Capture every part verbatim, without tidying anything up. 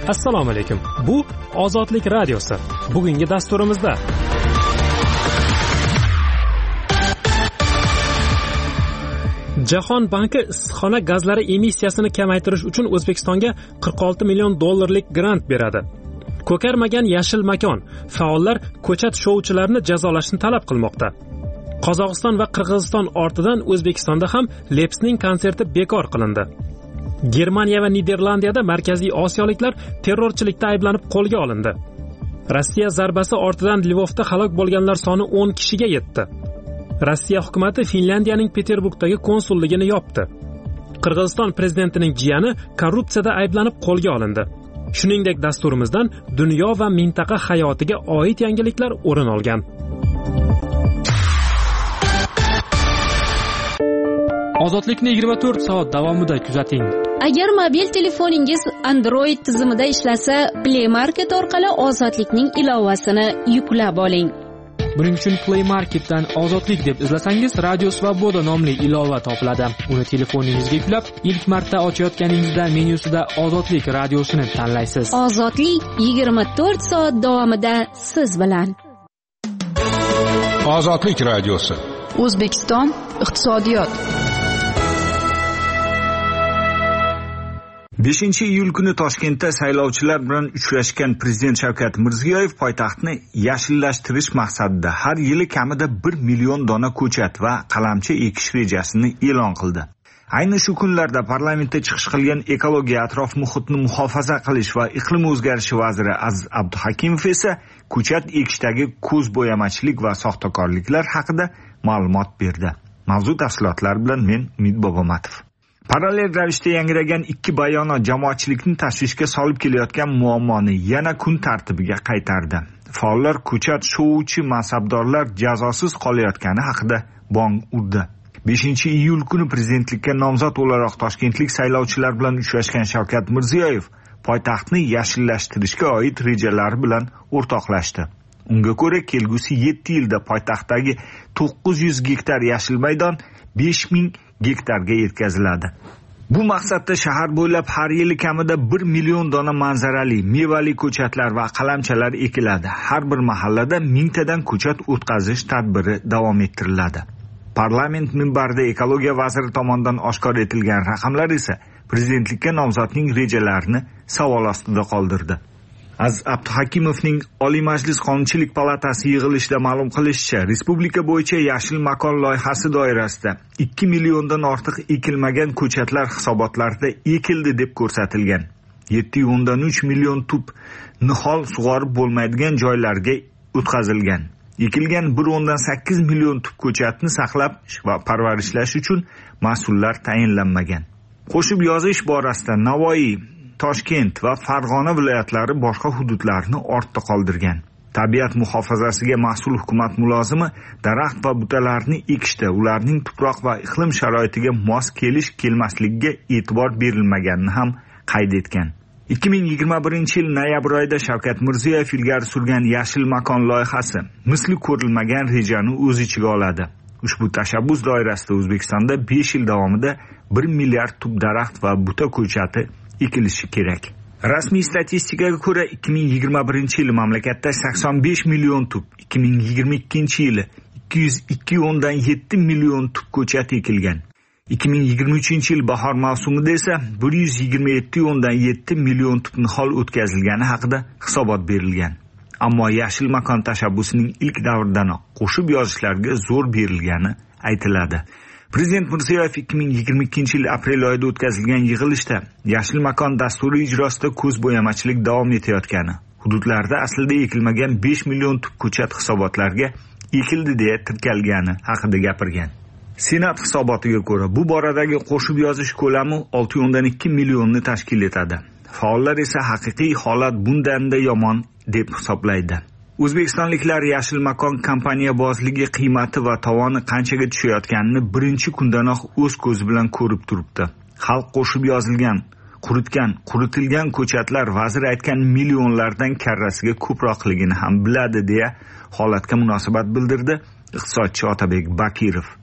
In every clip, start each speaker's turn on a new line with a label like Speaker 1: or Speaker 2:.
Speaker 1: Assalomu alaykum. Bu Ozodlik radiosi. Bugungi dasturimizda Jahon banki issiqxona gazlari emissiyasini kamaytirish uchun O'zbekistonga qirq olti million dollarlik grant beradi. Ko'karmagan yashil makon. Faollar ko'chat shouchilarini jazolashni talab qilmoqda. Qozog'iston va Qirg'iziston ortidan O'zbekistonda ham Lepsning konserti bekor qilindi. Germaniya va Niderlandiyada markaziy osiyoliklar terrorchilikda ayblanib qo'lga olindi. Rossiya zarbasi ortidan Lvovda halok bo'lganlar soni o'n kishiga yetdi. Rossiya hukumatı Finlandiyaning Peterburgdagi konsulligini yopdi. Qirg'iziston prezidentining jiyani korrupsiyada ayblanib qo'lga olindi. Shuningdek, dasturimizdan dunyo va mintaqa hayotiga oid yangiliklar o'rin olgan. Ozodlikni yigirma to'rt soat davomida kuzating.
Speaker 2: Agar mobil telefoningiz Android tizimida ishlasa, Play Market orqali Ozodlikning ilovasini yuklab oling.
Speaker 1: Buning uchun Play Marketdan Ozodlik deb izlasangiz, Radio Svoboda nomli ilova topiladi. Uni telefoningizga yuklab, ilk marta ochayotganingizda menyusida Ozodlik radiosini tanlaysiz.
Speaker 2: Ozodlik yigirma to'rt soat davomida siz bilan.
Speaker 3: Ozodlik radiosi.
Speaker 4: O'zbekiston iqtisodiyot.
Speaker 5: beshinchi iyul kuni Toshkentda saylovchilar bilan uchrashgan Prezident Shavkat Mirziyoyev poytaxtni yashillashtirish maqsadida har yili kamida bir million dona ko'chat va qalamchi ekish rejasini e'lon qildi. Ayni shu kunlarda parlamentda chiqish qilgan ekologiya, atrof muhitni muhofaza qilish va iqlim o'zgarishi vaziri Aziz Abduhakimov esa ko'chat ekishdagi ko'zbo'yamachilik va soxtakorliklar haqida ma'lumot berdi. Mavzu tafsilotlari bilan men Umid Bobomatov. Parallel ravishda yangragan ikki bayonot jamoatchilikni tashvishga solib kelayotgan muammoni yana kun tartibiga qaytardi. Faollar ko'chat shouchi mansabdorlar jazosiz qolayotgani haqida bong urdi. beshinchi iyul kuni prezidentlikka nomzod o'laroq toshkentlik saylovchilar bilan uchrashgan Shavkat Mirziyoyev poytaxtni yashillashtirishga oid rejalari bilan o'rtoqlashdi. Unga ko'ra, kelgusi yetti yilda poytaxtdagi to'qqiz yuz gektar yashil maydon besh ming gektarga yetkaziladi. Bu maqsadda shahar bo'ylab har yili kamida bir million dona manzarali, mevali ko'chatlar va qalamchalar ekiladi. Har bir mahallada mingtadan ko'chat o'tkazish tadbiri davom ettiriladi. Parlament minbarida ekologiya vaziri tomonidan oshkor etilgan raqamlar esa prezidentlikka nomzodning rejalarini savol ostida qoldirdi. Aziz Abduhakimovning Oliy Majlis Qonunchilik palatasi yig'ilishida ma'lum qilishicha, respublika bo'yicha yashil makon loyihasi doirasida ikki milliondan ortiq ekilmagan ko'chatlar hisobotlarida ekildi deb ko'rsatilgan. yetti nuqta uch million tub nihol sug'orib bo'lmaydigan joylarga o'tkazilgan. Ekilgan bir nuqta sakkiz million tub ko'chatni saqlab va parvarishlash uchun mas'ullar tayinlanmagan. Qo'shib yozish borasida Navoiy, Toshkent va Farg'ona viloyatlari boshqa hududlarni ortda qoldirgan. Tabiat muhofazasiga mas'ul hukumat mulozimi daraxt va butalarni ekishda ularning tuproq va iqlim sharoitiga mos kelish kelmasligiga e'tibor berilmaganini ham qayd etgan. ikki ming yigirma birinchi yil noyabr oyida Shavkat Mirziyoyev ilgari surgan yashil makon loyihasi misli ko'rilmagan rejani o'z ichiga oladi. Ushbu tashabbus doirasida O'zbekistonda besh yil davomida bir milliard tub daraxt va buta ko'chati ekilishi kerak. Rasmiy statistikaga ko'ra ikki ming yigirma birinchi yil mamlakatda sakson besh million tub, ikki ming yigirma ikkinchi yili ikki yuz ikki nuqta yetti million tub ko'chat ekilgan. ikki ming yigirma uchinchi yil bahor mavsumida esa bir yuz yigirma yetti nuqta yetti million tub nihol o'tkazilgani haqida hisobot berilgan. Ammo yashil makon tashabbusining ilk davridanoq qo'shib yozishlarga zo'r berilgani aytiladi. Prezident Mirziyoyev ikki ming yigirma ikkinchi yil aprel oyida o'tkazilgan yig'ilishda yashil makon dasturi ijrosida ko'zbo'yamachilik davom etayotgani, hududlarda aslida ekilmagan besh million tub ko'chat hisobotlarga ekildi deya tirkalgani haqida gapirgan. Senat hisobotiga ko'ra, bu boradagi qo'shib yozish ko'lami olti nuqta ikki millionni tashkil etadi. Faollar esa haqiqiy holat bundan-da yomon deb hisoblaydi. O'zbekistonliklar yashil makon kompaniya bozligi qiymati va tovoni qanchaga tushayotganini birinchi kundanoq o'z ko'zi bilan ko'rib turibdi. Xalq qo'shib yozilgan, quritgan, quritilgan ko'chatlar vazir aytgan millionlardan karrasiga ko'proqligini ham biladi deya holatga munosabat bildirdi iqtisodchi Otabek Bakirov.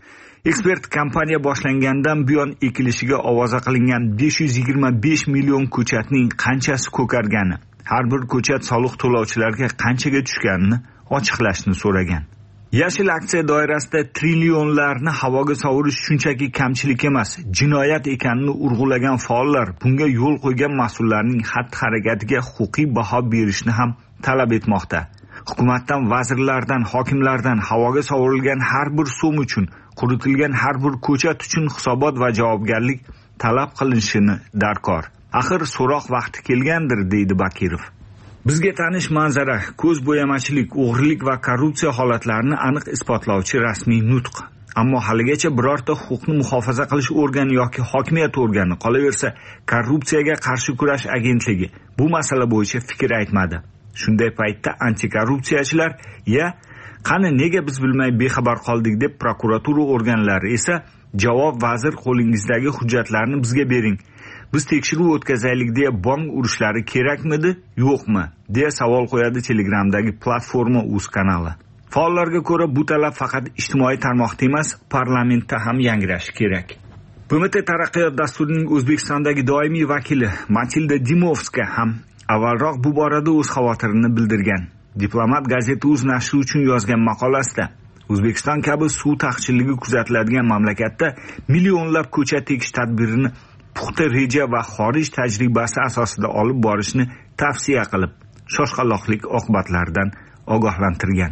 Speaker 5: Ekspert kampaniya boshlangandan buyon ekilishiga ovoza qilingan besh yuz yigirma besh million ko'chatning qanchasi ko'kargani, har bir ko'chat soliq to'lovchilarga qanchaga tushganini ochiqlashni so'ragan. Yashil aksiya doirasida trillionlarni havoga sovurish shunchaki kamchilik emas, jinoyat ekanini urg'ulagan faollar bunga yo'l qo'ygan mas'ullarning xatti-harakatiga huquqiy baho berishni ham talab etmoqda. Hukumatdan, vazirlardan, hokimlardan havoga sovurilgan har bir so'm uchun, quritilgan har bir ko'chat uchun hisobot va javobgarlik talab qilinishini darkor. Axir so'roq vaqti kelgandir, deydi Bakirov. Bizga tanish manzara, ko'z bo'yamachilik, o'g'rilik va korrupsiya holatlarini aniq isbotlovchi rasmiy nutq. Ammo haligacha birorta huquqni muhofaza qilish organi yoki hokimiyat organi, qolaversa korrupsiyaga qarshi kurash agentligi bu masala bo'yicha fikr aytmadi. Shunday paytda antikorrupsiyachilar, "Ya, qani nega biz bilmay bexabar qoldik" deb prokuratura organlari esa "Javob vazir, qo'lingizdagi hujjatlarni bizga bering. Biz tekshiruv o'tkazaylik" deya bong urishlari kerakmidi, yo'qmi, deya savol qo'yadi Telegramdagi platforma uz kanali. Faollarga ko'ra bu talab faqat ijtimoiy tarmoqda emas, parlamentda ham yangrashi kerak. B M T Taraqqiyot dasturining O'zbekistondagi doimiy vakili Matilda Dimovska ham avvalroq bu borada o'z xavotirini bildirgan. Diplomat gazeta uz nashri uchun yozgan maqolasida O'zbekiston kabi suv taqchilligi kuzatiladigan mamlakatda millionlab ko'chat ekish tadbirini puxta reja va xorij tajribasi asosida olib borishni tavsiya qilib, shoshqaloqlik oqibatlaridan ogohlantirgan.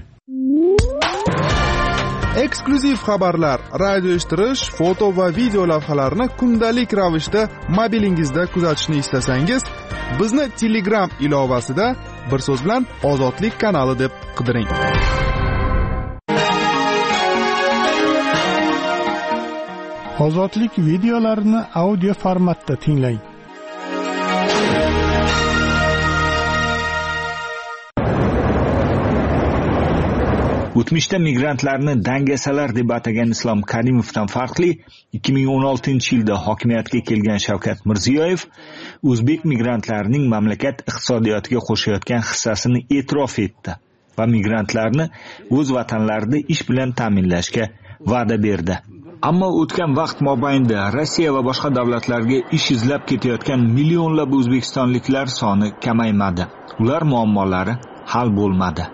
Speaker 3: Eksklyuziv xabarlar, radio eshittirish, foto va video lavhalarni kundalik ravishda mobilingizda kuzatishni istasangiz, bizni Telegram ilovasida bir so'z bilan Ozodlik kanali deb qidiring.
Speaker 6: Ozodlik videolarini audio formatda tinglang.
Speaker 5: O'tmishda migrantlarni dangasalar deb atagan Islom Karimovdan farqli, ikki ming o'n oltinchi yilda hokimiyatga kelgan Shavkat Mirziyoyev o'zbek migrantlarining mamlakat iqtisodiyotiga qo'shayotgan hissasini e'tirof etdi va migrantlarni o'z vatanlarida ish bilan ta'minlashga va'da berdi. Ammo o'tgan vaqt mobaynida Rossiya va boshqa davlatlarga ish izlab ketayotgan millionlab o'zbekistonliklar soni kamaymadi. Ular muammolari hal bo'lmadi.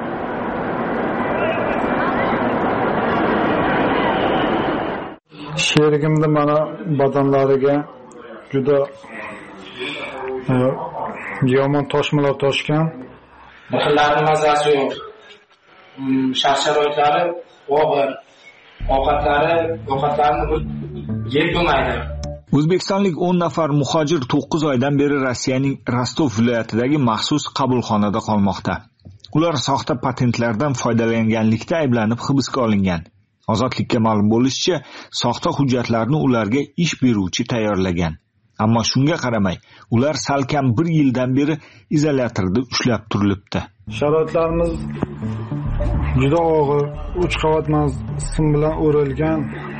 Speaker 6: Sherigimda mana badanlariga juda e, yomon toshmalar toshgan.
Speaker 7: Bularning mazasi yo'q. Shart-sharoitlari og'ir. Ovqatlari, ovqatlarni yeb bo'lmaydi.
Speaker 5: O'zbekistonlik o'n nafar muhojir to'qqiz oydan beri Rossiyaning Rostov viloyatidagi maxsus qabulxonada qolmoqda. Ular soxta patentlardan foydalanganlikda ayblanib hibsga olingan. Ozodlikka ma'lum bo'lishicha, soxta hujjatlarni ularga ish beruvchi tayyorlagan. Ammo shunga qaramay, ular salkam bir yildan beri izolyatorda ushlab turilibdi.
Speaker 6: Sharoitlarimiz juda og'ir, uch qavat sim bilan o'ralgan.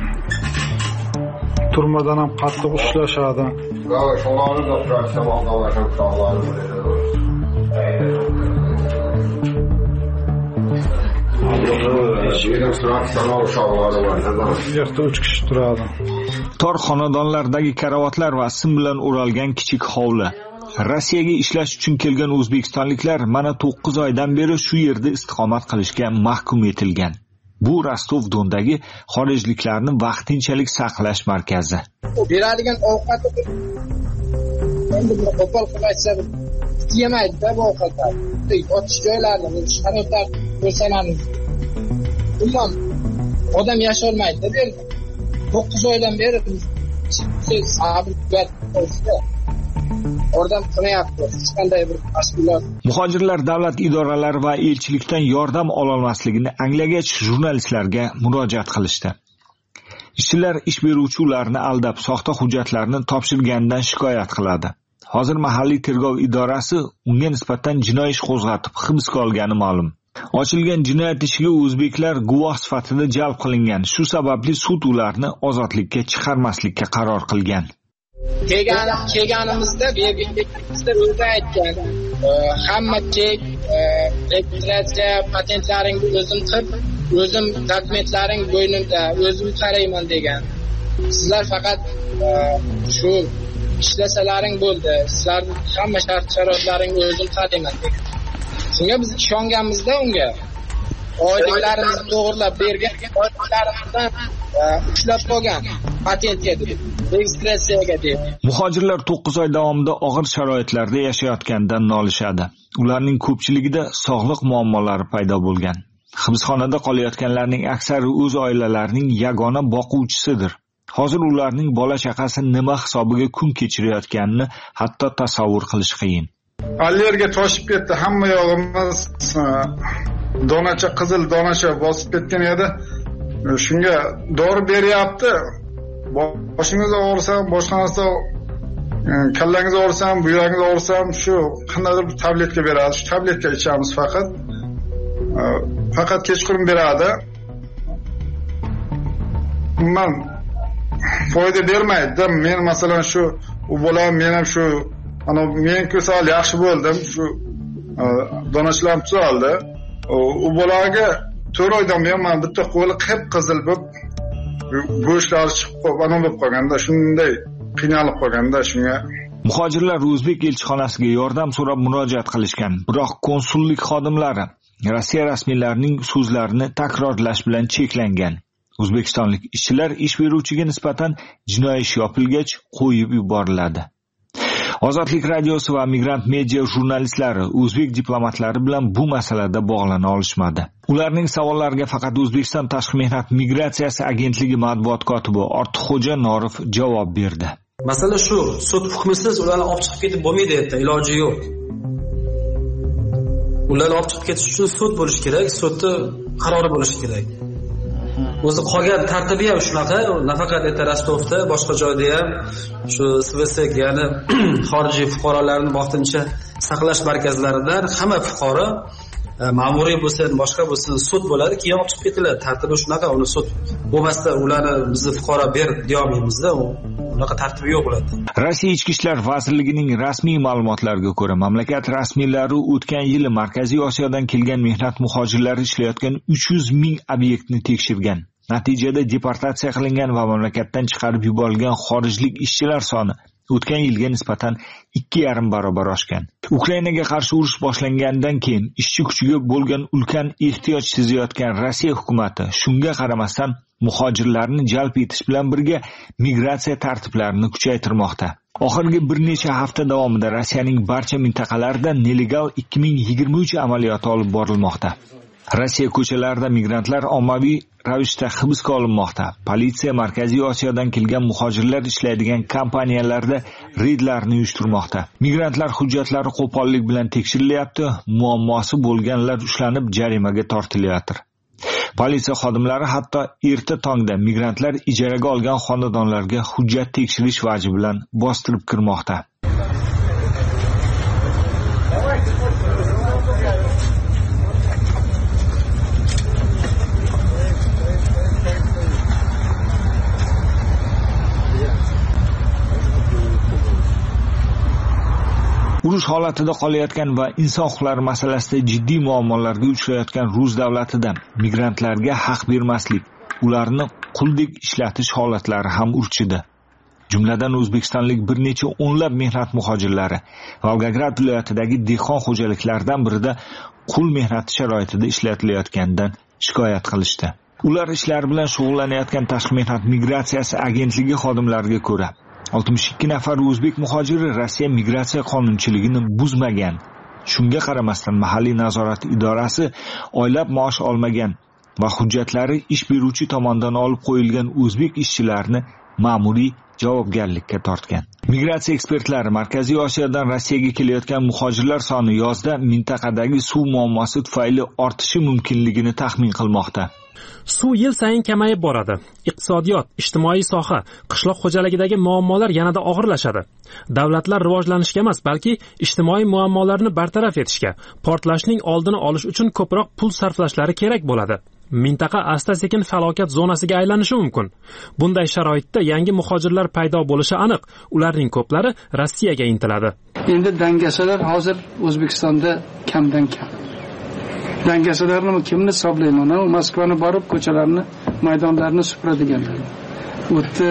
Speaker 6: Turmadan ham qattiq ushlashadi. uch kishi turadi.
Speaker 5: Tor xonadonlardagi karavotlar va sim bilan o'ralgan kichik hovli. Rossiyaga ishlash uchun kelgan o'zbekistonliklar mana to'qqiz oydan beri shu yerda istiqomat qilishga mahkum etilgan. Bu Rostov-Dondagi xorijliklarni vaqtinchalik saqlash markazi.
Speaker 7: Beradigan ovqatni endi bir qo'pol qilsa yemaydi-da bu ovqatlar. Otish joylarni, sharoitlar ko'rsanamiz. Bundan odam yasholmaydi bu yerda. to'qqiz oydan beri biz sabr qilib Oradan qilyapti. Hech qanday bir tashkilot.
Speaker 5: Muhojirlar davlat idoralari va elchilikdan yordam ola olmasligini anglagach, jurnalistlarga murojaat qilishdi. Ishchilar ish beruvchi ularni aldab, soxta hujjatlarni topshirganidan shikoyat qiladi. Hozir mahalliy tergov idorasi unga nisbatan jinoiy ish qo'zg'atib, hibsga olgani ma'lum. Ochilgan jinoyat ishiga o'zbeklar guvoh sifatida jalb qilingan. Shu sababli sud ularni ozodlikka chiqarmaslikka qaror qilgan.
Speaker 7: Kelganim kelganimizda bizda o'zi aytgan, hamma chek, registratsiya patentlaringni o'zim qilib, o'zim dokumentlaring bo'ynimda, o'zim qarayman degan. Sizlar faqat shu ishlasalaring bo'ldi. Sizlarning hamma shart-sharoitlaringni o'zim qarayman degan. Shunga biz ishonganmizda unga oyliklarimizni to'g'rilab bergan, oyliklarimizdan ushlab qolgan patentga deb, registratsiyaga deb.
Speaker 5: Muhojirlar to'qqiz oy davomida og'ir sharoitlarda yashayotganidan nolishadi. Ularning ko'pchiligida sog'liq muammolari paydo bo'lgan. Hibsxonada qolayotganlarning aksari o'z oilalarining yagona boquvchisidir. Hozir ularning bola chaqasi nima hisobiga kun kechirayotganini hatto tasavvur qilish qiyin.
Speaker 6: Allergiya toshib ketdi, hamma yog'imiz donacha qizil donacha bosib ketgan edi. Shunga dori beryapti. Boshingiz og'risa, boshqa narsa, kallangiz og'risa, buyragingiz og'risa, shu qandaydir bir tabletka beradi. Shu tabletka ichamiz faqat. Faqat kechqurun beradi. Men foyda bermaydi. Men masalan shu u bola men ham shu ana men kasal yaxshi bo'ldim. Shu donachilarim tuzaldi. U bolaga to'rt oydan buyon men bitta qo'li qip-qizil bo'lib bo'shlari chiqib qolib, ana bo'lib qolganda, shunday qiynalib qolganda shunga.
Speaker 5: Muhojirlar O'zbek elchixonasiga yordam so'rab murojaat qilishgan, biroq konsullik xodimlari Rossiya rasmiylarining so'zlarini takrorlash bilan cheklangan. O'zbekistonlik ishchilar ish beruvchiga nisbatan jinoiy ish yopilgach qo'yib yuboriladi. Ozodlik radiosi va Migrant media jurnalistlari o'zbek diplomatlari bilan bu masalada bog'lana olishmadi. Ularning savollariga faqat O'zbekiston Tashqi mehnat migratsiyasi agentligi matbuot kotibi Ortiqxo'ja Norov javob berdi.
Speaker 8: Masala shu, sud hukmisiz ularni olib chiqib ketib bo'lmaydi debdi, iloji yo'q. Ularni olib chiqib ketish uchun sud bo'lish kerak, sudning qarori bo'lishi kerak. O'zi qolgan tartibi ham shunaqa, nafaqat erta Rostovda, boshqa joyda ham shu S V S, ya'ni xorijiy fuqarolarni vaqtincha saqlash markazlaridan hamma fuqaro ma'muriy bo'lsin, boshqa bo'lsin, sud bo'ladi, keyin olib chiqib ketiladi. Tartibi shunaqa, uni sud bo'lmasda ularni bizni fuqaro ber deya olmaymiz-da, unaqa tartibi yo'q bo'ladi.
Speaker 5: Rossiya Ichki ishlar vazirligining rasmiy ma'lumotlariga ko'ra, mamlakat rasmiylari o'tgan yili Markaziy Osiyodan kelgan mehnat muhojirlari ishlayotgan uch yuz ming obyektni tekshirgan. Natijada deportatsiya qilingan va mamlakatdan chiqarib yuborilgan xorijlik ishchilar soni o'tgan yilga nisbatan ikki yarim barobar oshgan. Ukrainaga qarshi urush boshlangandan keyin ishchi kuchiga bo'lgan ulkan ehtiyoj sezayotgan Rossiya hukumatı shunga qaramasdan muhojirlarni jalb etish bilan birga migratsiya tartiblarini kuchaytirmoqda. Oxirgi bir necha hafta davomida Rossiyaning barcha mintaqalarida nelegal ikki ming yigirma uch amaliyoti olib borilmoqda. Rossiya ko'chalarida migrantlar ommaviy ravishda hibsga olinmoqda. Politsiya Markaziy Osiyodan kelgan muhojirlar ishlaydigan kompaniyalarda reydlarni uyushtirmoqda. Migrantlar hujjatlari qo'pollik bilan tekshirilyapti, muammosi bo'lganlar ushlanib jarimaga tortilyapti. Politsiya xodimlari hatto erta tongda migrantlar ijaraga olgan xonadonlarga hujjat tekshirish vaji bilan bostirib kirmoqda. Urush holatida qolayotgan va inson huquqlari masalasida jiddiy muammolarga uchrayotgan Rus davlatida migrantlarga haq bermaslik, ularni quldek ishlatish holatlari ham urchidi. Jumladan O'zbekistonlik bir necha o'nlab mehnat muhojirlari Volgograd viloyatidagi dehqon xo'jaliklaridan birida qul mehnati sharoitida ishlatilayotganidan shikoyat qilishdi. Ular ishlari bilan shug'ullanayotgan Tashqi mehnat migratsiyasi agentligi xodimlariga ko'ra oltmish ikki nafar o'zbek muhojiri Rossiya migratsiya qonunchiligini buzmagan. Shunga qaramasdan mahalliy nazorat idorasi oylab maosh olmagan va hujjatlari ish beruvchi tomonidan olib qo'yilgan o'zbek ishchilarini ma'muriy javobgarlikka tortgan. Migratsiya ekspertlari Markaziy Osiyodan Rossiyaga kelayotgan muhojirlar soni yozda mintaqadagi suv muammosi tufayli ortishi mumkinligini taxmin qilmoqda.
Speaker 1: Suv yil sayin kamayib boradi. Iqtisodiyot, ijtimoiy soha, qishloq xo'jaligidagi muammolar yanada og'irlashadi. Davlatlar rivojlanishga emas, balki ijtimoiy muammolarni bartaraf etishga, portlashning oldini olish uchun ko'proq pul sarflashlari kerak bo'ladi. Mintaqa asta-sekin falokat zonasiga aylanishi mumkin. Bunday sharoitda yangi muhojirlar paydo bo'lishi aniq. Ularning ko'plari Rossiyaga intiladi.
Speaker 9: Endi dangasalar hozir O'zbekistonda kamdan kam. dangasalarni kimni hisoblayman? U Moskvani borib ko'chalarni, maydonlarni supuradiganlar. U yerda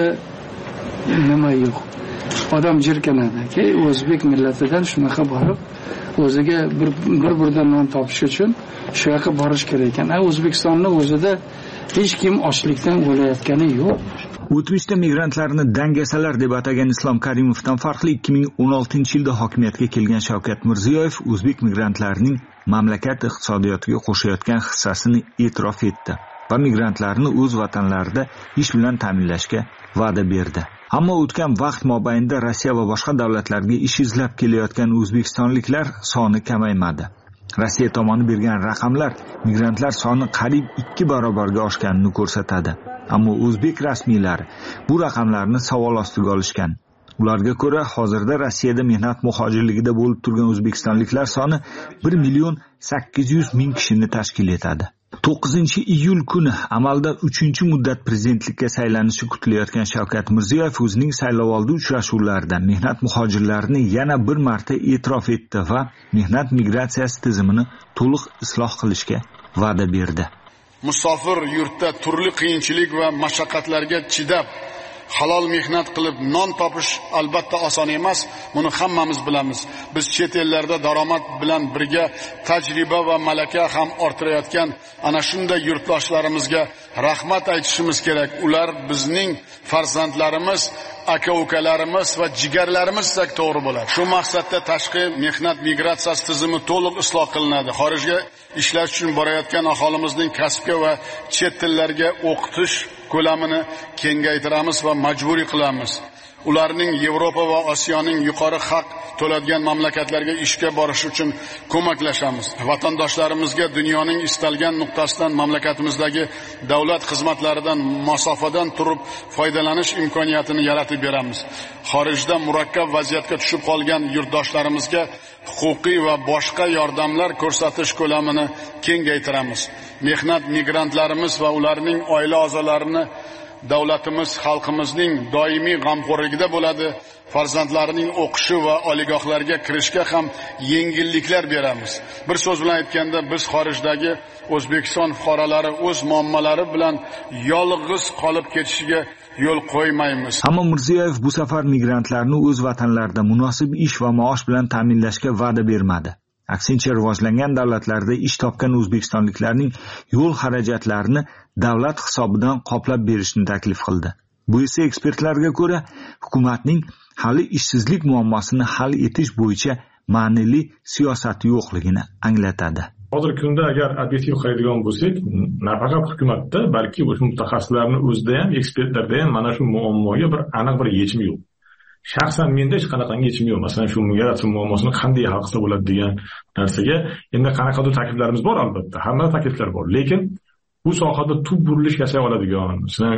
Speaker 9: nima yo'q. Odam jirkanadi. Ki o'zbek millatidan shunaqa borib o'ziga bir bir burdan non topish uchun shu yoqqa borish kerak ekan. A O'zbekistonning o'zida hech kim ochlikdan o'layotgani yo'q.
Speaker 5: O'tmishda migrantlarni dangasalar deb atagan Islom Karimovdan farqli ikki ming o'n oltinchi yilda hokimiyatga kelgan Shavkat Mirziyoyev o'zbek migrantlarining mamlakat iqtisodiyotiga qo'shayotgan hissasini e'tirof etdi va migrantlarni o'z vatanlarida ish bilan ta'minlashga va'da berdi. Ammo o'tgan vaqt mobaynida Rossiya va boshqa davlatlarga ish izlab kelayotgan o'zbekistonliklar soni kamaymadi. Rossiya tomoni bergan raqamlar migrantlar soni qariyb ikki barobarga oshganini ko'rsatadi. Ammo o'zbek rasmiylari bu raqamlarni savol ostiga olishgan. Ularga ko'ra, hozirda Rossiyada mehnat muhojirligida bo'lib turgan o'zbekistonliklar soni bir million sakkiz yuz ming kishini tashkil etadi. to'qqizinchi iyul kuni amalda uchinchi muddat prezidentlikka saylanishi kutilayotgan Shavkat Mirziyoyev o'zining saylovoldi uchrashuvlarida mehnat muhojirlarini yana bir marta e'tirof etdi va mehnat migratsiyasi tizimini to'liq isloh qilishga va'da berdi.
Speaker 10: Musofir yurtda turli qiyinchilik va mashaqqatlarga chidab halol mehnat qilib non topish albatta oson emas. Buni hammamiz bilamiz. Biz chet ellarda daromad bilan birga tajriba va malaka ham orttirayotgan ana shunday yurtdoshlarimizga rahmat aytishimiz kerak. Ular bizning farzandlarimiz, aka-ukalarimiz va jigarlarimiz desak to'g'ri bo'ladi. Shu maqsadda tashqi mehnat migratsiyasi tizimi to'liq isloh qilinadi. Xorijga ishlash uchun borayotgan aholimizning kasbga va chet tillarga o'qitish ko'lamini kengaytiramiz va majburiy qilamiz. Ularning Yevropa va Osiyoning yuqori haq to'ladigan mamlakatlarga ishga borish uchun ko'maklashamiz. Vatandoshlarimizga dunyoning istalgan nuqtasidan mamlakatimizdagi davlat xizmatlaridan masofadan turib foydalanish imkoniyatini yaratib beramiz. Xorijda murakkab vaziyatga tushib qolgan yurtdoshlarimizga huquqiy va boshqa yordamlar ko'rsatish ko'lamini kengaytiramiz. Mehnat migrantlarimiz va ularning oila a'zolarini davlatimiz xalqimizning doimiy g'amxo'rligida bo'ladi. Farzandlarining o'qishi va oliygohlarga kirishga ham yengilliklar beramiz. Bir so'z bilan aytganda, biz xorijdagi O'zbekiston fuqarolari o'z muammolari bilan yolg'iz qolib ketishiga yo'l qo'ymaymiz.
Speaker 5: Ammo Mirziyoyev bu safar migrantlarni o'z vatanlarida munosib ish va maosh bilan ta'minlashga va'da bermadi. Aksincha, rivojlangan davlatlarda ish topgan o'zbekistonliklarning yo'l xarajatlarini davlat hisobidan qoplab berishni taklif qildi. Bu esa ekspertlarga ko'ra hukumatning hali ishsizlik muammosini hal etish bo'yicha ma'nili siyosati yo'qligini anglatadi.
Speaker 11: Hozirgi kunda agar obyektiv qaraydigan bo'lsak, nafaqat hukumatda, balki o'sha mutaxassislarning o'zida ham, ekspertlarda ham mana shu muammoga bir aniq bir yechim yo'q. Shaxsan menda hech qanaqangi yechim yo'q. Masalan, shu migratsiya muammosini qanday hal qilsa bo'ladi degan narsaga endi qanaqadir takliflarimiz bor albatta. Hamma takliflar bor, lekin bu sohada tub burilish yasay oladigan, masalan,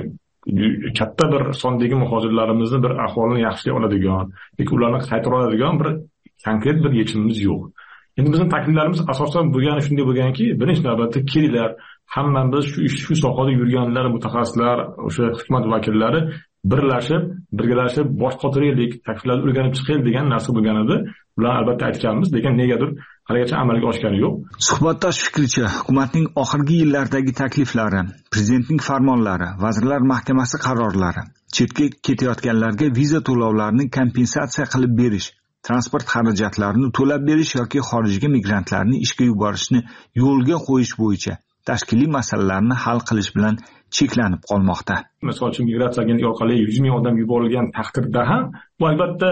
Speaker 11: katta bir sondagi muhojirlarimizni bir ahvolini yaxshilay oladigan, yoki ularni qaytara oladigan bir konkret bir yechimimiz yo'q. Endi bizning takliflarimiz asosan bo'lgani shunday bo'lganki, birinchi navbatda kelinglar, hammamiz shu ish shu sohada yurganlar, mutaxassislar, o'sha hukumat vakillari birlashib, birgalashib bosh qotiraylik, takliflarni o'rganib chiqaylik degan narsa bo'lgan edi. Ular albatta aytganmiz, lekin negadir haligacha amalga oshgani yo'q.
Speaker 5: Suhbatdosh fikricha, hukumatning oxirgi yillardagi takliflari, prezidentning farmonlari, vazirlar mahkamasi qarorlari, chetga ketayotganlarga viza to'lovlarini kompensatsiya qilib berish, transport xarajatlarini to'lab berish yoki xorijga migrantlarni ishga yuborishni yo'lga qo'yish bo'yicha tashkiliy masalalarni hal qilish bilan cheklanib qolmoqda.
Speaker 11: Misol uchun migratsiya agentligi orqali yuz ming odam yuborilgan taqdirda ham bu albatta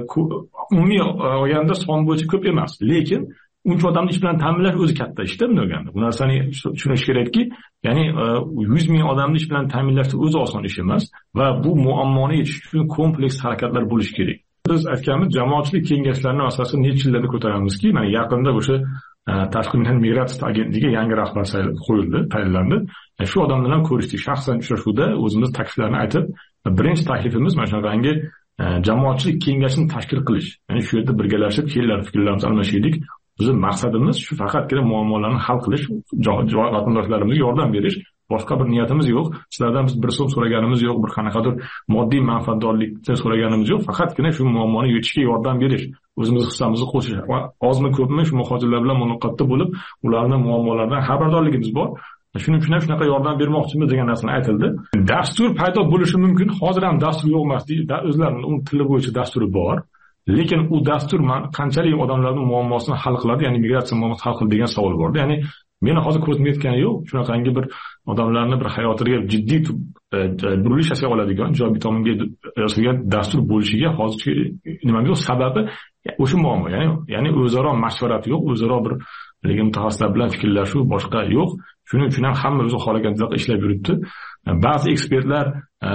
Speaker 11: umumiy olganda son bo'yicha ko'p emas, lekin uncha odamni ish bilan ta'minlash o'zi katta ishda buni olganda. Bu narsani tushunish kerakki, ya'ni yuz ming odamni ish bilan ta'minlash o'zi oson ish emas va bu muammoni yechish uchun kompleks harakatlar bo'lishi kerak. Biz aytganimiz jamoatchilik kengashlarini asosan necha yillarda ko'taramizki, mana yaqinda o'sha tashqi mehnat migratsiya agentligiga yangi rahbar qo'yildi, tayinlandi. Shu odamlar bilan ko'rishdik. Shaxsan uchrashuvda o'zimiz takliflarni aytib, birinchi taklifimiz mana shunaqangi jamoatchilik kengashini tashkil qilish. Ya'ni shu yerda birgalashib, kelinlar fikrlarimizni almashaylik. Bizning maqsadimiz shu faqatgina muammolarni hal qilish, vatandoshlarimiga yordam berish, boshqa bir niyatimiz yo'q. Sizlardan biz bir so'm so'raganimiz yo'q, bir qanaqadir moddiy manfaatdorlikni so'raganimiz yo'q. Faqatgina shu muammoni yechishga yordam berish, o'zimiz hissamizni qo'shish va ozmi ko'pmi shu muhojirlar bilan muloqotda bo'lib, ularning muammolaridan xabardorligimiz bor. Shuning uchun ham shunaqa yordam bermoqchimiz degan narsani aytildi. Dastur paydo bo'lishi mumkin. Hozir ham dastur yo'q emas deydi. O'zlarining uning tili bo'yicha dasturi bor. Lekin u dastur qanchalik odamlarning muammosini hal qiladi, ya'ni migratsiya muammosini hal qiladi degan savol bor. Ya'ni meni hozir ko'zim yetgani yo'q. Shunaqangi bir odamlarni bir hayotiga jiddiy burilish yasay oladigan, ijobiy tomonga yasalgan dastur bo'lishiga hozircha nima yo'q. Sababi o'sha muammo. Ya'ni ya'ni o'zaro mashvarat yo'q, o'zaro bir lekin mutaxassislar bilan fikrlashuv boshqa yo'q. Shuning uchun ham hamma o'zi xohlaganidek ishlab yuribdi. Ba'zi ekspertlar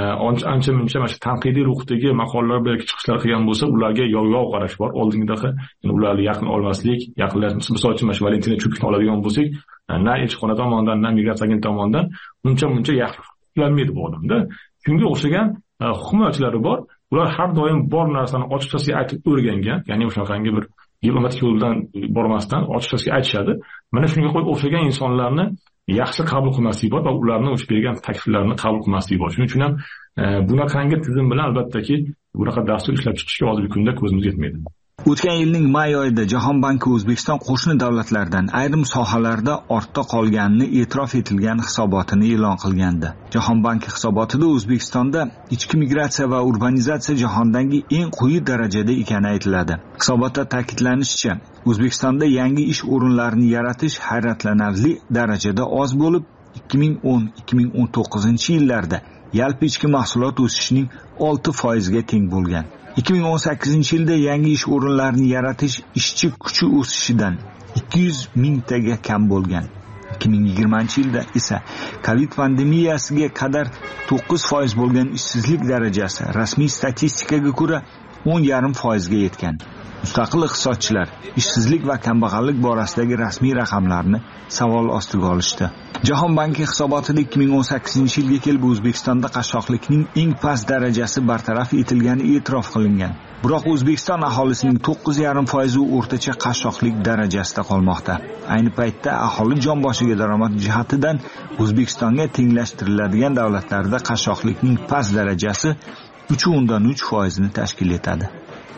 Speaker 11: ancha muncha mana shu tanqidiy ruhdagi maqolalar bilan chiqishlar qilgan bo'lsa, ularga yov-yov qarash bor. Oldingidaqa ularni yaqin olmaslik, yaqinlashib, misol uchun mana shu Valentina Chupkini oladigan bo'lsak, na elchixona tomonidan, na migratsiya agent tomonidan uncha muncha yaxshilanmaydi bu odamda. Shunga o'xshagan himoyachilari bor. Ular har doim bor narsani ochiqchasiga aytib o'rgangan, ya'ni o'shaqangi bir diplomatik yo'ldan bormasdan ochiqchasiga aytishadi. Mana shunga qo'yib o'xshagan insonlarni yaxshi qabul qilmaslik bor va ularni o'sha bergan takliflarni qabul qilmaslik bor. Shuning uchun ham bunaqangi tizim bilan albattaki bunaqa dastur ishlab chiqishga hozirgi kunda ko'zimiz yetmaydi.
Speaker 5: O'tgan yilning may oyida Jahon banki O'zbekiston qo'shni davlatlardan ayrim sohalarda ortda qolganini e'tirof etilgan hisobotini e'lon qilgandi. Jahon banki hisobotida O'zbekistonda ichki migratsiya va urbanizatsiya jahondagi eng quyi darajada ekani aytiladi. Hisobotda ta'kidlanishicha, O'zbekistonda yangi ish o'rinlarini yaratish hayratlanarli darajada oz bo'lib, ikki ming o'n - ikki ming o'n to'qqizinchi yillarda yalpi ichki mahsulot o'sishining olti foiz ga teng bo'lgan. ikki ming o'n sakkizinchi yilda yangi ish o'rinlarini yaratish ishchi kuchi o'sishidan ikki yuz mingtaga kam bo'lgan. ikki ming yigirmanchi yilda esa Covid pandemiyasiga qadar to'qqiz foiz bo'lgan ishsizlik darajasi rasmiy statistikaga ko'ra o'n yarim foiz ga yetgan. Mustaqil iqtisodchilar ishsizlik va kambag'allik borasidagi rasmiy raqamlarni savol ostiga olishdi. Jahon banki hisobotida ikki ming o'n sakkizinchi yilga kelib O'zbekistonda qashshoqlikning eng past darajasi bartaraf etilgani e'tirof qilingan. Biroq O'zbekiston aholisining to'qqiz yarim foiz o'rtacha qashshoqlik darajasida qolmoqda. Ayni paytda aholi jon boshiga daromad jihatidan O'zbekistonga tenglashtiriladigan davlatlarda qashshoqlikning past darajasi uch o'ndan uch foiz ni tashkil etadi.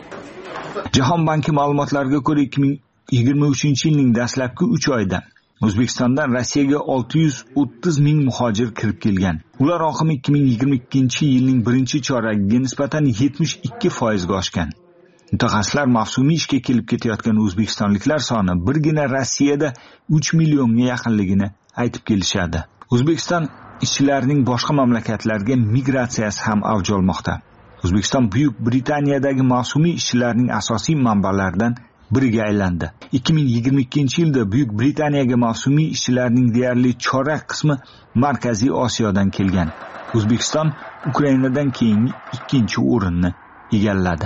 Speaker 5: Jahon banki ma'lumotlariga ko'ra ikki ming yigirma uchinchi yilning dastlabki uch oyida O'zbekistondan Rossiyaga olti yuz o'ttiz ming muhojir kirib kelgan. Ular oqimi ikki ming yigirma ikkinchi yilning birinchi choragiga nisbatan yetmish ikki foiz ga oshgan. Mutaxassislar mavsumiy ishga kelib ketayotgan o'zbekistonliklar soni birgina Rossiyada uch millionga yaqinligini aytib kelishadi. O'zbekiston ishchilarining boshqa mamlakatlarga migratsiyasi ham avj olmoqda. O'zbekiston Buyuk Britaniyadagi mavsumiy ishchilarning asosiy manbalaridan biriga aylandi. ikki ming yigirma ikkinchi yilda Buyuk Britaniyaga mavsumiy ishchilarning deyarli chorak qismi Markaziy Osiyodan kelgan. O'zbekiston Ukrainadan keyingi ikkinchi o'rinni egalladi.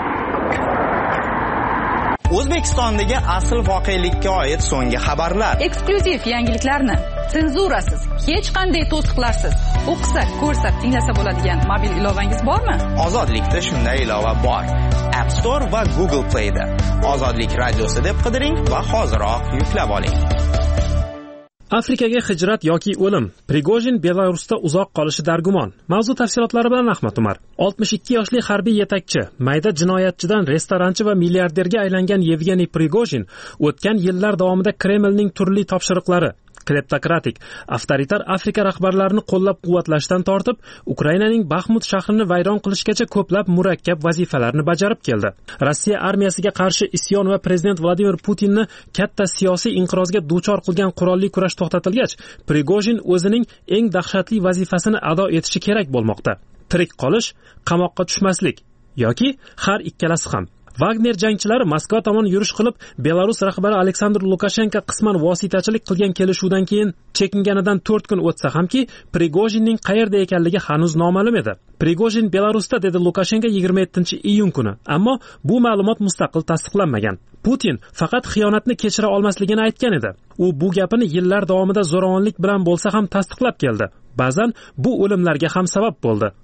Speaker 12: O'zbekistondagi asl voqelikka oid so'nggi xabarlar.
Speaker 4: Eksklyuziv yangiliklarni senzurasiz, hech qanday to'siqlarsiz o'qisak, ko'rsak, tinglasa bo'ladigan mobil ilovangiz bormi?
Speaker 12: Ozodlikda shunday ilova bor. App Store va Google Play da. Ozodlik radiosi deb qidiring va hoziroq yuklab oling.
Speaker 1: Afrikaga hijrat yoki o'lim. Prigojin Belarusda uzoq qolishi dargumon. Mavzu tafsilotlari bilan Ahmad Umar. oltmish ikki yoshli harbiy yetakchi, mayda jinoyatchidan restoranchi va milliarderga aylangan Yevgeniy Prigojin o'tgan yillar davomida Kremlning turli topshiriqlari, kleptokratik, avtoritar Afrika rahbarlarini qo'llab-quvvatlashdan tortib, Ukrainaning Baxmut shahrini vayron qilishgacha ko'plab murakkab vazifalarni bajarib keldi. Rossiya armiyasiga qarshi isyon va prezident Vladimir Putinni katta siyosiy inqirozga duchor qilgan qurolli kurash to'xtatilgach, Prigojin o'zining eng dahshatli vazifasini ado etishi kerak bo'lmoqda. Tirik qolish, qamoqqa tushmaslik yoki har ikkalasi ham. Wagner jangchilari Moskva tomon yurish qilib, Belarus rahbari Aleksandr Lukashenko qisman vositachilik qilgan kelishuvdan keyin chekinganidan to'rt kun o'tsa hamki, Prigojinning qayerda ekanligi hanuz noma'lum edi. Prigojin Belarusda, dedi Lukashenko yigirma yettinchi iyun kuni. Ammo bu ma'lumot mustaqil tasdiqlanmagan. Putin faqat xiyonatni kechira olmasligini aytgan edi. U bu gapini yillar davomida zo'ravonlik bilan bo'lsa ham tasdiqlab keldi. Ba'zan bu o'limlarga ham sabab bo'ldi.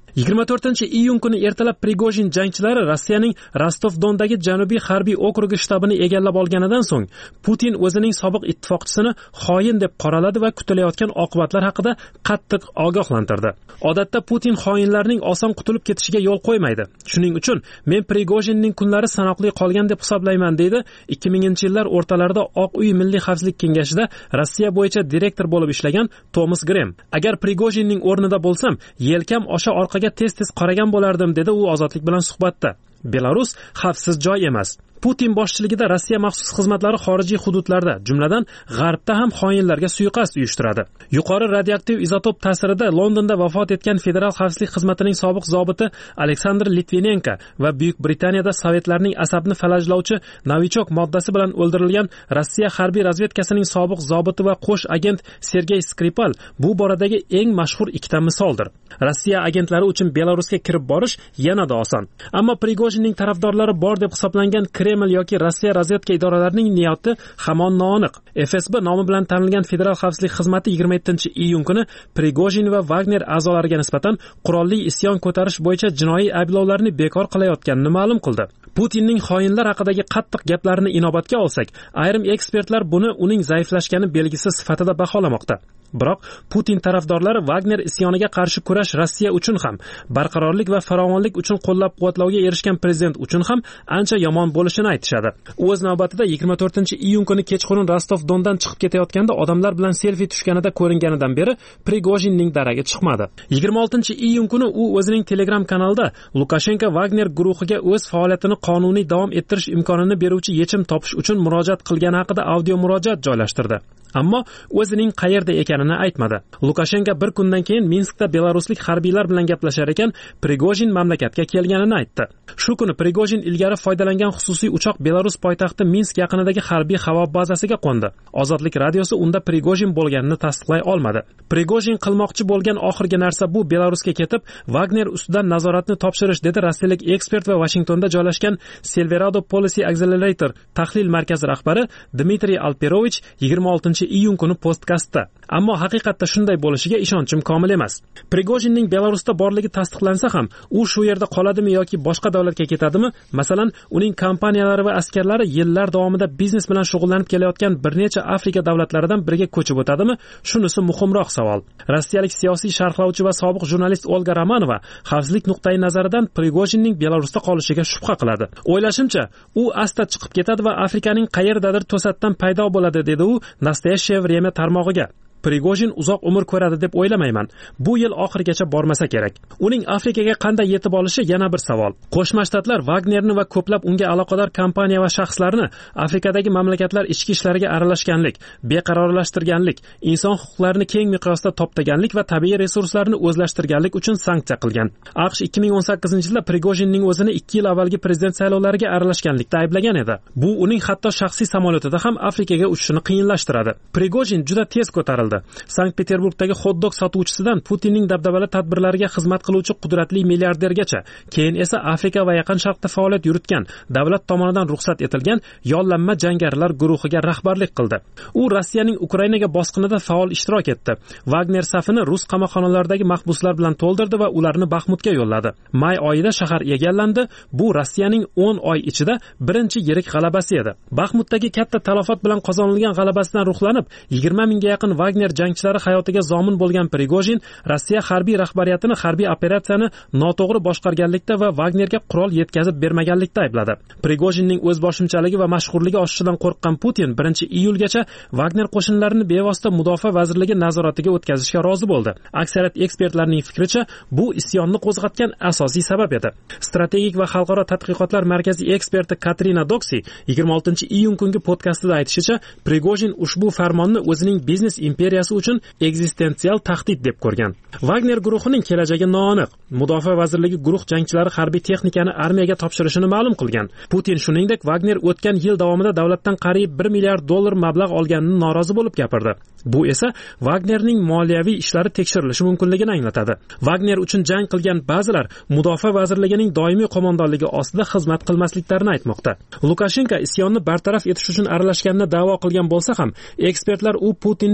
Speaker 1: yigirma to'rtinchi iyun kuni ertalab Prigojin jangchilari Rossiyaning Rostov-Dondagi janubiy harbiy okrugi shtabini egallab olganidan so'ng Putin o'zining sobiq ittifoqchisini xoin deb qoraladi va kutilayotgan oqibatlar haqida qattiq ogohlantirdi. Odatda Putin xoinlarning oson qutulib ketishiga yo'l qo'ymaydi. Shuning uchun men Prigojinning kunlari sanoqli qolgan deb hisoblayman, deydi ikki minginchi yillar o'rtalarida Oq uy Milliy xavfsizlik kengashida Rossiya bo'yicha direktor bo'lib ishlagan Tomas Grem. Agar Prigojinning o'rnida bo'lsam, yelkam osha orqaga tez-tez qaragan bo'lardim, dedi u Ozodlik bilan suhbatda. Belarus xavfsiz joy emas. Putin boshchiligida Rossiya maxsus xizmatlari xorijiy hududlarda, jumladan G'arbda ham xoinlarga suiqasd uyushtiradi. Yuqori radioaktiv izotop ta'sirida Londonda vafot etgan Federal xavfsizlik xizmatining sobiq zobiti Aleksandr Litvinenko va Buyuk Britaniyada sovetlarning asabni falajlovchi novichok moddasi bilan o'ldirilgan Rossiya harbiy razvedkasining sobiq zobiti va qo'sh agent Sergey Skripal bu boradagi eng mashhur ikkita misoldir. Rossiya agentlari uchun Belarusga kirib borish yanada oson. Ammo Prigojinning tarafdorlari bor deb hisoblangan Kreml yoki Rossiya razvedka idoralarining niyati hamon noaniq. F S B nomi bilan tanilgan Federal xavfsizlik xizmati yigirma yettinchi iyun kuni Prigojin va Wagner a'zolariga nisbatan qurolli isyon ko'tarish bo'yicha jinoiy ayblovlarni bekor qilayotganini ma'lum qildi. Putinning xoinlar haqidagi qattiq gaplarini inobatga olsak, ayrim ekspertlar buni uning zaiflashgani belgisi sifatida baholamoqda. Biroq Putin tarafdorlari Wagner isyoniga qarshi kurash Rossiya uchun ham, barqarorlik va farovonlik uchun qo'llab-quvvatlovga erishgan prezident uchun ham ancha yomon bo'lishini aytishadi. U o'z navbatida yigirma to'rtinchi iyun kuni kechqurun Rostov-Dondan chiqib ketayotganda odamlar bilan selfi tushganida ko'ringanidan beri Prigojinning daragi chiqmadi. yigirma oltinchi iyun kuni u o'zining Telegram kanalida Lukashenko Wagner guruhiga o'z faoliyatini qonuniy davom ettirish imkonini beruvchi yechim topish uchun murojaat qilgani haqida audio murojaat joylashtirdi. Ammo o'zining qayerda ekanini aytmadi. Lukashenko bir kundan keyin Minskda belaruslik harbiylar bilan gaplashar ekan, Prigojin mamlakatga kelganini aytdi. Shu kuni Prigojin ilgari foydalangan xususiy uchoq Belarus poytaxti Minsk yaqinidagi harbiy havo bazasiga qo'ndi. Ozodlik radiosi unda Prigojin bo'lganini tasdiqlay olmadi. Prigojin qilmoqchi bo'lgan oxirgi narsa bu Belarusga ketib, Wagner ustidan nazoratni topshirish, dedi rossiyalik ekspert va Washingtonda joylashgan Silverado Policy Accelerator tahlil markazi rahbari Dmitriy Alperovich yigirma oltinchi iyun kuni postkastda. Ammo haqiqatda shunday bo'lishiga ishonchim komil emas. Prigojinning Belarusda borligi tasdiqlansa ham, u shu yerda qoladimi yoki boshqa davlatga ketadimi? Masalan, uning kompaniyalari va askarlari yillar davomida biznes bilan shug'ullanib kelayotgan bir necha Afrika davlatlaridan biriga ko'chib o'tadimi? Shunisi muhimroq savol. Rossiyalik siyosiy sharhlovchi va sobiq jurnalist Olga Romanova xavfsizlik nuqtai nazaridan Prigojinning Belarusda qolishiga shubha qiladi. O'ylashimcha, u asta chiqib ketadi va Afrikaning qayerdadir to'satdan paydo bo'ladi, dedi u Nastoyashye время tarmog'iga. Prigojin uzoq umr ko'radi deb o'ylamayman. Bu yil oxirigacha bormasa kerak. Uning Afrikaga qanday yetib olishi yana bir savol. Qo'shma Shtatlar Wagnerni va ko'plab unga aloqador kompaniya va shaxslarni Afrikadagi mamlakatlar ichki ishlariga aralashganlik, beqarorlashtirganlik, inson huquqlarini keng miqyosda toptaganlik va tabiiy resurslarni o'zlashtirganlik uchun sanksiya qilgan. AQSh ikki ming o'n sakkizinchi yilda Prigojinning o'zini ikki yil avvalgi prezident saylovlariga aralashganlikda ayblagan edi. Bu uning hatto shaxsiy samolyotida ham Afrikaga uchishini qiyinlashtiradi. Prigojin juda tez ko'tarildi. Sankt-Peterburgdagi hot-dog sotuvchisidan Putinning dabdabali tadbirlariga xizmat qiluvchi qudratli milliardergacha, keyin esa Afrika va Yaqin Sharqda faoliyat yuritgan, davlat tomonidan ruxsat etilgan yollanma jangarilar guruhiga rahbarlik qildi. U Rossiyaning Ukrainaga bosqinida faol ishtirok etdi. Wagner safini rus qamoqxonalaridagi mahbuslar bilan to'ldirdi va ularni Baxmutga yo'lladi. May oyida shahar egallandi. Bu Rossiyaning o'n oy ichida birinchi yirik g'alabasi edi. Baxmutdagi katta talafot bilan qozonilgan g'alabasidan ruhlanib, yigirma mingga yaqin Wagner jangchilari hayotiga zomin bo'lgan Prigojin Rossiya harbiy rahbariyatini harbiy operatsiyani noto'g'ri boshqarganlikda va Wagnerga qurol yetkazib bermaganlikda aybladi. Prigojinning o'z boshimchaligi va mashhurligi oshishidan qo'rqqan Putin birinchi iyulgacha Wagner qo'shinlarini bevosita mudofaa vazirligi nazoratiga o'tkazishga rozi bo'ldi. Aksariyat ekspertlarning fikricha, bu isyonni qo'zg'atgan asosiy sabab edi. Strategik va xalqaro tadqiqotlar markazi eksperti Katrina Doksi yigirma oltinchi iyun kungi podkastida aytishicha, Prigojin ushbu farmonni o'zining biznes imperiyasi uchun ekzistensial tahdid deb ko'rgan. Wagner guruhining kelajagi noaniq. Mudofaa vazirligi guruh jangchilari harbiy texnikani armiyaga topshirishini ma'lum qilgan. Putin shuningdek Wagner o'tgan yil davomida davlatdan qariyb bir milliard dollar mablag' olganini norozi bo'lib gapirdi. Bu esa Wagnerning moliyaviy ishlari tekshirilishi mumkinligini anglatadi. Wagner uchun jang qilgan ba'zilar Mudofaa vazirligining doimiy qo'mondonligi ostida xizmat qilmasliklarini aytmoqda. Lukashenko isyonni bartaraf etish uchun aralashganini da'vo qilgan bo'lsa ham, ekspertlar u Putinni isyonchi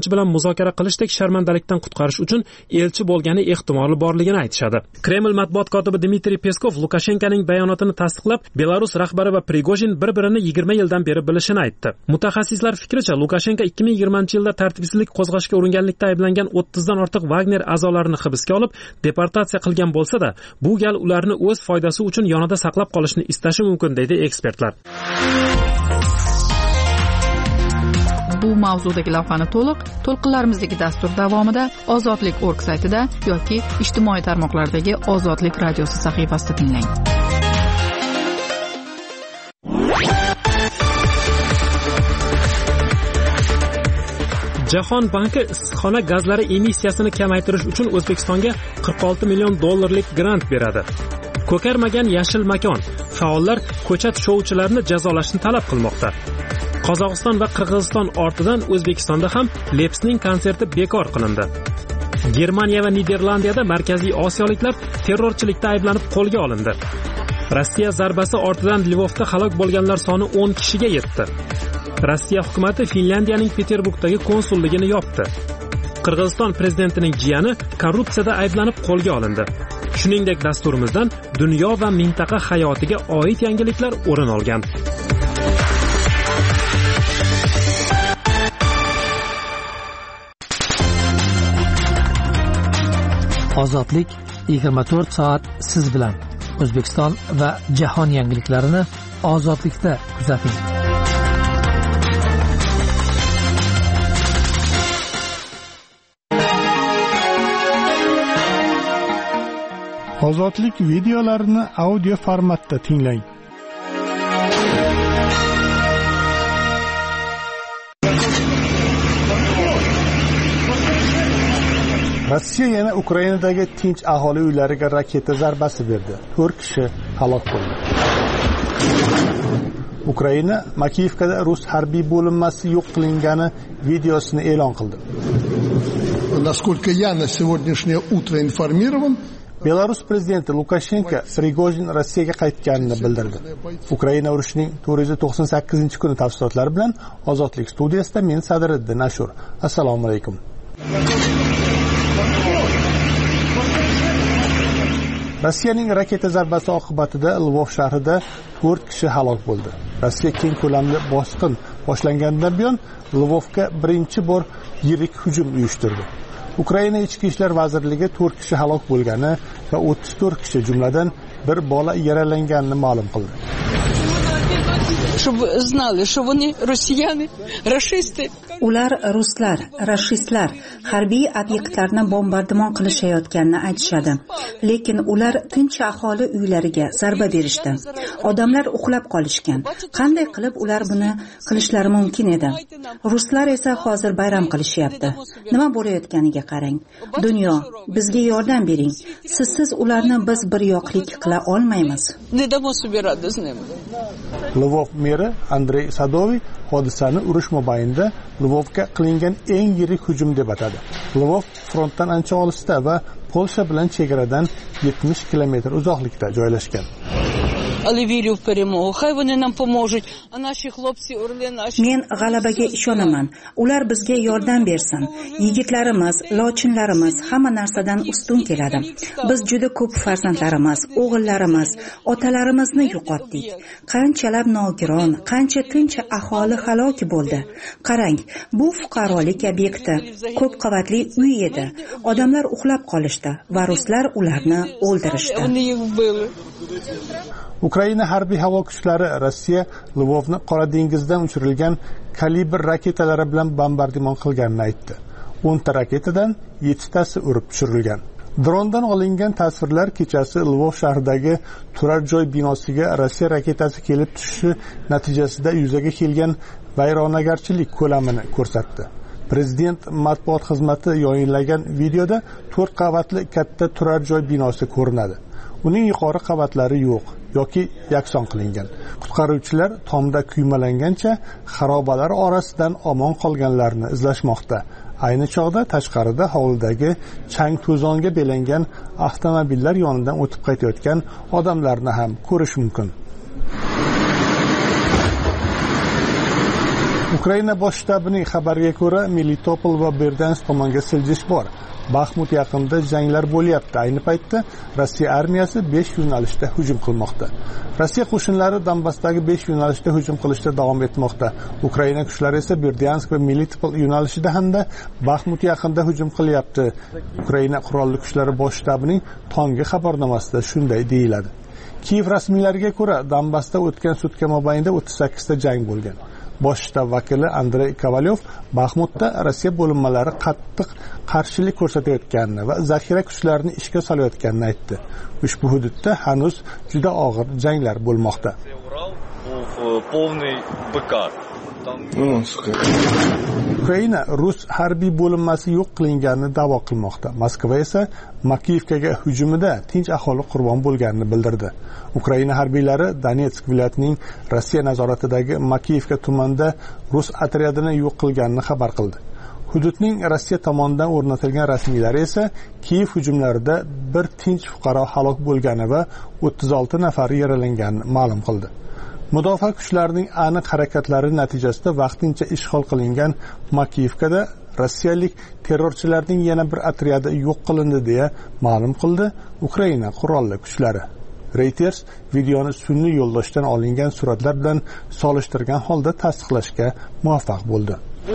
Speaker 1: elchi bilan muzokara qilishdek sharmandalikdan qutqarish uchun elchi bo'lgani ehtimoli borligini aytishadi. Kreml matbuot kotibi Dmitriy Peskov Lukashenkoning bayonotini tasdiqlab, Belarus rahbari va Prigojin bir-birini yigirma yildan beri bilishini aytdi. Mutaxassislar fikricha, Lukashenko ikki ming yigirmanchi yilda tartibsizlik qo'zg'ashga uringanlikda ayblangan o'ttizdan ortiq Wagner a'zolarini hibsga olib, deportatsiya qilgan bo'lsa-da, bu gal ularni o'z foydasi uchun yonida saqlab qolishni istashi mumkin, deydi ekspertlar.
Speaker 4: Bu mavzudagi lavhani to'liq to'lqinlarimizdagi dastur davomida Ozodlik nokta org saytida yoki ijtimoiy tarmoqlardagi Ozodlik radiosi sahifasida tinglang.
Speaker 1: Jahon banki issiqxona gazlari emissiyasini kamaytirish uchun O'zbekistonga qirq olti million dollarlik grant beradi. Ko'karmagan yashil makon. Faollar ko'chat shouchilarini jazolashni talab qilmoqda. Qozog'iston va Qirg'iziston ortidan O'zbekistonda ham Lepsning konserti bekor qilindi. Germaniya va Niderlandiyada markaziy osiyoliklar terrorchilikda ayblanib qo'lga olindi. Rossiya zarbasi ortidan Lvovda halok bo'lganlar soni o'n kishiga yetdi. Rossiya hukumati Finlandiyaning Peterburgdagi konsulligini yopdi. Qirg'iziston prezidentining jiyani korrupsiyada ayblanib qo'lga olindi. Shuningdek, dasturimizdan dunyo va mintaqa hayotiga oid yangiliklar o'rin olgan.
Speaker 13: Ozodlik yigirma to'rt soat siz bilan. O'zbekiston va jahon yangiliklarini Ozodlikda kuzating.
Speaker 14: Ozodlik videolarini audio formatda tinglang. Rossiya yana Ukrainadagi tinch aholi uylariga raketa zarbasi berdi. to'rt kishi halok bo'ldi. Ukraina Makiyevkada rus harbiy bo'linmasi yo'q qilingani videosini e'lon qildi.
Speaker 15: Насколько я на сегодняшнее утро информирован,
Speaker 14: Belarus prezidenti Lukashenko Prigojin Rossiyaga qaytganini bildirdi. Ukraina urushining to'rt yuz to'qson sakkizinchi kuni tafsilotlari bilan Ozodlik studiyasida men Sadiriddin Ashur. Assalomu alaykum. Rossiyaning raketa zarbasi oqibatida Lvov shahrida to'rt kishi halok bo'ldi. Rossiya keng ko'lamli bosqin boshlanganidan buyon Lvovga birinchi bor yirik hujum uyushtirdi. Ukraina Ichki ishlar vazirligi to'rt kishi halok bo'lgani va o'ttiz to'rt kishi, jumladan bir bola yaralanganini ma'lum qildi.
Speaker 16: Чтобы знали, что они россияне, расисты.
Speaker 17: Ular ruslar, rashistlar harbiy obyektlarni bombardimon qilishayotganini aytishadi. Lekin ular tinch aholi uylariga zarba berishdi. Odamlar uxlab qolishgan. Qanday qilib ular buni qilishlari mumkin edi? Ruslar esa hozir bayram qilishyapti. Nima bo'layotganiga qarang. Dunyo, bizga yordam bering. Sizsiz ularni biz bir yoqlik qila olmaymiz.
Speaker 14: Lvov meri Andrey Sadoviy hodisani urush mobaynida Lvovga qilingan eng yirik hujum deb atadi. Lvov frontdan ancha olisda va Polsha bilan chegaradan yetmish kilometr uzoqlikda joylashgan.
Speaker 17: Men g'alabaga ishonaman. Ular bizga yordam bersin. Yigitlarimiz, lochinlarimiz hamma narsadan ustun keladi. Biz juda ko'p farzandlarimiz, o'g'illarimiz, otalarimizni yo'qotdik. Qanchalar nogiron, qancha tinch aholi halok bo'ldi. Qarang, bu fuqarolik obyekti, ko'p qavatli uy edi. Odamlar uxlab qolishdi va ruslar ularni o'ldirishdi.
Speaker 14: Ukraina harbiy havo kuchlari Rossiya Lvovni Qora dengizdan uchirilgan kalibr raketalari bilan bombardimon qilganini aytdi. o'nta raketadan yettitasi urib tushirilgan. Drondan olingan tasvirlar kechasi Lvov shahridagi turar joy binosiga Rossiya raketasi kelib tushishi natijasida yuzaga kelgan vayronagarchilik ko'lamini ko'rsatdi. Prezident matbuot xizmati yayinlagan videoda to'rt qavatli katta turar joy binosi ko'rinadi. Uning yuqori qavatlari yo'q yoki yakson qilingan. Qutqaruvchilar tomda kuymalangancha xarobalar orasidan omon qolganlarni izlashmoqda. Ayni chog'da tashqarida hovlidagi chang to'zonga belangan avtomobillar yonidan o'tib qaytayotgan odamlarni ham ko'rish mumkin. Ukraina bosh shtabining xabariga ko'ra, Melitopol va Berdansk tomonga siljish bor. Baxmut yaqinida janglar bo'lyapti. Ayni paytda Rossiya armiyasi besh yo'nalishda hujum qilmoqda. Rossiya qo'shinlari Donbassdagi besh yo'nalishda hujum qilishda davom etmoqda. Ukraina kuchlari esa Berdansk va Melitopol yo'nalishida hamda Baxmut yaqinida hujum qilyapti. Ukraina qurolli kuchlari bosh shtabining tonggi xabarnomasida shunday deyiladi. Kiyev rasmiylariga ko'ra, Donbassda o'tgan sutka mobaynida o'ttiz sakkizta jang bo'lgan. Bosh shtab vakili Andrey Kovalyov Baxmutda Rossiya bo'linmalari qattiq qarshilik ko'rsatayotganini va zaxira kuchlarini ishga solayotganini aytdi. Ushbu hududda hanuz juda og'ir janglar bo'lmoqda. Ukraina rus harbiy bo'linmasi yo'q qilinganini da'vo qilmoqda. Moskva esa Makiyevkaga hujumida tinch aholi qurbon bo'lganini bildirdi. Ukraina harbiylari Donetsk viloyatining Rossiya nazoratidagi Makiyevka tumanida rus otryadini yo'q qilganini xabar qildi. Hududning Rossiya tomonidan o'rnatilgan rasmiylari esa Kiyev hujumlarida bir tinch fuqaro halok bo'lgani va o'ttiz olti nafar yaralanganini ma'lum qildi. Mudofaa kuchlarining aniq harakatlari natijasida vaqtincha ishg'ol qilingan Makiyevkada rossiyalik terrorchilarning yana bir otryadi yo'q qilindi deya ma'lum qildi Ukraina qurolli kuchlari. Reuters videoni sun'iy yo'ldoshdan olingan suratlar bilan solishtirgan holda tasdiqlashga muvaffaq bo'ldi.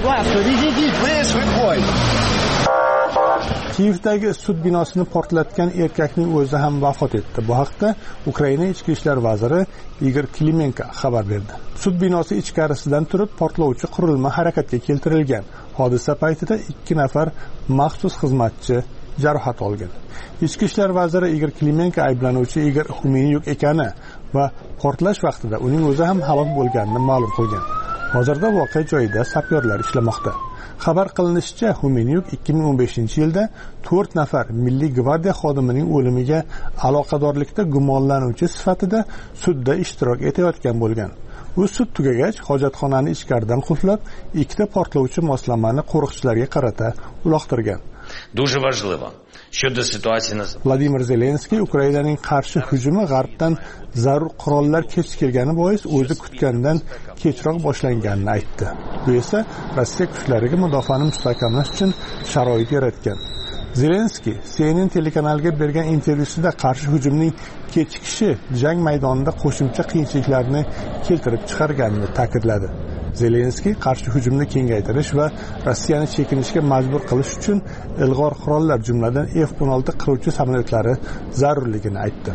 Speaker 14: Kiyevdagi sud binosini portlatgan erkakning o'zi ham vafot etdi. Bu haqda Ukraina ichki ishlar vaziri Igor Klimenko xabar berdi. Sud binosi ichkarisidan turib portlovchi qurilma harakatga keltirilgan. Hodisa paytida ikki nafar maxsus xizmatchi jarohat olgan. Ichki ishlar vaziri Igor Klimenko ayblanuvchi Igor Xumenyuk ekani va portlash vaqtida uning o'zi ham halok bo'lganini ma'lum qilgan. Hozirda voqea joyida sapyorlar ishlamoqda. Xabar qilinishicha, Xumenyuk ikki ming o'n beshinchi yilda to'rt nafar Milliy gvardiya xodimining o'limiga aloqadorlikda gumonlanuvchi sifatida sudda ishtirok etayotgan bo'lgan. U sud tugagach, hojatxonani ichkaridan qulflab, ikkita portlovchi moslamani qo'riqchilarga qarata uloqtirgan.
Speaker 18: Дуже важливо. Щодо ситуації на
Speaker 14: Vladimir Zelenskiy Ukrainaning qarshi hujumi g'arbdan zarur qurollar kech kelgani bois o'zi kutgandan kechroq boshlanganini aytdi. Bu esa Rossiya kuchlariga mudofaani mustahkamlash uchun sharoit yaratgan. Zelenskiy C N N telekanaliga bergan intervyusida qarshi hujumning kechikishi jang maydonida qo'shimcha qiyinchiliklarni keltirib chiqarganini ta'kidladi. Zelenskiy qarshi hujumni kengaytirish va Rossiyani chekinishga majbur qilish uchun ilg'or qurollar, jumladan F o'n olti qiruvchi samolyotlari zarurligini aytdi.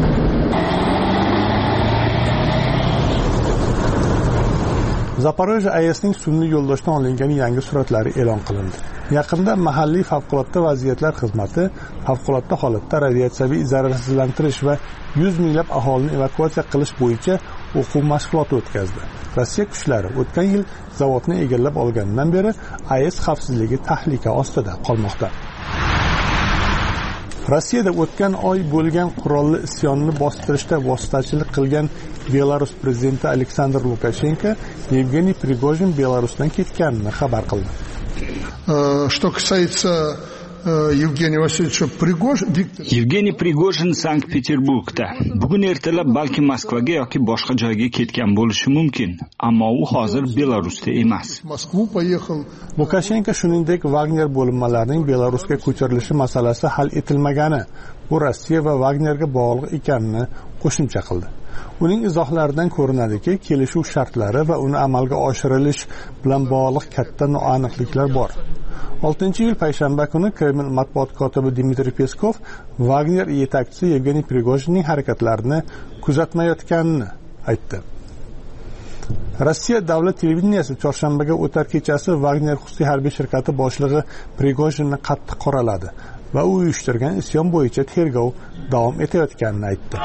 Speaker 14: Zaporojye A E S'ning sun'iy yo'ldoshdan olingan yangi suratlari e'lon qilindi. Yaqinda mahalliy favqulodda vaziyatlar xizmati favqulodda holatda radiatsiyaviy zararsizlantirish va yuz minglab aholini evakuatsiya qilish bo'yicha o'quv mashg'uloti o'tkazdi. Rossiya kuchlari o'tgan yil zavodni egallab olganidan beri A E S xavfsizligi tahlika ostida qolmoqda. Rossiyada o'tgan oy bo'lgan qurolli isyonni bostirishda vositachilik qilgan Belarus prezidenti Aleksandr Lukashenko Yevgeniy Prigojin Belarusdan ketganini xabar qildi.
Speaker 15: Что касается Yevgeniy Vasilyevich Prigojin,
Speaker 5: Yevgeniy Prigojin Sankt-Peterburgda. Bugun ertalab balki Moskvaga yoki boshqa joyga ketgan bo'lishi mumkin, ammo u hozir Belarusda emas.
Speaker 15: Moskva поехал.
Speaker 14: Lukashenko shuningdek Wagner bo'linmalarining Belarusga ko'chirilishi masalasi hal etilmagani, bu Rossiya va Wagnerga bog'liq ekanini qo'shimcha qildi. Uning izohlaridan ko'rinadiki, kelishuv shartlari va uni amalga oshirilish bilan bog'liq katta noaniqliklar bor. oltinchi iyul payshanba kuni Kreml matbuot kotibi Dmitriy Peskov Wagner yetakchisi Yevgeniy Prigojinning harakatlarini kuzatmayotganini aytdi. Rossiya davlat televideniyasi chorshanbaga o'tar kechasi Wagner xususiy harbiy shirkati boshlig'i Prigojinni qattiq qoraladi va u uyushtirgan isyon bo'yicha tergov davom etayotganini aytdi.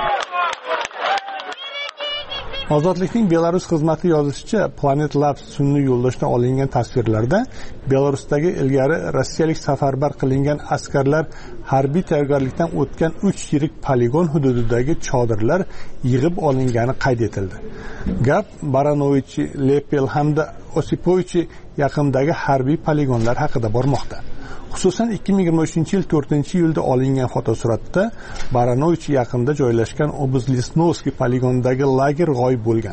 Speaker 14: Ozodlikning Belarus xizmati yozishicha, Planet Labs sun'iy yo'ldoshdan olingan tasvirlarda Belarusdagi ilgari rossiyalik safarbar qilingan askarlar harbiy tayyorgarlikdan o'tgan uch yirik poligon hududidagi chodirlar yig'ib olingani qayd etildi. Gap Baranovich, Lepel hamda Osipovich yaqindagi harbiy poligonlar haqida bormoqda. Xususan ikki ming yigirma uchinchi yil to'rtinchi iyulda olingan fotosuratda Baranovich yaqinida joylashgan Obuzlesnovskiy poligonidagi lager g'oyib bo'lgan.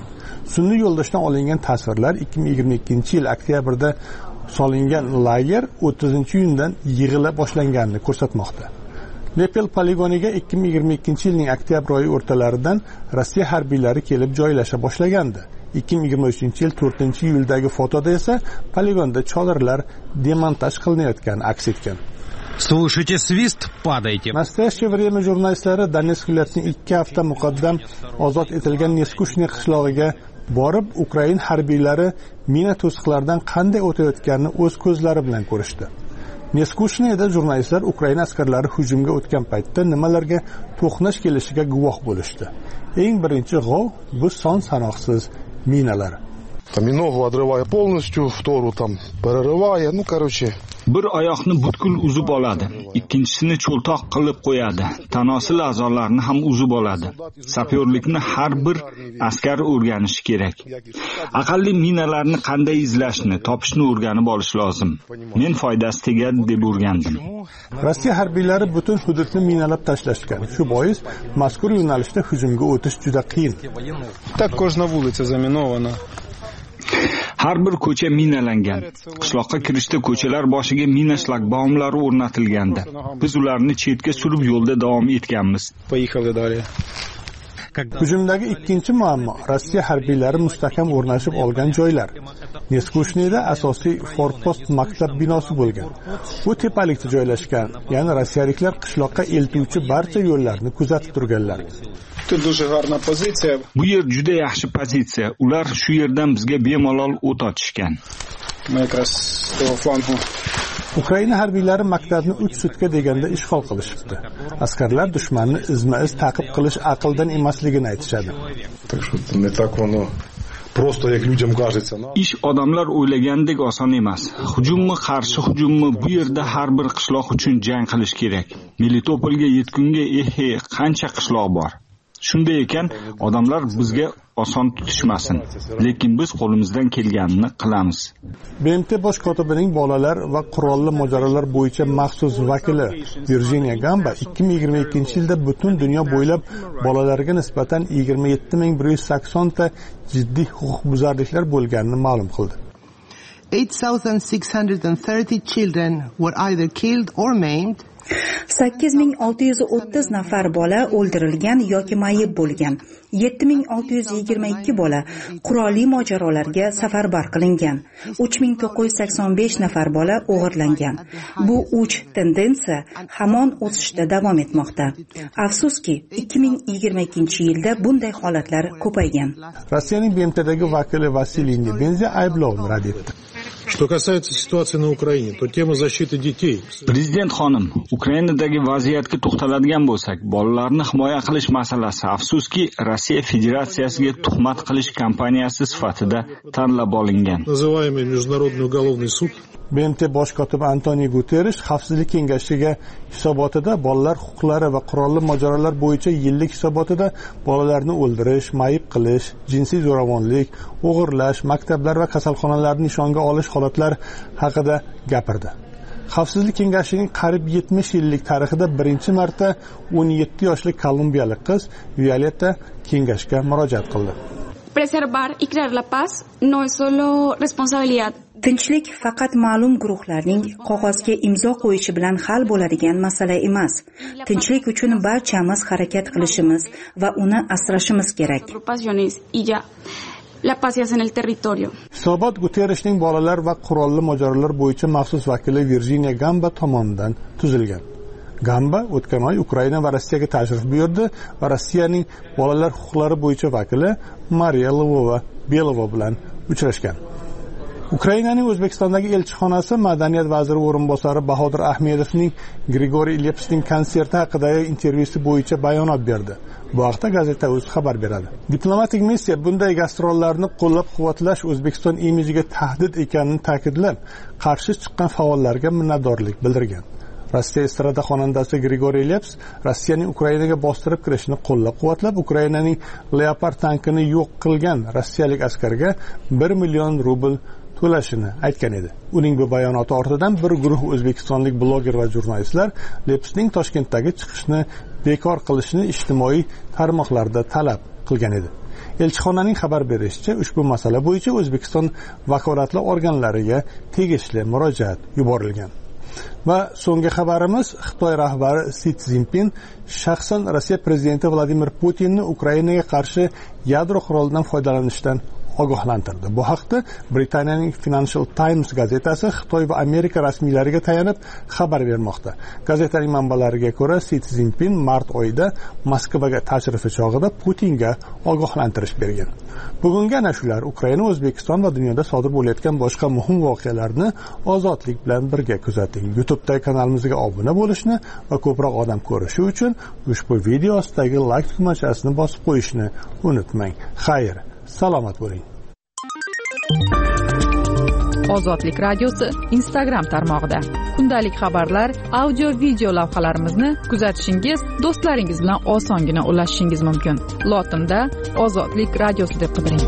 Speaker 14: sun'iy yo'ldoshdan olingan tasvirlar ikki ming yigirma ikkinchi yil oktyabrda solingan lager o'ttizinchi iyundan yig'ila boshlanganini ko'rsatmoqda. Lepel poligoniga ikki ming yigirma ikkinchi yilning oktyabr oyi o'rtalaridan Rossiya harbiylari kelib joylasha boshlagandi. ikki ming yigirma uchinchi yil to'rtinchi iyuldagi fotoda esa poligonda chodirlar demontaj qilinayotgani aks etgan.
Speaker 19: Слушайте свист, падайте.
Speaker 14: Nastoящее время jurnalistlari Donetsk viloyatining ikki hafta muqaddam ozod etilgan Neskushniy qishlog'iga borib, Ukraina harbiylari mina to'siqlaridan qanday o'tayotganini o'z ko'zlari bilan ko'rishdi. Neskushniyda jurnalistlar Ukraina askarlari hujumga o'tgan paytda nimalarga to'qnash kelishiga guvoh bo'lishdi. Eng birinchi g'ov bu son sanoqsiz minalar.
Speaker 20: Там и ногу отрывая полностью, вторую там прорывая, ну, короче.
Speaker 5: Bir oyoqni butkul uzib oladi, ikkinchisini cho'ltoq qilib qo'yadi, tanosil a'zolarini ham uzib oladi. Sapyorlikni har bir askar o'rganishi kerak. Aqalli minalarni qanday izlashni, topishni o'rganib olish lozim. Men foydasi tegadi deb o'rgandim.
Speaker 14: Rossiya harbiylari butun hududni minalab tashlashgan. Shu bois mazkur yo'nalishda hujumga o'tish juda qiyin.
Speaker 21: Так кожна вулиця замінована.
Speaker 5: Har bir ko'cha minalangan. Qishloqqa kirishda ko'chalar boshiga mina shlagbaumlari o'rnatilgandi. Biz ularni chetga surib yo'lda davom etganmiz.
Speaker 21: Поехали далее.
Speaker 14: Hujumdagi ikkinchi muammo Rossiya harbiylari mustahkam o'rnashib olgan joylar. Neskushniyda asosiy forpost maktab binosi bo'lgan. Bu tepalikda joylashgan, ya'ni rossiyaliklar qishloqqa eltuvchi barcha yo'llarni kuzatib turganlar.
Speaker 5: Bu yer juda yaxshi pozitsiya. Ular shu yerdan bizga bemalol o't ochishgan.
Speaker 14: Ukraina harbiylari maktabni uch sutka deganda ishg'ol qilishibdi. Askarlar dushmanni izma-iz ta'qib qilish aqldan emasligini aytishadi.
Speaker 5: Ish odamlar o'ylagandek oson emas. Hujummi, qarshi hujummi, bu yerda har bir qishloq uchun jang qilish kerak. Melitopolga yetgunga ehe qancha qishloq bor. Shunday ekan, odamlar bizga oson tutishmasin, lekin biz qo'limizdan kelganini qilamiz.
Speaker 14: B M T bosh kotibining bolalar va qurolli mojarolar bo'yicha maxsus vakili Virginia Gamba ikki ming yigirma ikkinchi yilda butun dunyo bo'ylab bolalarga nisbatan yigirma yetti ming bir yuz sakson ta jiddiy huquqbuzarliklar bo'lganini ma'lum qildi.
Speaker 22: eight thousand six hundred thirty children were either killed or maimed.
Speaker 17: sakkiz ming olti yuz o'ttiz nafar bola o'ldirilgan yoki mayib bo'lgan. yetti ming olti yuz yigirma ikki bola qurolli mojarolarga safarbar qilingan. uch ming to'qqiz yuz sakson besh nafar bola o'g'irlangan. Bu uch tendensiya hamon o'sishda davom etmoqda. Afsuski, ikki ming yigirma ikkinchi yilda bunday holatlar ko'paygan.
Speaker 14: Rossiyaning B M Tdagi vakili Vasiliy Nebenzi ayblovni rad etdi.
Speaker 23: Что касается ситуации на Украине, то тема защиты детей.
Speaker 5: Prezident xonim, Ukrainadagi vaziyatga to'xtaladigan bo'lsak, bolalarni himoya qilish masalasi afsuski Rossiya Federatsiyasiga tuhmat qilish kampaniyasi sifatida tanlab olingan.
Speaker 23: Называемый Международный уголовный суд.
Speaker 14: B M T bosh kotibi Antoniy Guterrish Xavfsizlik kengashiga hisobotida bolalar huquqlari va qurolli mojarolar bo'yicha yillik hisobotida bolalarni o'ldirish, mayib qilish, jinsiy zo'ravonlik, o'g'irlash, maktablar va kasalxonalarni nishonga olish holatlari haqida gapirdi. Xavfsizlik kengashining qariyb yetmish yillik tarixida birinchi marta o'n yetti yoshli kolumbiyalik qiz Violetta kengashga murojaat qildi.
Speaker 24: Preservar y crear la paz no es solo responsabilidad.
Speaker 17: Tinchlik faqat ma'lum guruhlarning qog'ozga imzo qo'yishi bilan hal bo'ladigan masala emas. Tinchlik uchun barchamiz harakat qilishimiz va uni asrashimiz kerak.
Speaker 24: La paz en el territorio.
Speaker 14: Hisobot Guterrishning bolalar va qurolli mojarolar bo'yicha maxsus vakili Virginia Gamba tomonidan tuzilgan. Gamba o'tgan oy Ukraina va Rossiyaga tashrif buyurdi va Rossiyaning bolalar huquqlari bo'yicha vakili Mariya Lvova-Belova bilan uchrashgan. Ukrainaning O'zbekistondagi elchixonasi madaniyat vaziri o'rinbosari Bahodir Ahmedovning Grigoriy Lepsning konserti haqidagi intervyusi bo'yicha bayonot berdi. Bu haqda gazeta o'zi xabar beradi. Diplomatik missiya bunday gastrollarni qo'llab-quvvatlash O'zbekiston imijiga tahdid ekanini ta'kidlab, qarshi chiqqan faollarga minnatdorlik bildirgan. Rossiya estrada xonandasi Grigoriy Leps Rossiyaning Ukrainaga bostirib kirishini qo'llab-quvvatlab, Ukrainaning Leopard tankini yo'q qilgan rossiyalik askarga bir million rubl to'lashini aytgan edi. Uning bu bayonoti ortidan bir guruh o'zbekistonlik bloger va jurnalistlar Lepsning Toshkentdagi chiqishni bekor qilishni ijtimoiy tarmoqlarda talab qilgan edi. Elchixonaning xabar berishicha, ushbu masala bo'yicha O'zbekiston vakolatli organlariga tegishli murojaat yuborilgan. Va so'nggi xabarimiz, Xitoy rahbari Si Szinpin shaxsan Rossiya prezidenti Vladimir Putinni Ukrainaga qarshi yadro qurolidan foydalanishdan ogohlantirdi. Bu haqda Britaniyaning Financial Times gazetasi Xitoy va Amerika rasmiylariga tayanib xabar bermoqda. Gazetaning manbalariga ko'ra, Si Szinpin mart oyida Moskvaga tashrifi chog'ida Putinga ogohlantirish bergan. Bugungi ana shular Ukraina, O'zbekiston va dunyoda sodir bo'layotgan boshqa muhim voqealarni ozodlik bilan birga kuzating. YouTube'dagi kanalimizga obuna bo'lishni va ko'proq odam ko'rishi uchun ushbu video ostidagi like tugmachasini bosib qo'yishni unutmang. Xayr, salomat bo'ling.
Speaker 4: Ozodlik radiosi Instagram tarmog'ida kundalik xabarlar, audio video lavhalarimizni kuzatishingiz, do'stlaringiz bilan osongina ulashishingiz mumkin. Lotinda Ozodlik radiosi deb qidiring.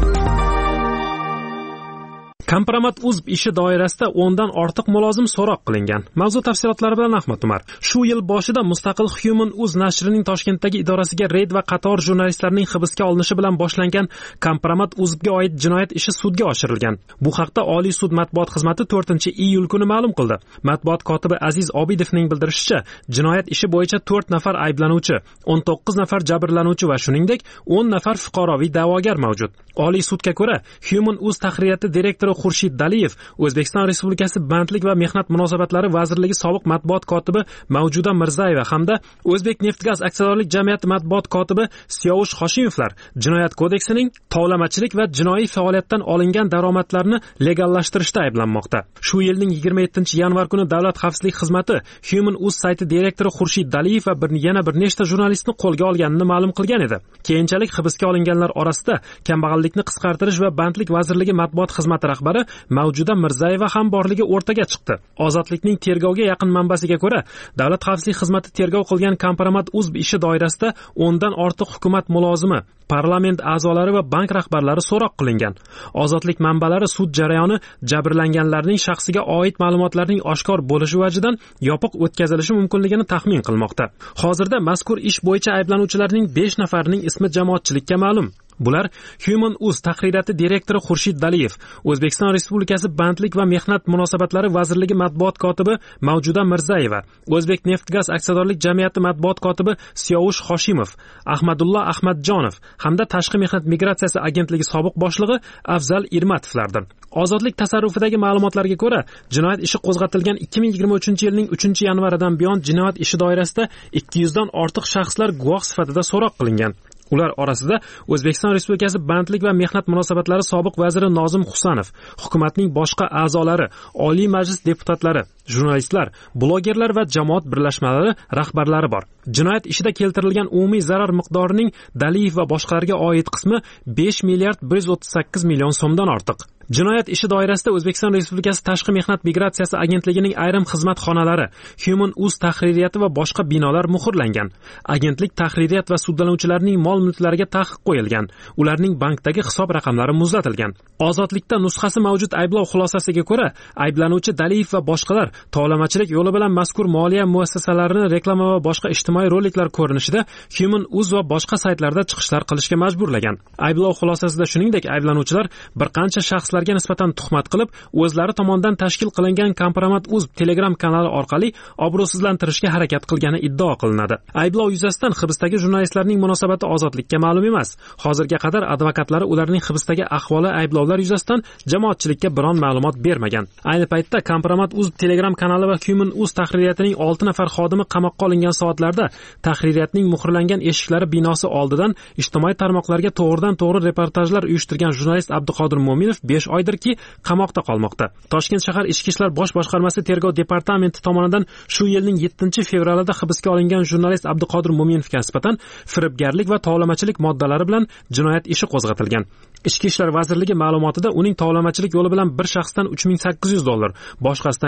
Speaker 1: Kompromat Uzb ishi doirasida o'ndan ortiq mulozim so'roq qilingan. Mavzu tafsilotlari bilan Ahmad Umar. Shu yil boshida mustaqil Human Uz nashrining Toshkentdagi idorasiga reyd va qator jurnalistlarning hibsga olinishi bilan boshlangan Kompromat Uzbga oid jinoyat ishi sudga oshirilgan. Bu haqda Oliy sud matbuot xizmati to'rtinchi iyul kuni ma'lum qildi. Matbuot kotibi Aziz Obidovning bildirishicha, jinoyat ishi bo'yicha to'rt nafar ayblanuvchi, o'n to'qqiz nafar jabrlanuvchi va shuningdek o'n nafar fuqaroviy da'vogar mavjud. Oliy sudga ko'ra, Human Uz tahririyati direktori Xurshid Daliyev, O'zbekiston Respublikasi Bandlik va mehnat munosabatlari vazirligi sobiq matbuot kotibi Mavjuda Mirzayeva hamda O'zbek Neftgaz aksiyadorlik jamiyati matbuot kotibi Siyovush Hoshimovlar Jinoyat kodeksining tovlamachilik va jinoiy faoliyatdan olingan daromadlarni legallashtirishda ayblanmoqda. Shu yilning yigirma yettinchi yanvar kuni Davlat xavfsizlik xizmati Human Uz sayti direktori Xurshid Daliyev va bir yana bir nechta jurnalistni qo'lga olganini ma'lum qilgan edi. Keyinchalik hibsga olinganlar orasida kambag'allikni qisqartirish va bandlik vazirligi matbuot xizmati rahbari Mavjuda Mirzayeva ham borligi o'rtaga chiqdi. Ozodlikning tergovga yaqin manbasiga ko'ra, Davlat xavfsizlik xizmati tergov qilgan Kompromat Uzb ishi doirasida o'ndan ortiq hukumat mulozimi, parlament a'zolari va bank rahbarlari so'roq qilingan. Ozodlik manbalari sud jarayoni jabrlanganlarning shaxsiga oid ma'lumotlarning oshkor bo'lishi vajidan yopiq o'tkazilishi mumkinligini taxmin qilmoqda. Hozirda mazkur ish bo'yicha ayblanuvchilarning besh nafarining ismi jamoatchilikka ma'lum. Bular Human Uz tahririyati direktori Xurshid Daliyev, O'zbekiston Respublikasi Bandlik va mehnat munosabatlari vazirligi matbuot kotibi Mavjuda Mirzayeva, O'zbek Neftgaz aksiyadorlik jamiyati matbuot kotibi Siyovush Hoshimov, Ahmadullo Ahmadjonov hamda Tashqi mehnat migratsiyasi agentligi sobiq boshlig'i Afzal Irmatovlardir. Ozodlik tasarrufidagi ma'lumotlarga ko'ra, jinoyat ishi qo'zg'atilgan ikki ming yigirma uchinchi yilning uchinchi yanvaridan buyon jinoyat ishi doirasida ikki yuzdan ortiq shaxslar guvoh sifatida so'roq qilingan. Ular orasida O'zbekiston Respublikasi Bandlik va mehnat munosabatlari sobiq vaziri Nozim Husanov, hukumatning boshqa a'zolari, Oliy Majlis deputatlari, jurnalistlar, blogerlar va jamoat birlashmalari rahbarlari bor. Jinoyat ishida keltirilgan umumiy zarar miqdorining Daliyev va boshqalarga oid qismi besh milliard bir yuz o'ttiz sakkiz million so'mdan ortiq. Jinoyat ishi doirasida O'zbekiston Respublikasi Tashqi mehnat migratsiyasi agentligining ayrim xizmat xonalari, Human Uz tahririyati va boshqa binolar muhrlangan. Agentlik tahririyat va sudlanuvchilarning mol-mulklariga taqiq qo'yilgan. Ularning bankdagi hisob raqamlari muzlatilgan. Ozodlikda nusxasi mavjud ayblov xulosasiga ko'ra, ayblanuvchi Daliyev va boshqalar tovlamachilik yo'li bilan mazkur moliya muassasalarini reklama va boshqa ijtimoiy roliklar ko'rinishida Human Uz va boshqa saytlarda chiqishlar qilishga majburlagan. Ayblov xulosasida shuningdek ayblanuvchilar bir qancha shaxslar shaxslarga nisbatan tuhmat qilib, o'zlari tomonidan tashkil qilingan Kompromat Uzb Telegram kanali orqali obro'sizlantirishga harakat qilgani iddao qilinadi. Ayblov yuzasidan hibsdagi jurnalistlarning munosabati ozodlikka ma'lum emas. Hozirga qadar advokatlari ularning hibsdagi ahvoli ayblovlar yuzasidan jamoatchilikka biron ma'lumot bermagan. Ayni paytda Kompromat Uzb Telegram kanali va Human Uz tahririyatining olti nafar xodimi qamoqqa olingan soatlarda tahririyatning muhrlangan eshiklari binosi oldidan ijtimoiy tarmoqlarga to'g'ridan-to'g'ri reportajlar uyushtirgan jurnalist Abduqodir Mo'minov besh oydirki qamoqda qolmoqda. Toshkent shahar Ichki ishlar bosh boshqarmasi tergov departamenti tomonidan shu yilning yettinchi fevralida hibsga olingan jurnalist Abduqodir Mo'minovga nisbatan firibgarlik va tovlamachilik moddalari bilan jinoyat ishi qo'zg'atilgan. Ichki ishlar vazirligi ma'lumotida uning tovlamachilik yo'li bilan bir shaxsdan uch ming sakkiz yuz dollar, boshqasidan esa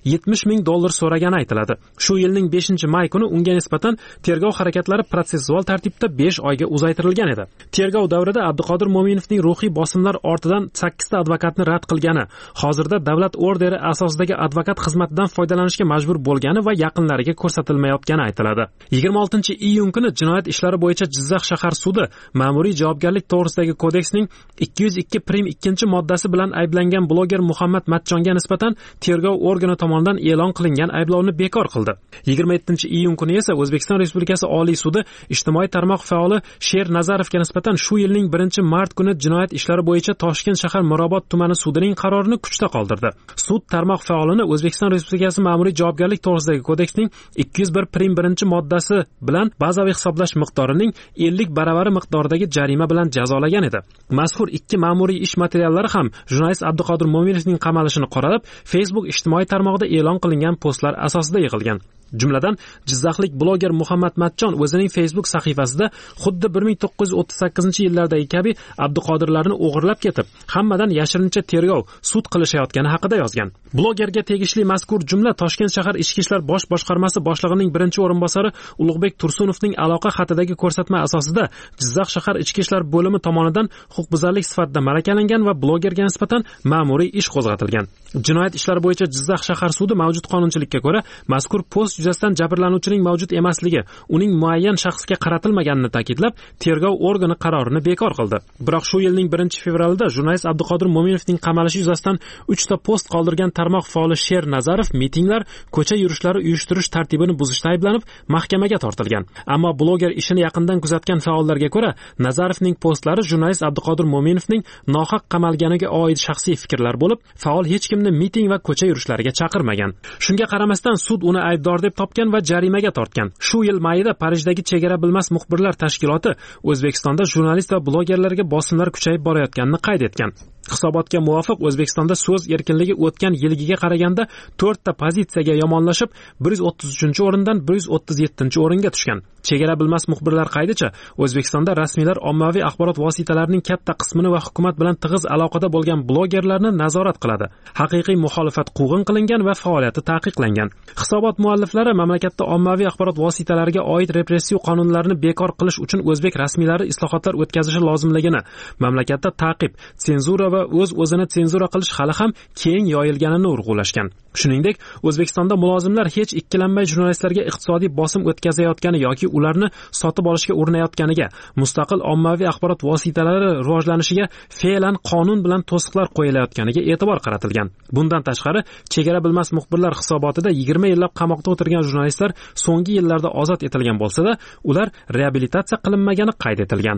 Speaker 1: yetmish ming dollar so'ragani aytiladi. Shu yilning beshinchi may kuni unga nisbatan tergov harakatlari protsessual tartibda besh oyga uzaytirilgan edi. Tergov davrida Abduqodir Mo'minovning ruhiy bosimlar ortidan sakkizta advokatni rad qilgani, hozirda davlat orderi asosidagi advokat xizmatidan foydalanishga majbur bo'lgani va yaqinlariga ko'rsatilmayotgani aytiladi. yigirma oltinchi iyun kuni jinoyat ishlari bo'yicha Jizzax shahar sudi ma'muriy javobgarlik to'g'risidagi kodeksning ikki yuz ikki prim ikkinchi moddasi bilan ayblangan bloger Muhammad Matchonga nisbatan tergov organi tomonidan e'lon qilingan ayblovni bekor qildi. yigirma yettinchi iyun kuni esa O'zbekiston Respublikasi Oliy sudi ijtimoiy tarmoq faoli Sher Nazarovga nisbatan shu yilning birinchi mart kuni jinoyat ishlari bo'yicha Toshkent shahar Mirobod tumani sudining qarorini kuchda qoldirdi. Sud tarmoq faolini O'zbekiston Respublikasi ma'muriy javobgarlik to'g'risidagi kodeksning ikki yuz bir prim birinchi moddasi bilan bazaviy hisoblash miqdorining ellik baravari miqdoridagi jarima bilan jazolagan edi. Mazkur ikki ma'muriy ish materiallari ham jurnalist Abduqodir Mo'minovning qamalishini qoralab, Facebook ijtimoiy tarmog'ida e'lon qilingan postlar asosida yig'ilgan. Jumladan, Jizzaxlik bloger Muhammad Matchon o'zining Facebook sahifasida xuddi bir ming to'qqiz yuz o'ttiz sakkizinchi yillardagi kabi Abduqodirlarni o'g'irlab ketib, hammadan yashirincha tergov, sud qilishayotgani haqida yozgan. Blogerga tegishli mazkur jumla Toshkent shahar Ichki ishlar bosh boshqarmasi boshlig'ining birinchi o'rinbosari Ulug'bek Tursunovning aloqa xatidagi ko'rsatma asosida Jizzax shahar Ichki ishlar bo'limi tomonidan huquqbuzarlik sifatida malakalangan va blogerga nisbatan ma'muriy ish qo'zg'atilgan. Jinoyat ishlari bo'yicha Jizzax shahar sudi mavjud qonunchilikka ko'ra mazkur post yuzasidan jabrlanuvchining mavjud emasligi, uning muayyan shaxsga qaratilmaganini ta'kidlab, tergov organi qarorini bekor qildi. Biroq shu yilning birinchi fevralida jurnalist Abduqodir Mo'minovning qamalishi yuzasidan uch ta post qoldirgan tarmoq faoli Sher Nazarov mitinglar, ko'cha yurishlari uyushtirish tartibini buzishda ayblanib, mahkamaga tortilgan. Ammo bloger ishini yaqindan kuzatgan faollarga ko'ra, Nazarovning postlari jurnalist Abduqodir Mo'minovning nohaq qamalganiga oid shaxsiy fikrlar bo'lib, faol hech kimni miting va ko'cha yurishlariga chaqirmagan. Shunga qaramasdan sud uni aybdor deb topgan va jarimaga tortgan. Shu yil mayida Parijdagi chegara bilmas muxbirlar tashkiloti O'zbekistonda jurnalist va blogerlarga bosimlar kuchayib borayotganini qayd etgan. Hisobotga muvofiq O'zbekistonda so'z erkinligi o'tgan yilgiga qaraganda to'rtta pozitsiyaga yomonlashib, bir yuz o'ttiz uchinchi o'rindan bir yuz o'ttiz yettinchi o'ringa tushgan. Chegara bilmas muxbirlar qaydicha, O'zbekistonda rasmiylar ommaviy axborot vositalarining katta qismini va hukumat bilan tig'iz aloqada bo'lgan blogerlarni nazorat qiladi. Haqiqiy muxolifat quvg'in qilingan va faoliyati taqiqlangan. Hisobot mualliflari mamlakatda ommaviy axborot vositalariga oid repressiv qonunlarni bekor qilish uchun o'zbek rasmiylari islohotlar o'tkazishi lozimligini, mamlakatda ta'qib, senzura va o'z-o'zini senzura qilish hali ham keng yoyilganini urg'ulashgan. Shuningdek, O'zbekistonda mulozimlar hech ikkilanmay jurnalistlarga iqtisodiy bosim o'tkazayotgani yoki ularni sotib olishga urinayotganiga, mustaqil ommaviy axborot vositalari rivojlanishiga fe'lan qonun bilan to'siqlar qo'yilayotganiga e'tibor qaratilgan. Bundan tashqari, chegara bilmas muxbirlar hisobotida yigirma yillab qamoqda o'tirgan jurnalistlar so'nggi yillarda ozod etilgan bo'lsa-da, ular reabilitatsiya qilinmagani qayd etilgan.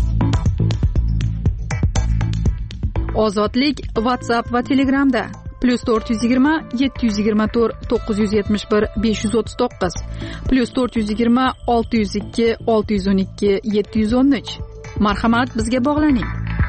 Speaker 4: Ozodlik WhatsApp va Telegramda plus to'rt yuz yigirma yetti yuz yigirma to'rt to'qqiz yuz yetmish bir besh yuz o'ttiz to'qqiz plus to'rt yuz yigirma olti yuz ikki olti yuz o'n ikki yetti yuz o'n uch. Marhamat, bizga bog'laning.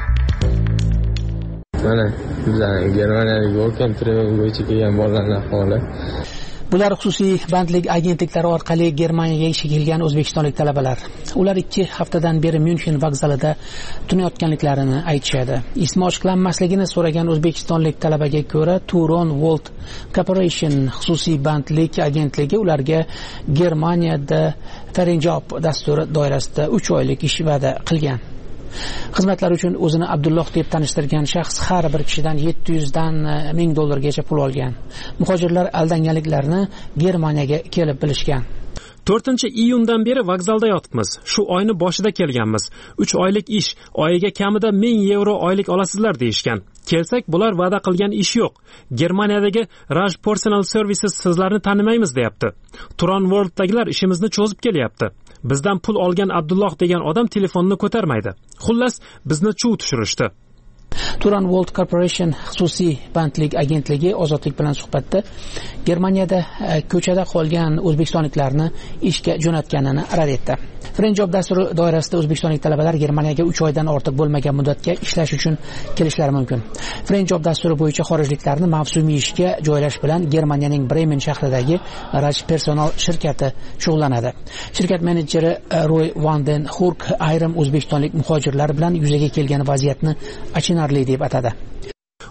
Speaker 2: Mana bizning Germaniyalik Volkan Treven bo'yicha kelgan bolalarning ahvoli.
Speaker 13: Bular xususiy bandlik agentliklari orqali Germaniyaga ishga kelgan o'zbekistonlik talabalar. Ular ikki haftadan beri München vokzalida tunayotganliklarini aytishadi. Ismi ochiqlanmasligini so'ragan o'zbekistonlik talabaga ko'ra, Turon World Corporation xususiy bandlik agentligi ularga Germaniyada Ferienjob dasturi doirasida uch oylik ish va'da qilgan. Xizmatlar uchun o'zini Abdulloh deb tanishtirgan shaxs har bir kishidan yetti yuz dan ming dollargacha pul olgan. Muhojirlar aldanganliklarini Germaniyaga kelib bilishgan.
Speaker 1: to'rtinchi iyundan beri vokzalda yotibmiz. Shu oyni boshida kelganmiz. uch oylik ish, oyiga kamida ming yevro oylik olasizlar deyishgan. Kelsak, bular va'da qilgan ish yo'q. Germaniyadagi Raj Personal Services sizlarni tanimaymiz deyapti. Turon Worlddagilar ishimizni cho'zib kelyapti. Bizdan pul olgan Abdulloh degan odam telefonni ko'tarmaydi. Xullas, bizni chuv tushirishdi.
Speaker 13: Turan World Corporation xususiy bandlik agentligi ozodlik bilan suhbatda Germaniyada ko'chada qolgan o'zbekistonliklarni ishga jo'natganini rad etdi. Frenjob dasturi doirasida o'zbekistonlik talabalar Germaniyaga uch oydan ortiq bo'lmagan muddatga ishlash uchun kelishlari mumkin. Frenjob dasturi bo'yicha xorijliklarni mavsumiy ishga joylash bilan Germaniyaning Bremen shahridagi Raj Personal shirkati shug'ullanadi. Shirkat menejeri Roy Van den Hurk ayrim o'zbekistonlik muhojirlar bilan yuzaga kelgan vaziyatni achinarli deb atadi.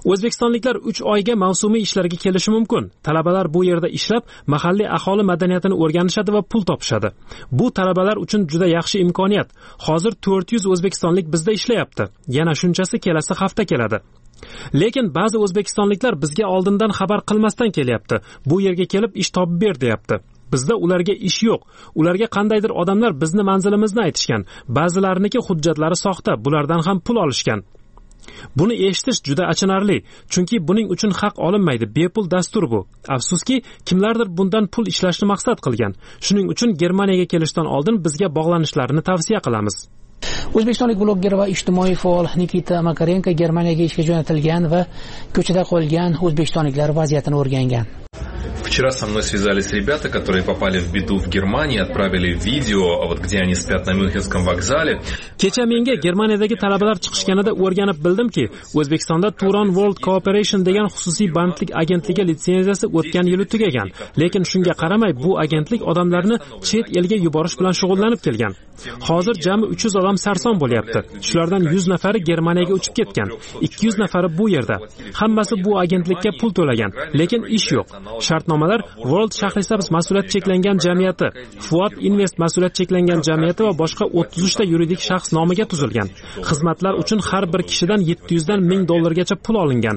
Speaker 1: O'zbekistonliklar uch oyga mavsumiy ishlarga kelishi mumkin. Talabalar bu yerda ishlab, mahalliy aholi madaniyatini o'rganishadi va pul topishadi. Bu talabalar uchun juda yaxshi imkoniyat. Hozir to'rt yuz o'zbekistonlik bizda ishlayapti. Yana shunchasi kelasi hafta keladi. Lekin ba'zi o'zbekistonliklar bizga oldindan xabar qilmasdan kelyapti. Bu yerga kelib ish topib ber deyapti. Bizda ularga ish yo'q. Ularga qandaydir odamlar bizni manzilimizni aytishgan. Ba'zilariniki hujjatlari soxta, bulardan ham pul olishgan. Buni eshitish juda achinarli, chunki buning uchun haq olinmaydi. Bepul dastur bu. Afsuski, kimlardir bundan pul ishlashni maqsad qilgan. Shuning uchun Germaniyaga kelishdan oldin bizga bog'lanishlarini tavsiya qilamiz.
Speaker 13: O'zbekistonlik blogger va ijtimoiy faol Nikita Makarenko Germaniyaga ishga jo'natilgan va ko'chada qolgan o'zbekistonliklar vaziyatini o'rgangan.
Speaker 3: Вчера со мной связались ребята, которые попали в беду в Германии, отправили видео, вот где они спят на Мюнхенском вокзале.
Speaker 1: Kecha menga Germaniyadagi talabalar chiqishganida o'rganib bildimki, O'zbekistonda Turon World Cooperation degan xususiy bandlik agentligi litsenziyasi o'tgan yili tugagan. Lekin shunga qaramay bu agentlik odamlarni chet elga yuborish bilan shug'ullanib kelgan. Hozir jami uch yuz odam sarson bo'lyapti. Shulardan yuz nafari Germaniyaga uchib ketgan. ikki yuz nafari bu yerda. Hammasi bu agentlikka pul to'lagan, lekin ish yo'q. Shartnomalar World Shahrisabz mas'uliyat cheklangan jamiyati, Fuat Invest mas'uliyat cheklangan jamiyati va boshqa o'ttiz uch ta yuridik shaxs nomiga tuzilgan. Xizmatlar uchun har bir kishidan yetti yuz dan ming dollargacha pul olingan.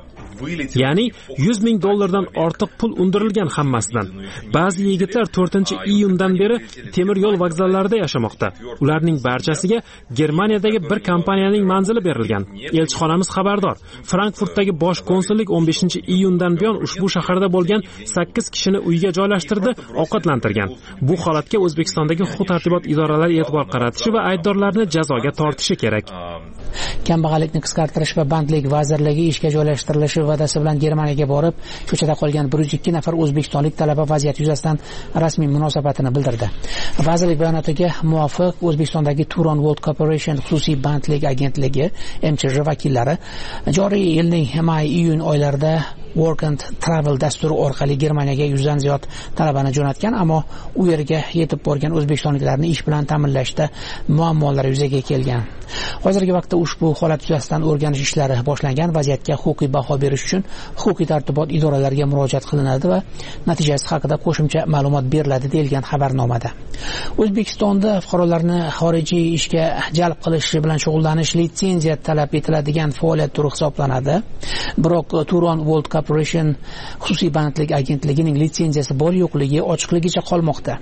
Speaker 1: Ya'ni yuz ming dollardan ortiq pul undirilgan hammasidan. Ba'zi yigitlar to'rtinchi iyundan beri temir yo'l vokzallarida yashamoqda. Ularning barchasiga Germaniyadagi bir kompaniyaning manzili berilgan. Elchixonamiz xabardor. Frankfurtdagi bosh konsullik o'n beshinchi iyundan buyon ushbu shaharda bo'lgan sakkiz kishini uyga joylashtirdi, ovqatlantirgan. Bu holatga O'zbekistondagi huquq-tartibot idoralari e'tibor qaratishi va aybdorlarni jazoga tortishi kerak.
Speaker 13: Kambag'allikni qisqartirish va bandlik vazirligi ishga joylashtirilishi va'dasi bilan Germaniyaga borib, ko'chada qolgan bir yuz ikki nafar o'zbekistonlik talaba vaziyat yuzasidan rasmiy munosabatini bildirdi. Vazirlik bayonotiga muvofiq O'zbekistondagi Turon World Cooperation xususiy bandlik agentligi M C J vakillari joriy yilning may-iyun oylarida Work and Travel dasturi orqali Germaniyaga yuzdan ziyod talabani jo'natgan, ammo u yerga yetib borgan o'zbekistonliklarni ish bilan ta'minlashda muammolar yuzaga kelgan. Hozirgi vaqtda ushbu holat yuzasidan o'rganish ishlari boshlangan. Vaziyatga huquqiy baho berish uchun huquqiy tartibot idoralariga murojaat qilinadi va natijasi haqida qo'shimcha ma'lumot beriladi deyilgan xabarnomada. O'zbekistonda fuqarolarni xorijiy ishga jalb qilish bilan shug'ullanish litsenziya talab etiladigan faoliyat turi hisoblanadi. Biroq Turon World Cooperation xususiy bandlik agentligining litsenziyasi bor yo'qligi ochiqligicha qolmoqda.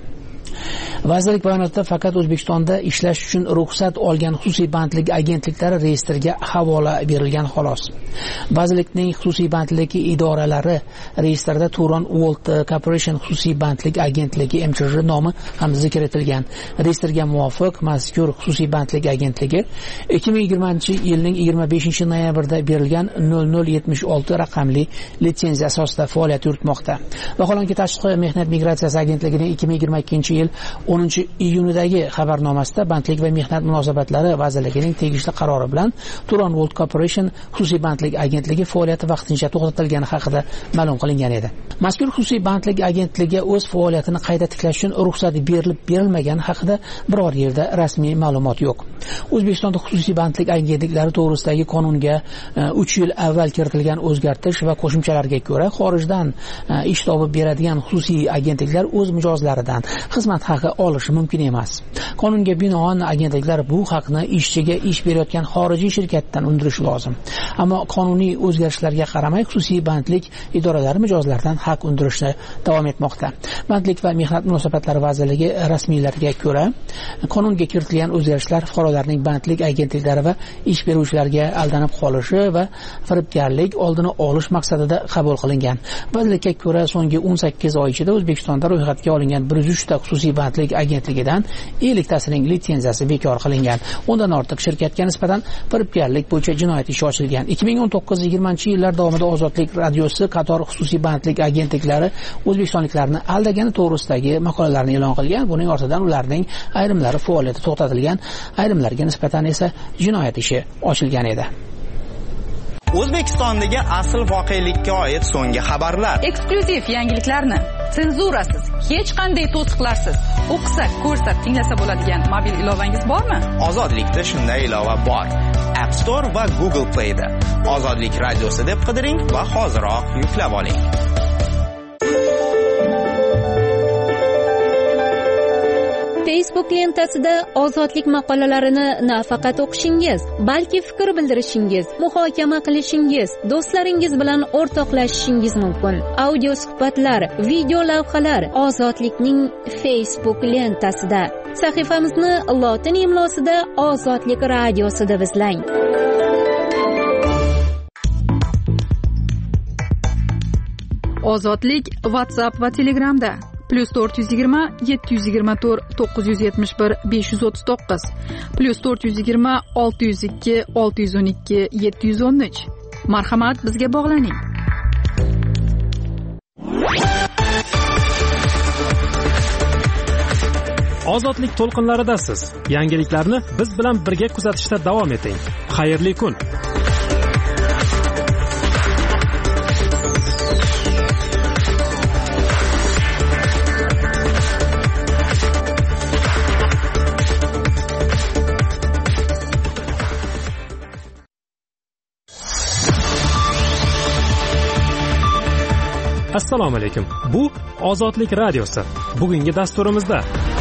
Speaker 13: Vazirlik bayonotida faqat O'zbekistonda ishlash uchun ruxsat olgan xususiy bandlik agentliklari reyestriga havola berilgan xolos. Vazirlikning xususiy bandlik idoralari reyestrida Turon World Cooperation xususiy bandlik agentligi M C J nomi ham zikr etilgan. Reyestrga muvofiq mazkur xususiy bandlik agentligi ikki ming yigirmanchi yilning yigirma beshinchi noyabrida berilgan nol nol yetmish olti raqamli litsenziya asosida faoliyat yuritmoqda. Vaholanki Tashqi mehnat migratsiyasi agentligining ikki ming yigirma ikkinchi yil o'ninchi iyunidagi xabarnomasida bandlik va mehnat munosabatlari vazirligining tegishli qarori bilan Turon World Cooperation xususiy bandlik agentligi faoliyati vaqtincha to'xtatilgani haqida ma'lum qilingan edi. Mazkur xususiy bandlik agentligi o'z faoliyatini qayta tiklash uchun ruxsat berilib berilmagani haqida biror yerda rasmiy ma'lumot yo'q. O'zbekistonda xususiy bandlik agentliklari to'g'risidagi qonunga uch yil avval kiritilgan o'zgartirish va qo'shimchalarga ko'ra xorijdan ish topib beradigan xususiy agentliklar o'z mijozlaridan xizmat haqi olishi mumkin emas. Qonunga binoan agentliklar bu haqni ishchiga ish berayotgan xorijiy shirkatdan undirishi lozim. Ammo qonuniy o'zgarishlarga qaramay xususiy bandlik idoralari mijozlardan haq undirishni davom etmoqda. Bandlik va mehnat munosabatlari vazirligi rasmiylariga ko'ra, qonunga kiritilgan o'zgarishlar fuqarolarning bandlik agentliklari va ish beruvchilarga aldanib qolishi va firibgarlik oldini olish maqsadida qabul qilingan. Vazirlikka ko'ra, so'nggi o'n sakkiz oy ichida O'zbekistonda ro'yxatga olingan bir yuz uch ta xususiy bandlik agentligidan ellik tasining litsenziyasi bekor qilingan. Undan ortiq shirkatga nisbatan firibgarlik bo'yicha jinoyat ishi ochilgan. ikki ming o'n to'qqiz yigirmanchi yillar davomida Ozodlik radiosi qator xususiy bandlik agentliklari o'zbekistonliklarni aldagani to'g'risidagi maqolalarni e'lon qilgan. Buning ortidan ularning ayrimlari faoliyati to'xtatilgan, ayrimlarga nisbatan esa jinoyat ishi ochilgan edi.
Speaker 12: O'zbekistondagi asl voqelikka oid so'nggi xabarlar.
Speaker 4: Eksklyuziv yangiliklarni senzurasiz, hech qanday to'siqlarsiz o'qisa, ko'rsa, tinglasa bo'ladigan mobil ilovangiz bormi?
Speaker 12: Ozodlikda shunday ilova bor. App Store va Google Play da. Ozodlik radiosi deb qidiring va hoziroq yuklab oling.
Speaker 6: Facebook lentasida ozodlik maqolalarini nafaqat o'qishingiz, balki fikr bildirishingiz, muhokama qilishingiz, do'stlaringiz bilan o'rtoqlashishingiz mumkin. Audio suhbatlar, video lavhalar ozodlikning Facebook lentasida. Sahifamizni lotin imlosida Ozodlik radiosi deb izlang.
Speaker 4: Ozodlik WhatsApp va Telegramda plus to'rt yuz yigirma yetti yuz yigirma to'rt to'qqiz yuz yetmish bir besh yuz o'ttiz to'qqiz plus to'rt yuz yigirma olti yuz ikki olti yuz o'n ikki yetti yuz o'n uch. Marhamat, bizga bog'laning.
Speaker 1: Ozodlik to'lqinlaridasiz. Yangiliklarni biz bilan birga kuzatishda davom eting. Xayrli kun. Assalomu alaykum. Bu Ozodlik radiosi. Bugungi dasturimizda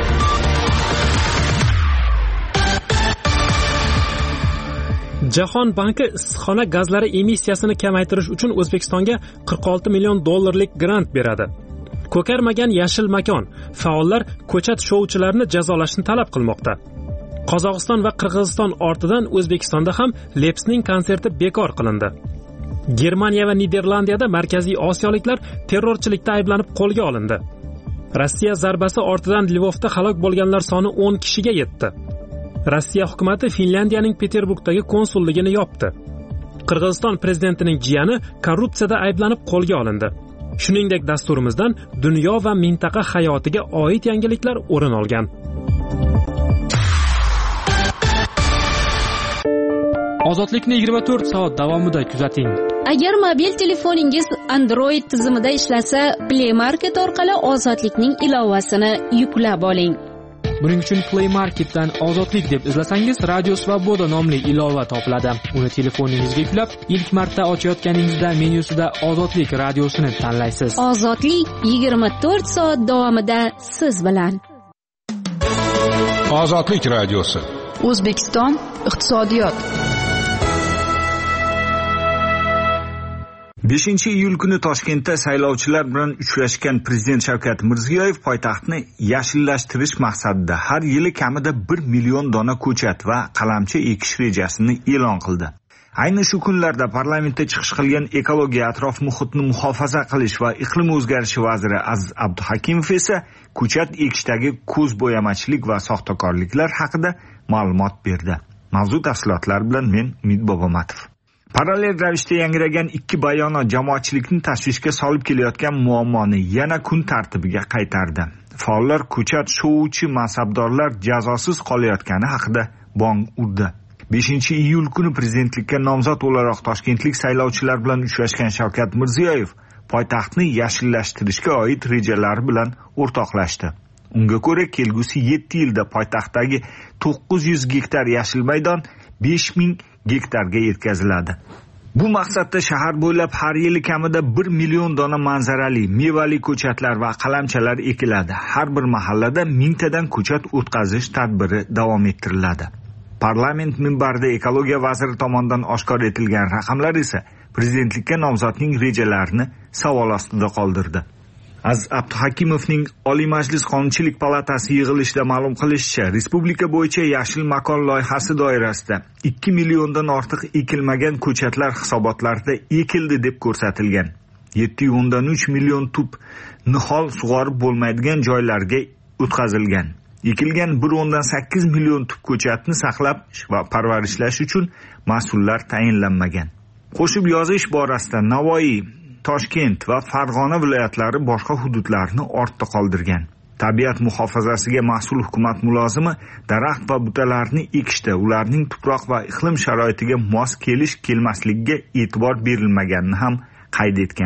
Speaker 1: Jahon banki issiqxona gazlari emissiyasini kamaytirish uchun O'zbekistonga qirq olti million dollarlik grant beradi. Ko'karmagan yashil makon. Faollar ko'chat shouchilarini jazolashni talab qilmoqda. Qozog'iston va Qirg'iziston ortidan O'zbekistonda ham Lepsning konserti bekor qilindi. Germaniya va Niderlandiyada markaziy osiyoliklar terrorchilikda ayblanib qo'lga olindi. Rossiya zarbasi ortidan Lvovda halok bo'lganlar soni o'n kishiga yetdi. Rossiya hukumatı Finlandiyaning Peterburgdagi konsulligini yopdi. Qirg'iziston prezidentining jiyani korrupsiyada ayblanib qo'lga olindi. Shuningdek, dasturimizdan dunyo va mintaqa hayotiga oid yangiliklar o'rin olgan.
Speaker 7: Ozodlikni yigirma to'rt soat davomida kuzating.
Speaker 6: Agar mobil telefoningiz Android tizimida ishlasa, Play Market orqali Ozodlikning ilovasini yuklab oling.
Speaker 7: Buning uchun Play Marketdan Ozodlik deb izlasangiz, Radio Svoboda nomli ilova topiladi. Uni telefoningizga yuklab, ilk marta ochayotganingizda menyusida Ozodlik radiosini tanlaysiz.
Speaker 6: Ozodlik yigirma to'rt soat davomida siz bilan.
Speaker 19: Ozodlik radiosi.
Speaker 4: O'zbekiston iqtisodiyot.
Speaker 5: beshinchi iyul kuni Toshkentda saylovchilar bilan uchrashgan Prezident Shavkat Mirziyoyev poytaxtni yashillashtirish maqsadida har yili kamida bir million dona ko'chat va qalamchi ekish rejasini e'lon qildi. Ayni shu kunlarda parlamentda chiqish qilgan ekologiya, atrof muhitni muhofaza qilish va iqlim o'zgarishi vaziri Aziz Abduhakimov esa ko'chat ekishdagi ko'zbo'yamachilik va soxtakorliklar haqida ma'lumot berdi. Mavzu tafsilotlari bilan men Umid Bobomatov. Parallel ravishda yangragan ikki bayonot jamoatchilikni tashvishga solib kelayotgan muammoni yana kun tartibiga qaytardi. Faollar ko'chat shouchi mansabdorlar jazosiz qolayotgani haqida bong urdi. beshinchi iyul kuni prezidentlikka nomzod o'laroq toshkentlik saylovchilar bilan uchrashgan Shavkat Mirziyoyev poytaxtni yashillashtirishga oid rejalari bilan o'rtoqlashdi. Unga ko'ra, kelgusi yetti yilda poytaxtdagi to'qqiz yuz gektar yashil maydon besh ming gektarga yetkaziladi. Bu maqsadda shahar bo'ylab har yili kamida bir million dona manzarali, mevali ko'chatlar va qalamchalar ekiladi. Har bir mahallada mingtadan ko'chat o'tkazish tadbiri davom ettiriladi. Parlament minbarida ekologiya vaziri tomonidan oshkor etilgan raqamlar esa prezidentlikka nomzodning rejalarini savol ostida qoldirdi. Aziz Abduhakimovning Oliy Majlis Qonunchilik palatasi yig'ilishida ma'lum qilishicha, respublika bo'yicha yashil makon loyihasi doirasida ikki milliondan ortiq ekilmagan ko'chatlar hisobotlarda ekildi deb ko'rsatilgan. yetti nuqta uch million tub nihol sug'orib bo'lmaydigan joylarga o'tkazilgan. Ekilgan bir nuqta sakkiz million tub ko'chatni saqlab va parvarishlash uchun mas'ullar tayinlanmagan. Qo'shib yozish borasida Navoiy, Toshkent va Farg'ona viloyatlari boshqa hududlarni ortda qoldirgan. Tabiat muhofazasiga mas'ul hukumat mulozimi daraxt va butalarni ekishda ularning tuproq va iqlim sharoitiga mos kelish-kelmasligiga e'tibor berilmaganini ham qayd etgan.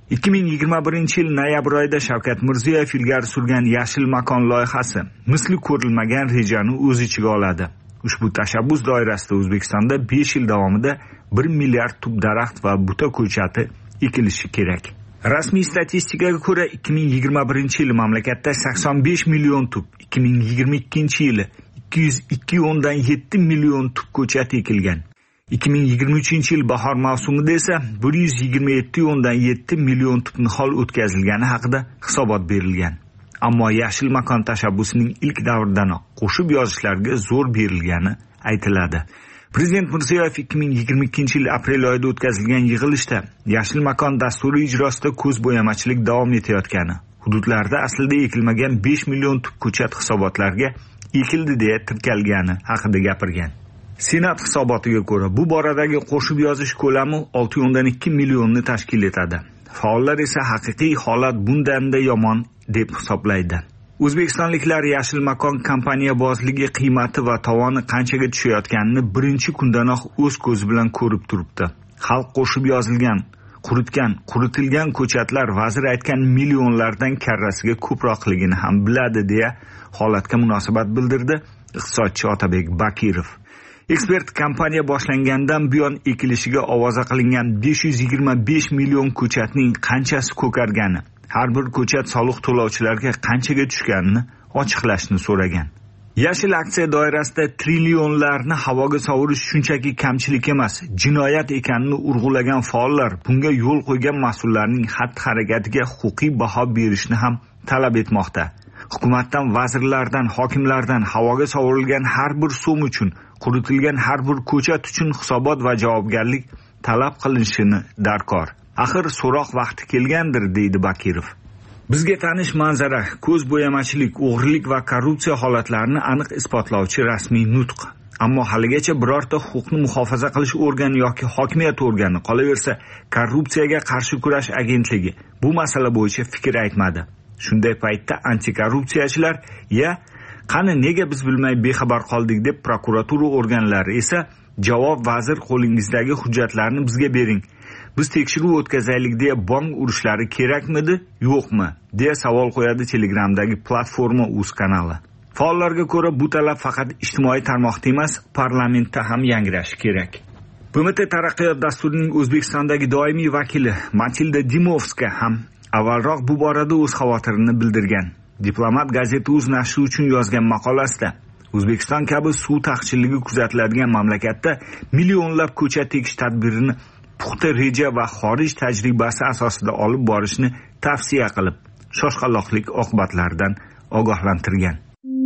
Speaker 5: ikki ming yigirma birinchi yil noyabr oyida Shavkat Mirziyoyev ilgari surgan Yashil makon loyihasi misli ko'rilmagan rejani o'z ichiga oladi. Ushbu tashabbus doirasida O'zbekistonda besh yil davomida bir milliard tub daraxt va buta ko'chati ekilishi kerak. Rasmiy statistikaga ko'ra ikki ming yigirma birinchi yil mamlakatda sakson besh million tub, ikki ming yigirma ikkinchi yili ikki yuz ikki o'ndan yetti million tub ko'chat ekilgan. ikki ming yigirma uchinchi yil bahor mavsumida esa bir yuz yigirma yetti o'ndan yetti million tub nihol o'tkazilgani haqida hisobot berilgan. Ammo Yashil makon tashabbusining ilk davridanoq qo'shib yozishlarga zo'r berilgani aytiladi. Prezident Mirziyoyev ikki ming yigirma ikkinchi yil aprel oyida o'tkazilgan yig'ilishda Yashil makon dasturi ijrosida ko'z bo'yamachilik davom etayotgani, hududlarda aslida ekilmagan besh million tub ko'chat hisobotlarga ekildi deya tirkalgani haqida gapirgan. Senat hisobotiga ko'ra, bu boradagi qo'shib yozish ko'lami olti o'ndan ikki millionni tashkil etadi. Faollar esa haqiqiy holat bundan-da yomon deb hisoblaydi. O'zbekistonliklar Yashil makon kompaniya bozligi qiymati va tovoni qanchaga tushayotganini birinchi kundanoq o'z ko'zi bilan ko'rib turibdi. Xalq qo'shib yozilgan, quritgan, quritilgan ko'chatlar vazir aytgan millionlardan karrasiga ko'proqligini ham biladi deya holatga munosabat bildirdi iqtisodchi Otabek Bakirov. Ekspert kompaniya boshlangandan buyon ekilishiga ovoza qilingan besh yuz yigirma besh million ko'chatning qanchasi ko'kargani, har bir ko'chat soliq to'lovchilarga qanchaga tushganini ochiqlashni so'ragan. Yashil aksiya doirasida trillionlarni havoga sovurish shunchaki kamchilik emas, jinoyat ekanini urg'ulagan faollar bunga yo'l qo'ygan mas'ullarning xatti-harakatiga huquqiy baho berishni ham talab etmoqda. Hukumatdan, vazirlardan, hokimlardan havoga sovurilgan har bir so'm uchun, quritilgan har bir ko'chat uchun hisobot va javobgarlik talab qilinishini darkor. Axir so'roq vaqti kelgandir, deydi Bakirov. Bizga tanish manzara, ko'z bo'yamachilik, o'g'rilik va korrupsiya holatlarini aniq isbotlovchi rasmiy nutq. Ammo haligacha birorta huquqni muhofaza qilish organi yoki hokimiyat organi, qolaversa korrupsiyaga qarshi kurash agentligi bu masala bo'yicha fikr aytmadi. Shunday paytda antikorrupsiyachilar ya qani nega biz bilmay bexabar qoldik deb prokuratura organlari esa javob vazir qo'lingizdagi hujjatlarni bizga bering, biz tekshiruv o'tkazaylik deya bong urishlari kerakmidi, yo'qmi deya savol qo'yadi Telegramdagi platforma uz kanali. Faollarga ko'ra bu talab faqat ijtimoiy tarmoqda emas, parlamentda ham yangrashi kerak. B M T Taraqqiyot dasturining O'zbekistondagi doimiy vakili Matilda Dimovska ham avvalroq bu borada o'z xavotirini bildirgan. Diplomat gazeta uz nashri uchun yozgan maqolasida O'zbekiston kabi suv taqchilligi kuzatiladigan mamlakatda millionlab ko'chat ekish tadbirini puxta reja va xorij tajribasi asosida olib borishni tavsiya qilib, shoshqaloqlik oqibatlaridan ogohlantirgan.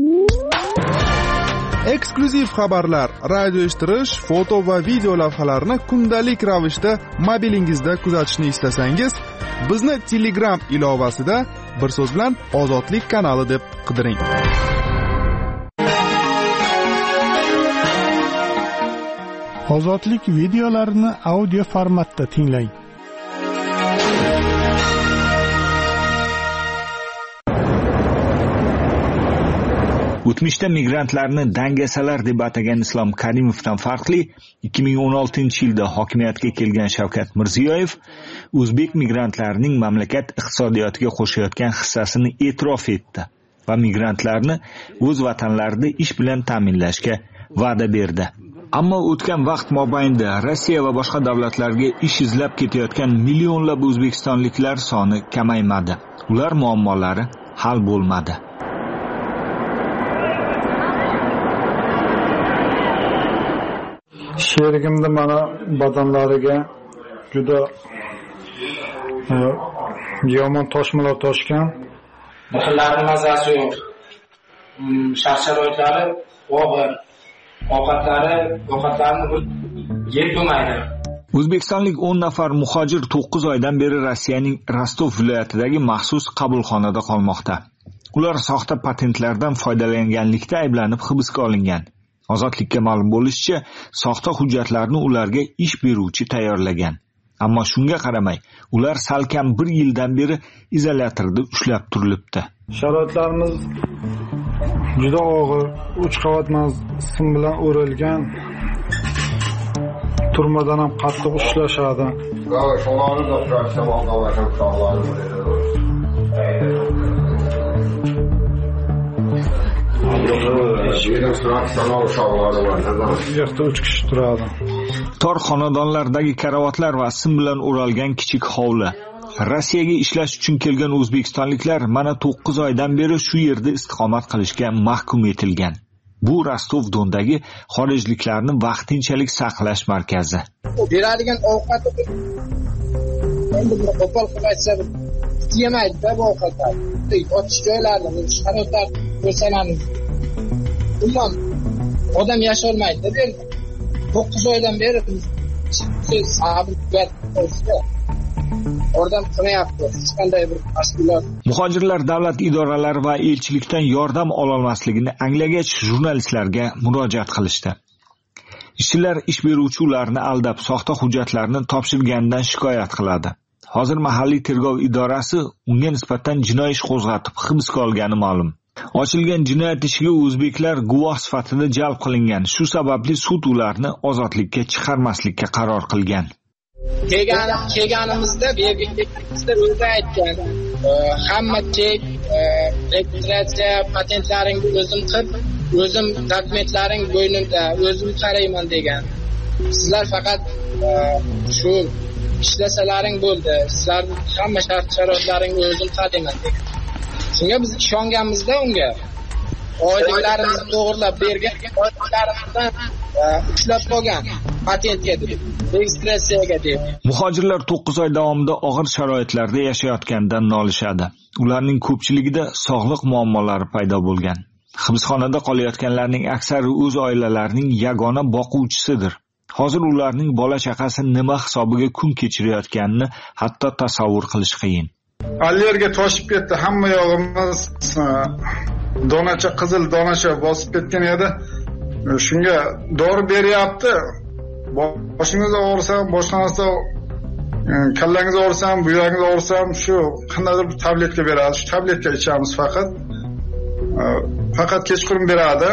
Speaker 8: Eksklyuziv xabarlar, radio eshittirish, foto va video lavhalarni kundalik ravishda mobilingizda kuzatishni istasangiz, bizni Telegram ilovasida bir so'z bilan Ozodlik kanali deb qidiring.
Speaker 14: Ozodlik videolarini audio formatda tinglang.
Speaker 5: O'tmishda migrantlarni dangasalar deb atagan Islom Karimovdan farqli, ikki ming o'n oltinchi yilda hokimiyatga kelgan Shavkat Mirziyoyev o'zbek migrantlarining mamlakat iqtisodiyotiga qo'shayotgan hissasini e'tirof etdi va migrantlarni o'z vatanlarida ish bilan ta'minlashga va'da berdi. Ammo o'tgan vaqt mobaynida Rossiya va boshqa davlatlarga ish izlab ketayotgan millionlab o'zbekistonliklar soni kamaymadi. Ular muammolari hal bo'lmadi.
Speaker 9: Sherigimda mana badanlariga juda e, yomon toshmalar toshgan.
Speaker 10: Bixillarning mazasi yo'q. Shart-sharoitlari og'ir. Ovqatlari, ovqatlarni yeb bo'lmaydi.
Speaker 5: O'zbekistonlik o'n nafar muhojir to'qqiz oydan beri Rossiyaning Rostov viloyatidagi maxsus qabulxonada qolmoqda. Ular soxta patentlardan foydalanganlikda ayblanib hibsga olingan. Ozodlikka ma'lum bo'lishicha, soxta hujjatlarni ularga ish beruvchi tayyorlagan. Ammo shunga qaramay, ular salkam bir yildan beri izolyatorda ushlab turilibdi.
Speaker 9: Sharoitlarimiz juda og'ir, uch qavat sim bilan o'ralgan. turmadan ham qattiq ushlashadi. Yerda uch kishi turadi.
Speaker 5: Tor xonadonlardagi karavotlar va sim bilan o'ralgan kichik hovli. Rossiyaga ishlash uchun kelgan o'zbekistonliklar mana to'qqiz oydan beri shu yerda istiqomat qilishga mahkum etilgan. Bu Rostov-Dondagi xorijliklarni vaqtinchalik saqlash markazi.
Speaker 10: Beradigan ovqati endi bir qo'pol qilsa yemaydi-da bu ovqatlarni. Otish joylarini, sharoitlar ko'rsanamiz. Umuman odam yasholmaydi bu yerda. to'qqiz oydan beri sabr qilib Oradan qilyapti. Hech qanday bir tashkilot.
Speaker 5: Muhojirlar davlat idoralari va elchilikdan yordam ola olmasligini anglagach, jurnalistlarga murojaat qilishdi. Ishchilar ish beruvchi ularni aldab, soxta hujjatlarni topshirganidan shikoyat qiladi. Hozir mahalliy tergov idorasi unga nisbatan jinoiy ish qo'zg'atib, hibsga olgani ma'lum. Ochilgan jinoyat ishiga o'zbeklar guvoh sifatida jalb qilingan. Shu sababli sud ularni ozodlikka chiqarmaslikka qaror qilgan.
Speaker 10: Kelgan kelganimizda belgilikda o'zi aytgan, hamma chek, registratsiya, patentlaringni o'zim qilib, o'zim dokumentlaring bo'ynimda, o'zim qarayman degan. Sizlar faqat shu ishlasalaring bo'ldi. Sizlar hamma shart-sharoitlaringni o'zim qarayman degan. Shunga biz ishonganmizda unga oyliklarimizni to'g'rilab bergan, oyliklarimizdan ushlab qolgan patentga deb, registratsiyaga deb.
Speaker 5: Muhojirlar to'qqiz oy davomida og'ir sharoitlarda yashayotganidan nolishadi. Ularning ko'pchiligida sog'liq muammolari paydo bo'lgan. Hibsxonada qolayotganlarning aksari o'z oilalarining yagona boquvchisidir. Hozir ularning bola chaqasi nima hisobiga kun kechirayotganini hatto tasavvur qilish qiyin.
Speaker 9: Allerga toshib ketdi, hamma yog'imiz donacha qizil donacha bosib ketgan edi. Shunga dori beryapti. Boshingiz og'risa, boshqanasi kallangiz og'risa, buyogingiz og'risa, shu qandaydir bir tabletka beradi. Shu tabletka ichamiz faqat. Faqat kechqurun beradi.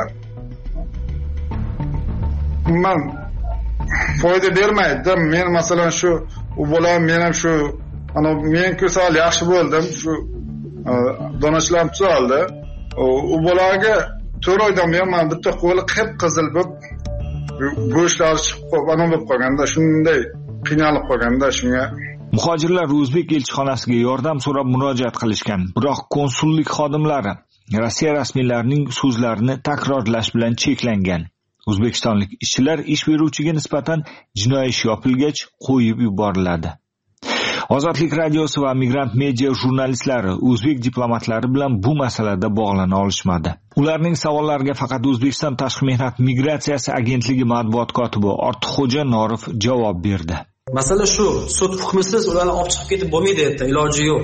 Speaker 9: Men foyda bermaydi. Men masalan shu u bolam men ham shu ana men ko'sal yaxshi bo'ldim. Shu donachilarim tuzaldi. U bolaga to'rt oydan buyon men bitta qo'li qip-qizil bo'lib go'shtlari chiqib qolib, ana bo'lib qolganda, shunday qiynalib qolganda shunga.
Speaker 5: Muhojirlar o'zbek elchixonasiga yordam so'rab murojaat qilishgan, biroq konsullik xodimlari Rossiya rasmiylarining so'zlarini takrorlash bilan cheklangan. O'zbekistonlik ishchilar ish beruvchiga nisbatan jinoiy ish yopilgach qo'yib yuboriladi. Ozodlik radiosi va Migrant media jurnalistlari o'zbek diplomatlari bilan bu masalada bog'lana olishmadi. Ularning savollariga faqat O'zbekiston Tashqi mehnat migratsiyasi agentligi matbuot kotibi Ortiqxo'ja Norov javob berdi.
Speaker 11: Masala shu, sud hukmisiz ularni olib chiqib ketib bo'lmaydi, yerda iloji yo'q.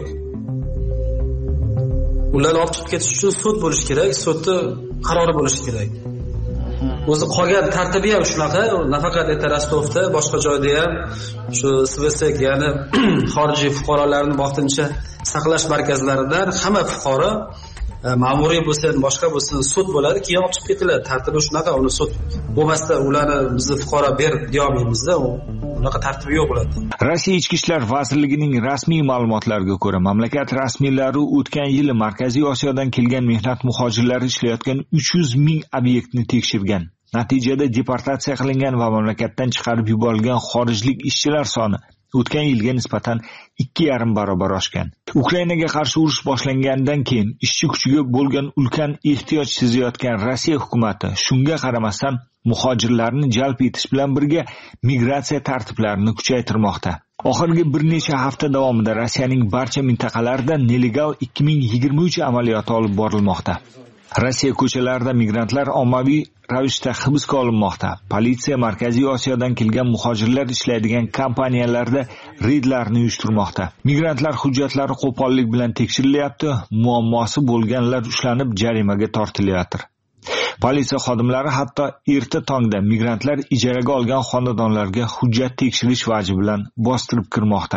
Speaker 11: Ularni olib chiqib ketish uchun sud bo'lish kerak, sudning qarori bo'lishi kerak. O'zi qolgan tartibi ham shunaqa, nafaqat erta Rostovda, boshqa joyda ham shu S V S, ya'ni xorijiy fuqarolarni vaqtincha saqlash markazlaridan hamma fuqaro ma'muriy bo'lsin, boshqa bo'lsin, sud bo'ladi, keyin olib chiqib ketiladi. Tartibi shunaqa, uni sud bo'lmasdan ularni bizni fuqaro ber deya olmaymiz-da, unaqa tartibi yo'q bo'ladi.
Speaker 5: Rossiya Ichki ishlar vazirligining rasmiy ma'lumotlariga ko'ra, mamlakat rasmiylari o'tgan yili Markaziy Osiyodan kelgan mehnat muhojirlari ishlayotgan uch yuz ming obyektni tekshirgan. Natijada deportatsiya qilingan va mamlakatdan chiqarib yuborilgan xorijlik ishchilar soni o'tgan yilga nisbatan ikki yarim barobar oshgan. Ukrainaga qarshi urush boshlangandan keyin ishchi kuchiga bo'lgan ulkan ehtiyoj sezayotgan Rossiya hukumatı shunga qaramasdan muhojirlarni jalb etish bilan birga migratsiya tartiblarini kuchaytirmoqda. Oxirgi bir necha hafta davomida Rossiyaning barcha mintaqalarida nelegal ikki ming yigirma uch amaliyoti olib borilmoqda. Rossiya ko'chalarida migrantlar ommaviy ravishda hibsga olinmoqda. Politsiya Markaziy Osiyodan kelgan muhojirlar ishlaydigan kompaniyalarda reydlarni uyushtirmoqda. Migrantlar hujjatlari qo'pollik bilan tekshirilyapti, muammosi bo'lganlar ushlanib jarimaga tortilyapti. Politsiya xodimlari hatto erta tongda migrantlar ijaraga olgan xonadonlarga hujjat tekshirish vaji bilan bostirib kirmoqda.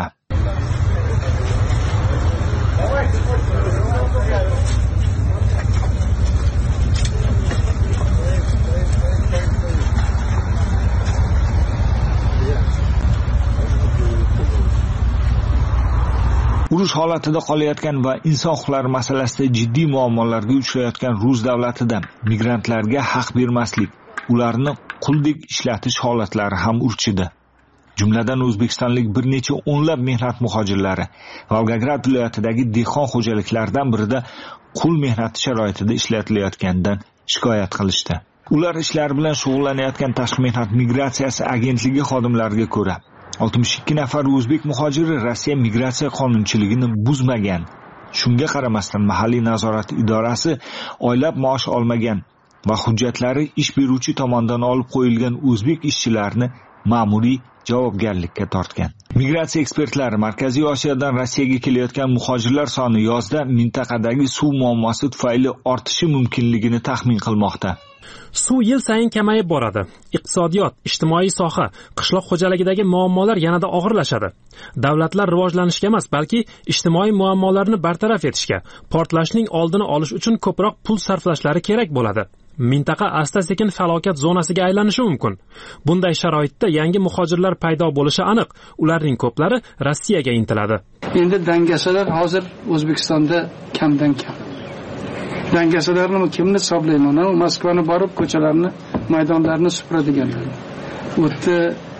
Speaker 5: urush holatida qolayotgan va inson huquqlari masalasida jiddiy muammolarga uchrayotgan Rus davlatida migrantlarga haq bermaslik, ularni quldek ishlatish holatlari ham urchidi. Jumladan O'zbekistonlik bir necha o'nlab mehnat muhojirlari Volgograd viloyatidagi dehqon xo'jaliklaridan birida qul mehnati sharoitida ishlatilayotganidan shikoyat qilishdi. Ular ishlar bilan shug'ullanayotgan Tashqi mehnat migratsiyasi agentligi xodimlariga ko'ra, oltmish ikki nafar o'zbek muhojiri Rossiya migratsiya qonunchiligini buzmagan. Shunga qaramasdan mahalliy nazorat idorasi oylab maosh olmagan va hujjatlari ish beruvchi tomonidan olib qo'yilgan o'zbek ishchilarini ma'muriy javobgarlikka tortgan. Migratsiya ekspertlari Markaziy Osiyodan Rossiyaga kelayotgan muhojirlar soni yozda mintaqadagi suv muammosi tufayli ortishi mumkinligini taxmin qilmoqda.
Speaker 1: Suv yil sayin kamayib boradi. Iqtisodiyot, ijtimoiy soha, qishloq xo'jaligidagi muammolar yanada og'irlashadi. Davlatlar rivojlanishga emas, balki ijtimoiy muammolarni bartaraf etishga, portlashning oldini olish uchun ko'proq pul sarflashlari kerak bo'ladi. Mintaqa asta-sekin falokat zonasiga aylanishi mumkin. Bunday sharoitda yangi muhojirlar paydo bo'lishi aniq. Ularning ko'plari Rossiyaga intiladi.
Speaker 15: Endi dangasalar hozir O'zbekistonda kamdan kam. Dangasalarni kimni hisoblayman? Moskvani borib ko'chalarni, maydonlarni supuradiganlar. U yerda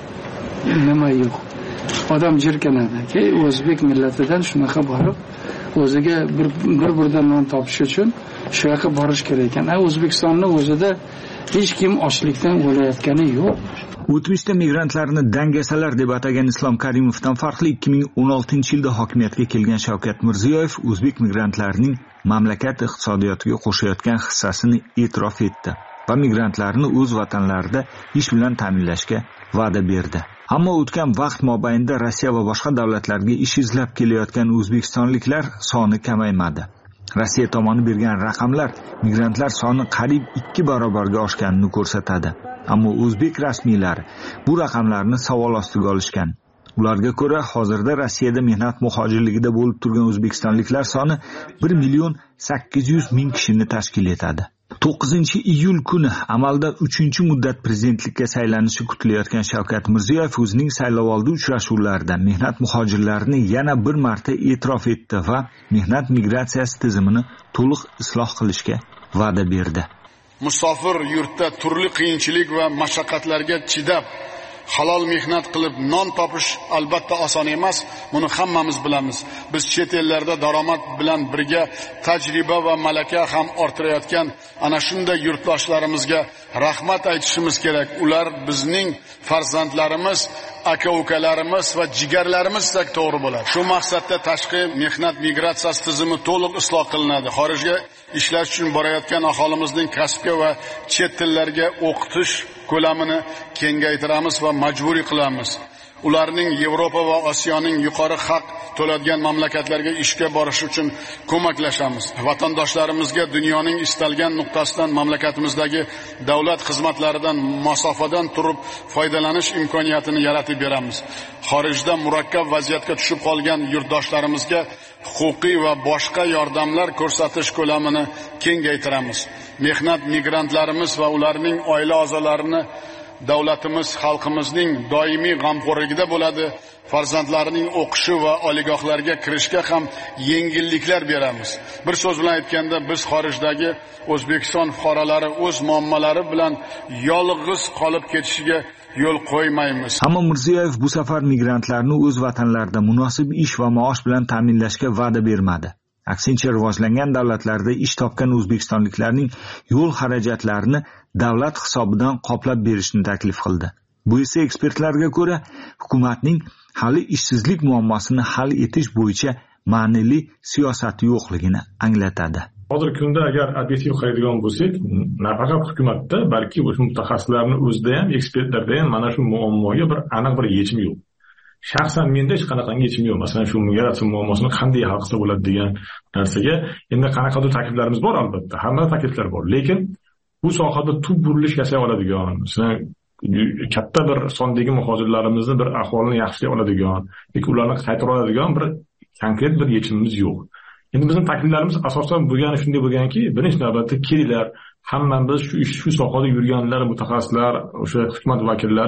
Speaker 15: nima yo'q. Odam jirkanadi. Key o'zbek millatidan shunaqa borib o'ziga bir bir birdan non topish uchun shu yoqqa borish kerak ekan. O'zbekistonning o'zida hech kim ochlikdan o'layotgani yo'q.
Speaker 5: O'tmishda migrantlarni dangasalar deb atagan Islom Karimovdan farqli ikki ming o'n oltinchi yilda hokimiyatga kelgan Shavkat Mirziyoyev o'zbek migrantlarining mamlakat iqtisodiyotiga qo'shayotgan hissasini e'tirof etdi va migrantlarni o'z vatanlarida ish bilan ta'minlashga va'da berdi. Ammo o'tgan vaqt mobaynida Rossiya va boshqa davlatlarga ish izlab kelayotgan o'zbekistonliklar soni kamaymadi. Rossiya tomoni bergan raqamlar migrantlar soni qariyb ikki barobarga oshganini ko'rsatadi. Ammo o'zbek rasmiylari bu raqamlarni savol ostiga olishgan. Ularga ko'ra, hozirda Rossiyada mehnat muhojirligida bo'lib turgan o'zbekistonliklar soni bir million sakkiz yuz ming kishini tashkil etadi. to'qqizinchi iyul kuni amalda uchinchi muddat prezidentlikka saylanishi kutilayotgan Shavkat Mirziyoyev o'zining saylovoldi uchrashuvlarida mehnat muhojirlarini yana bir marta e'tirof etdi va mehnat migratsiyasi tizimini to'liq isloh qilishga va'da berdi.
Speaker 16: Musofir yurtda turli qiyinchilik va mashaqqatlarga chidab halol mehnat qilib non topish albatta oson emas. Buni hammamiz bilamiz. Biz chet ellarda daromad bilan birga tajriba va malaka ham orttirayotgan ana shunday yurtdoshlarimizga rahmat aytishimiz kerak. Ular bizning farzandlarimiz, aka-ukalarimiz va jigarlarimizdak to'g'ri bo'ladi. Shu maqsadda tashqi mehnat migratsiyasi tizimi to'liq isloh qilinadi. Xorijga ishlash uchun borayotgan aholimizning kasbga va chet tillarga o'qitish ko'lamini kengaytiramiz va majburiy qilamiz. Ularning Yevropa va Osiyoning yuqori haq to'ladigan mamlakatlarga ishga borish uchun ko'maklashamiz. Vatandoshlarimizga dunyoning istalgan nuqtasidan mamlakatimizdagi davlat xizmatlaridan masofadan turib foydalanish imkoniyatini yaratib beramiz. Xorijda murakkab vaziyatga tushib qolgan yurtdoshlarimizga huquqiy va boshqa yordamlar ko'rsatish ko'lamini kengaytiramiz. Mehnat migrantlarimiz va ularning oila a'zolarini davlatimiz xalqimizning doimiy g'amxo'rligida bo'ladi. Farzandlarining o'qishi va oliygohlarga kirishga ham yengilliklar beramiz. Bir so'z bilan aytganda, biz xorijdagi O'zbekiston fuqarolari o'z muammolari bilan yolg'iz qolib ketishiga yo'l qo'ymaymiz.
Speaker 5: Ammo Mirziyoyev bu safar migrantlarni o'z vatanlarida munosib ish va maosh bilan ta'minlashga va'da bermadi. Aksincha, rivojlangan davlatlarda ish topgan o'zbekistonliklarning yo'l xarajatlarini davlat hisobidan qoplab berishni taklif qildi. Bu esa ekspertlarga ko'ra hukumatning hali ishsizlik muammosini hal etish bo'yicha ma'nili siyosati yo'qligini anglatadi.
Speaker 18: Hozirgi kunda agar obyektiv qaraydigan bo'lsak, nafaqat hukumatda, balki o'sha mutaxassislarning o'zida ham, ekspertlarda ham mana shu muammoga bir aniq bir yechim yo'q. Shaxsan menda hech qanaqangi yechim yo'q. Masalan, shu migratsiya muammosini qanday hal qilsa bo'ladi degan narsaga endi qanaqadir takliflarimiz bor albatta. Hamma takliflar bor, lekin bu sohada tub burilish yasay oladigan, masalan, katta bir sondagi muhojirlarimizni bir ahvolini yaxshilay oladigan, yoki ularni qaytarib oladigan bir konkret bir yechimimiz yo'q. Endi bizning takliflarimiz asosan bo'lgani shunday bo'lganki, birinchi navbatda kelinglar, hammamiz shu ish shu sohada yurganlar, mutaxassislar, o'sha hukumat vakillari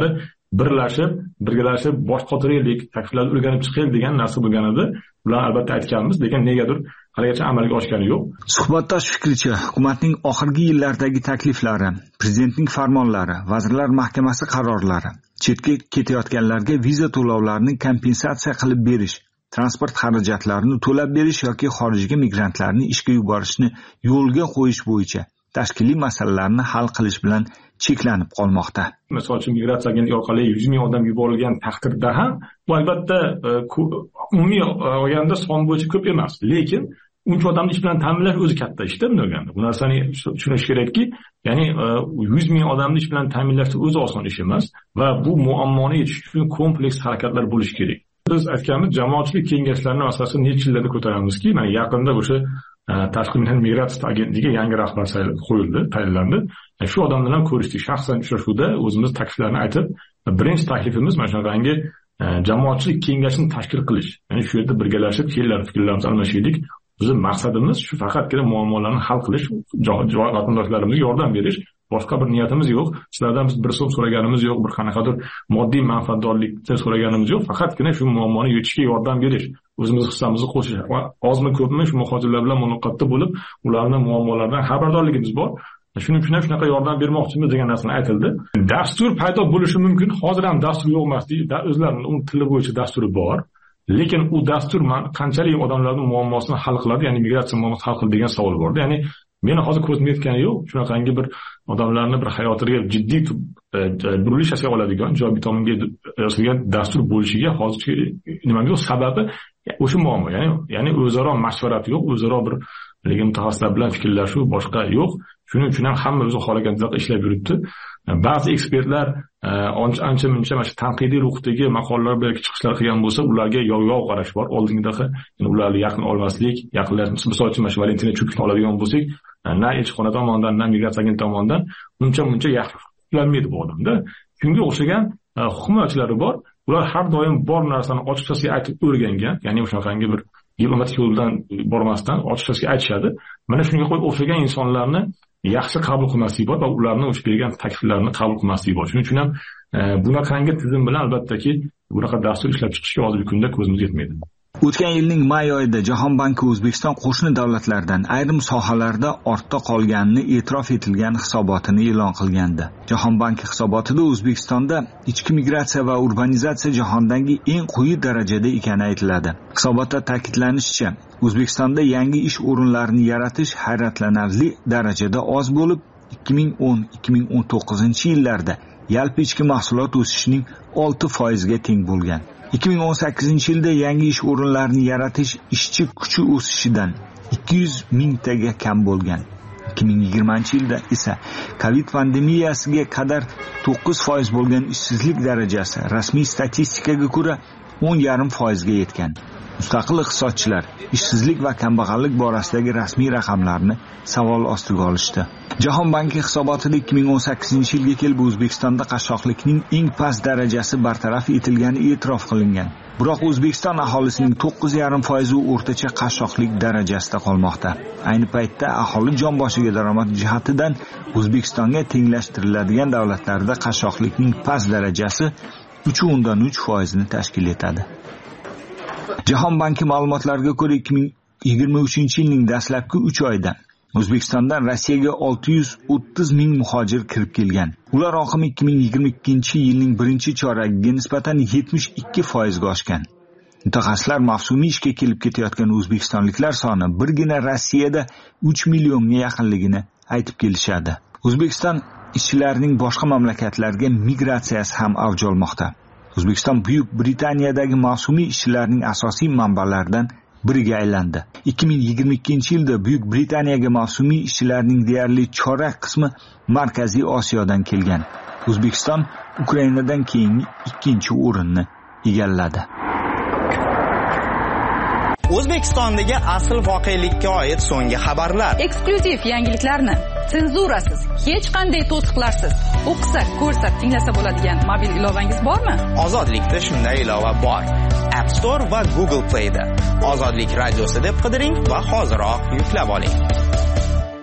Speaker 18: birlashib birgalashib bosh qotiraylik, takliflarni o'rganib chiqaylik degan narsa bo'lgan edi. Ular albatta aytganmiz, lekin negadir haligacha amalga oshgani yo'q.
Speaker 5: Suhbatdosh fikricha, hukumatning oxirgi yillardagi takliflari, prezidentning farmonlari, vazirlar mahkamasi qarorlari, chetga ketayotganlarga viza to'lovlarini kompensatsiya qilib berish, transport xarajatlarini to'lab berish yoki xorijga migrantlarni ishga yuborishni yo'lga qo'yish bo'yicha tashkiliy masalalarni hal qilish bilan cheklanib qolmoqda.
Speaker 18: Misol uchun migratsiya agentligi orqali yuz ming odam yuborilgan taqdirda ham bu albatta umumiy olganda son bo'yicha ko'p emas, lekin uncha odamni ish bilan ta'minlash o'zi katta ishda bunday olganda. Bu narsani tushunish kerakki, ya'ni yuz ming odamni ish bilan ta'minlash o'zi oson ish emas va bu muammoni yechish uchun kompleks harakatlar bo'lishi kerak. Biz aytganimiz, jamoatchilik kengashlarini asosan necha yillarda ko'taramizki, mana yaqinda o'sha tashqi mehnat migratsiya agentligiga yangi rahbar qo'yildi, tayinlandi. Shu odamlar bilan ko'rishdik. Shaxsan uchrashuvda o'zimiz takliflarni aytib, birinchi taklifimiz mana shunaqangi jamoatchilik kengashini tashkil qilish. Ya'ni shu yerda birgalashib kelar fikrlarimizni almashaylik. Bizning maqsadimiz shu faqatgina muammolarni hal qilish, vatandoshlarimizga yordam berish. Boshqa bir niyatimiz yo'q. Sizlardan biz bir so'm so'raganimiz yo'q, bir qanaqadir moddiy manfaatdorlikni so'raganimiz yo'q. Faqatgina shu muammoni yechishga yordam berish, o'zimiz hissamizni qo'shish. Ozmi ko'pmi shu muhojirlar bilan muloqotda bo'lib, ularning muammolaridan xabardorligimiz bor. Shuning uchun ham shunaqa yordam bermoqchimiz degan narsani aytildi. Dastur paydo bo'lishi mumkin. Hozir ham dastur yo'q emas deydi. O'zlarining uning tili bo'yicha dasturi bor. Lekin u dastur qanchalik odamlarning muammosini hal qiladi, ya'ni migratsiya muammosini hal qiladi degan savol bor. Ya'ni meni hozir ko'zim yetgani yo'q. Shunaqangi bir odamlarni bir hayotiga jiddiy burilish yasay oladigan, ijobiy tomonga yasalgan dastur bo'lishiga hozircha nima yo'q. Sababi o'sha muammo, ya'ni ya'ni o'zaro mashvarat yo'q, o'zaro bir lekin mutaxassislar bilan fikrlashuv boshqa yo'q. Shuning uchun ham hamma o'zi xohlaganidek ishlab yuribdi. Ba'zi ekspertlar ancha muncha mana shu tanqidiy ruhdagi maqolalar bilan chiqishlar qilgan bo'lsa, ularga yov-yov qarash bor. Oldingidaqa ularni yaqin olmaslik, yaqinlar misol uchun mana shu Valentina Chukishni oladigan bo'lsak, na elchixona tomonidan, na migratsiya agentligi tomonidan uncha-muncha yaxshi ulanmaydi bu odamda. Shunga o'xshagan himoyachilari bor. Ular har doim bor narsani ochiqchasiga aytib o'rgangan, ya'ni o'shaqangi bir diplomatik yo'ldan bormasdan ochiqchasiga aytishadi. Mana shunga qo'yib o'xshagan insonlarni yaxshi qabul qilmaslik bor va ularni o'sha bergan takliflarni qabul qilmaslik bor. Shuning uchun ham bunaqangi tizim bilan albattaki bunaqa dastur ishlab chiqishga hozirgi kunda ko'zimiz yetmaydi.
Speaker 5: O'tgan yilning may oyida Jahon banki O'zbekiston qo'shni davlatlardan ayrim sohalarda ortda qolganini e'tirof etilgan hisobotini e'lon qilgandi. Jahon banki hisobotida O'zbekistonda ichki migratsiya va urbanizatsiya jahondagi eng quyi darajada ekani aytiladi. Hisobotda ta'kidlanishicha, O'zbekistonda yangi ish o'rinlarini yaratish hayratlanarli darajada oz bo'lib, ikki ming o'n - ikki ming o'n to'qqizinchi yillarda yalpi ichki mahsulot o'sishining olti foizga teng bo'lgan. ikki ming o'n sakkizinchi yilda yangi ish o'rinlarini yaratish ishchi kuchi o'sishidan ikki yuz mingtaga kam bo'lgan. ikki ming yigirmanchi yilda esa Covid pandemiyasiga qadar to'qqiz foiz bo'lgan ishsizlik darajasi rasmiy statistikaga ko'ra o'n yarim nol foizga yetgan. Mustaqil iqtisodchilar ishsizlik va kambag'allik borasidagi rasmiy raqamlarni savol ostiga olishdi. Jahon banki hisobotida ikki ming o'n sakkizinchi yilga kelib O'zbekistonda qashshoqlikning eng past darajasi bartaraf etilgani e'tirof qilingan. Biroq O'zbekiston aholisining to'qqiz yarim foizi o'rtacha qashshoqlik darajasida qolmoqda. Ayni paytda aholi jon boshiga daromad jihatidan O'zbekistonga tenglashtiriladigan davlatlarda qashshoqlikning past darajasi uch o'ndan uch foizni tashkil etadi. Jahon banki ma'lumotlariga ko'ra ikki ming yigirma uchinchi yilning dastlabki uch oyida O'zbekistondan Rossiyaga olti yuz o'ttiz ming muhojir kirib kelgan. Ular oqimi ikki ming yigirma ikkinchi yilning birinchi choragiga nisbatan yetmish ikki foizga oshgan. Mutaxassislar mavsumiy ishga kelib ketayotgan o'zbekistonliklar soni birgina Rossiyada uch millionga yaqinligini aytib kelishadi. O'zbekiston ishchilarining boshqa mamlakatlarga migratsiyasi ham avj olmoqda. O'zbekiston Buyuk Britaniyadagi mavsumiy ishchilarning asosiy manbalaridan biriga aylandi. ikki ming yigirma ikkinchi yilda Buyuk Britaniyaga mavsumiy ishchilarning deyarli chorak qismi Markaziy Osiyodan kelgan. O'zbekiston Ukrainadan keyingi ikkinchi o'rinni egalladi.
Speaker 12: O'zbekistondagi asl voqelikka oid so'nggi xabarlar.
Speaker 4: Eksklyuziv yangiliklarni senzurasiz, hech qanday to'siqlarsiz o'qisa, ko'rsa, tinglasa bo'ladigan mobil ilovangiz bormi?
Speaker 12: Ozodlikda shunday ilova bor. App Store va Google Play'da Ozodlik radiosi deb qidiring va hoziroq yuklab oling.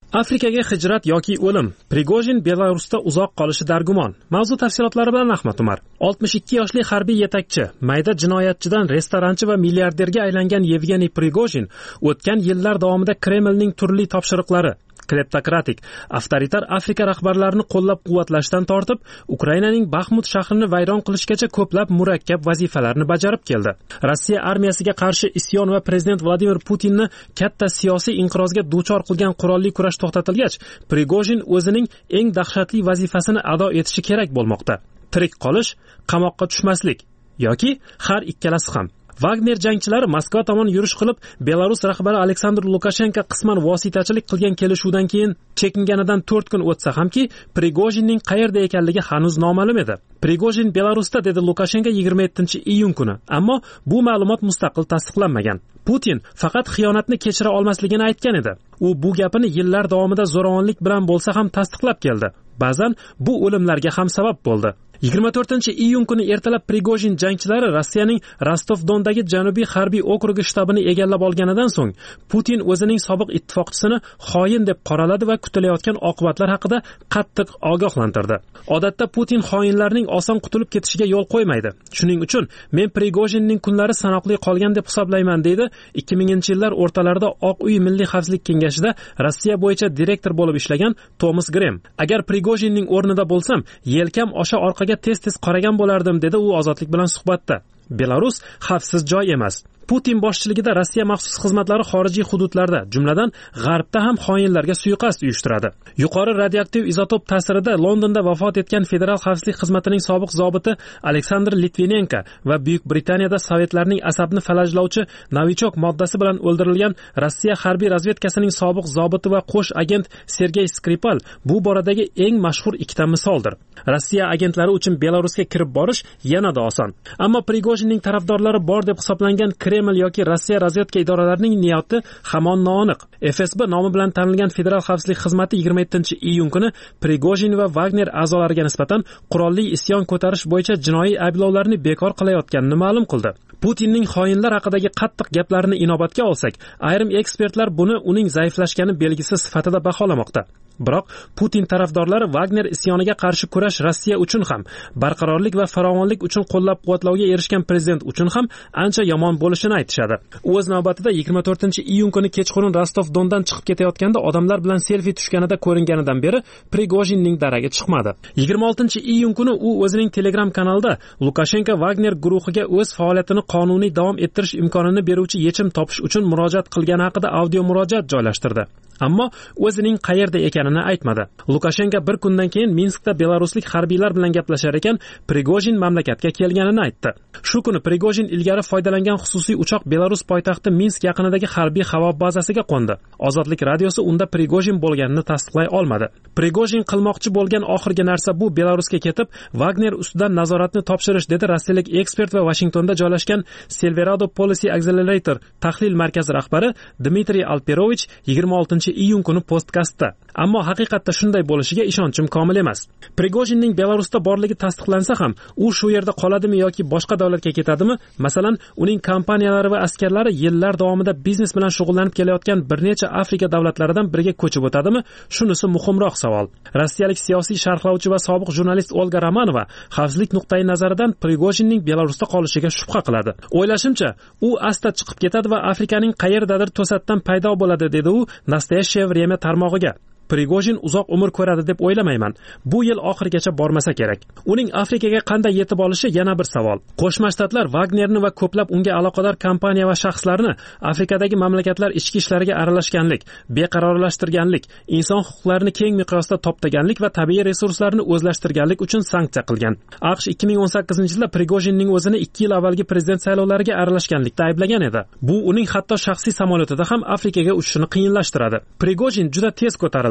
Speaker 1: Afrikaga hijrat yoki o'lim. Prigojin Belarusda uzoq qolishi dargumon. Mavzu tafsilotlari bilan Ahmad Umar. oltmish ikki yoshli harbiy yetakchi, mayda jinoyatchidan restoranchi va milliarderga aylangan Yevgeniy Prigojin o'tgan yillar davomida Kremlning turli topshiriqlari, kleptokratik, avtoritar Afrika rahbarlarini qo'llab-quvvatlashdan tortib, Ukrainaning Baxmut shahrini vayron qilishgacha ko'plab murakkab vazifalarni bajarib keldi. Rossiya armiyasiga qarshi isyon va prezident Vladimir Putinni katta siyosiy inqirozga duchor qilgan qurolli kurash to'xtatilgach, Prigojin o'zining eng dahshatli vazifasini ado etishi kerak bo'lmoqda. Tirik qolish, qamoqqa tushmaslik yoki har ikkalasi ham. Wagner jangchilari Moskva tomon yurish qilib, Belarus rahbari Aleksandr Lukashenko qisman vositachilik qilgan kelishuvdan keyin chekinganidan to'rt kun o'tsa hamki, Prigojinning qayerda ekanligi hanuz noma'lum edi. Prigojin Belarusda, dedi Lukashenko yigirma yettinchi iyun kuni, ammo bu ma'lumot mustaqil tasdiqlanmagan. Putin faqat xiyonatni kechira olmasligini aytgan edi. U bu gapini yillar davomida zo'ravonlik bilan bo'lsa ham tasdiqlab keldi. Ba'zan bu o'limlarga ham sabab bo'ldi. yigirma to'rtinchi iyun kuni ertalab Prigojin jangchilari Rossiyaning Rostov-Dondagi Janubiy harbiy okrugi shtabini egallab olganidan so'ng Putin o'zining sobiq ittifoqchisini xoin deb qoraladi va kutilayotgan oqibatlar haqida qattiq ogohlantirdi. Odatda Putin xoinlarning oson qutulib ketishiga yo'l qo'ymaydi. Shuning uchun men Prigojinning kunlari sanoqli qolgan deb hisoblayman, deydi ikki minginchi yillar o'rtalarida Oq uy Milliy xavfsizlik kengashida Rossiya bo'yicha direktor bo'lib ishlagan Tomas Grem. Agar Prigojinning o'rnida bo'lsam, yelkam osha orqaga tez-tez qaragan bo'lardim, dedi u Ozodlik bilan suhbatda. Belarus xavfsiz joy emas. Putin boshchiligida Rossiya maxsus xizmatlari xorijiy hududlarda, jumladan g'arbda ham xoinlarga suiqasd uyushtiradi. Yuqori radioaktiv izotop ta'sirida Londonda vafot etgan Federal xavfsizlik xizmatining sobiq zobiti Aleksandr Litvinenko va Buyuk Britaniyada sovetlarning asabni falajlovchi novichok moddasi bilan o'ldirilgan Rossiya harbiy razvedkasining sobiq zobiti va qo'sh agent Sergey Skripal bu boradagi eng mashhur ikkita misoldir. Rossiya agentlari uchun Belarusga kirib borish yanada oson. Ammo Prigojinning tarafdorlari bor deb hisoblangan Kreml yoki Rossiya razvedka idoralarining niyati hamon noaniq. F S B nomi bilan tanilgan Federal xavfsizlik xizmati yigirma yettinchi iyun kuni Prigojin va Wagner a'zolariga nisbatan qurolli isyon ko'tarish bo'yicha jinoiy ayblovlarni bekor qilayotganini ma'lum qildi. Putinning xoinlar haqidagi qattiq gaplarini inobatga olsak, ayrim ekspertlar buni uning zaiflashgani belgisi sifatida baholamoqda. Biroq Putin tarafdorlari Wagner isyoniga qarshi kurash Rossiya uchun ham, barqarorlik va farovonlik uchun qo'llab-quvvatlovga erishgan prezident uchun ham ancha yomon bo'lishini aytishadi. U o'z navbatida yigirma to'rtinchi iyun kuni kechqurun Rostov-Dondan chiqib ketayotganda odamlar bilan selfi tushganida ko'ringanidan beri Prigojinning daragi chiqmadi. yigirma oltinchi iyun kuni u o'zining Telegram kanalida Lukashenko Wagner guruhiga o'z faoliyatini qonuniy davom ettirish imkonini beruvchi yechim topish uchun murojaat qilgani haqida audio murojaat joylashtirdi. Ammo o'zining qayerda ekanini aytmadi. Lukashenko bir kundan keyin Minskda belaruslik harbiylar bilan gaplashar ekan, Prigojin mamlakatga kelganini aytdi. Shu kuni Prigojin ilgari foydalangan xususiy uchoq Belarus poytaxti Minsk yaqinidagi harbiy havo bazasiga qo'ndi. Ozodlik radiosi unda Prigojin bo'lganini tasdiqlay olmadi. Prigojin qilmoqchi bo'lgan oxirgi narsa bu Belarusga ketib, Wagner ustidan nazoratni topshirish, dedi rossiyalik ekspert va Washingtonda joylashgan Silverado Policy Accelerator tahlil markazi rahbari Dmitriy Alperovich yigirma oltinchi iyun kuni postkastda. Ammo haqiqatda shunday bo'lishiga ishonchim komil emas. Prigojinning Belarusda borligi tasdiqlansa ham, u shu yerda qoladimi yoki boshqa davlatga ketadimi? Masalan, uning kompaniyalari va askarlari yillar davomida biznes bilan shug'ullanib kelayotgan bir necha Afrika davlatlaridan biriga ko'chib o'tadimi? Shunisi muhimroq savol. Rossiyalik siyosiy sharhlovchi va sobiq jurnalist Olga Romanova xavfsizlik nuqtai nazaridan Prigojinning Belarusda qolishiga shubha qiladi. O'ylashimcha, u asta chiqib ketadi va Afrikaning qayerdadir to'satdan paydo bo'ladi, dedi u Nastoyaщее время tarmog'iga. Prigojin uzoq umr ko'radi deb o'ylamayman. Bu yil oxirigacha bormasa kerak. Uning Afrikaga qanday yetib olishi yana bir savol. Qo'shma Shtatlar Wagnerni va ko'plab unga aloqador kompaniya va shaxslarni Afrikadagi mamlakatlar ichki ishlariga aralashganlik, beqarorlashtirganlik, inson huquqlarini keng miqyosda toptaganlik va tabiiy resurslarni o'zlashtirganlik uchun sanksiya qilgan. AQSh ikki ming o'n sakkizinchi yilda Prigojinning o'zini ikki yil avvalgi prezident saylovlariga aralashganlikda ayblagan edi. Bu uning hatto shaxsiy samolyotida ham Afrikaga uchishini qiyinlashtiradi. Prigojin juda tez ko'tarildi.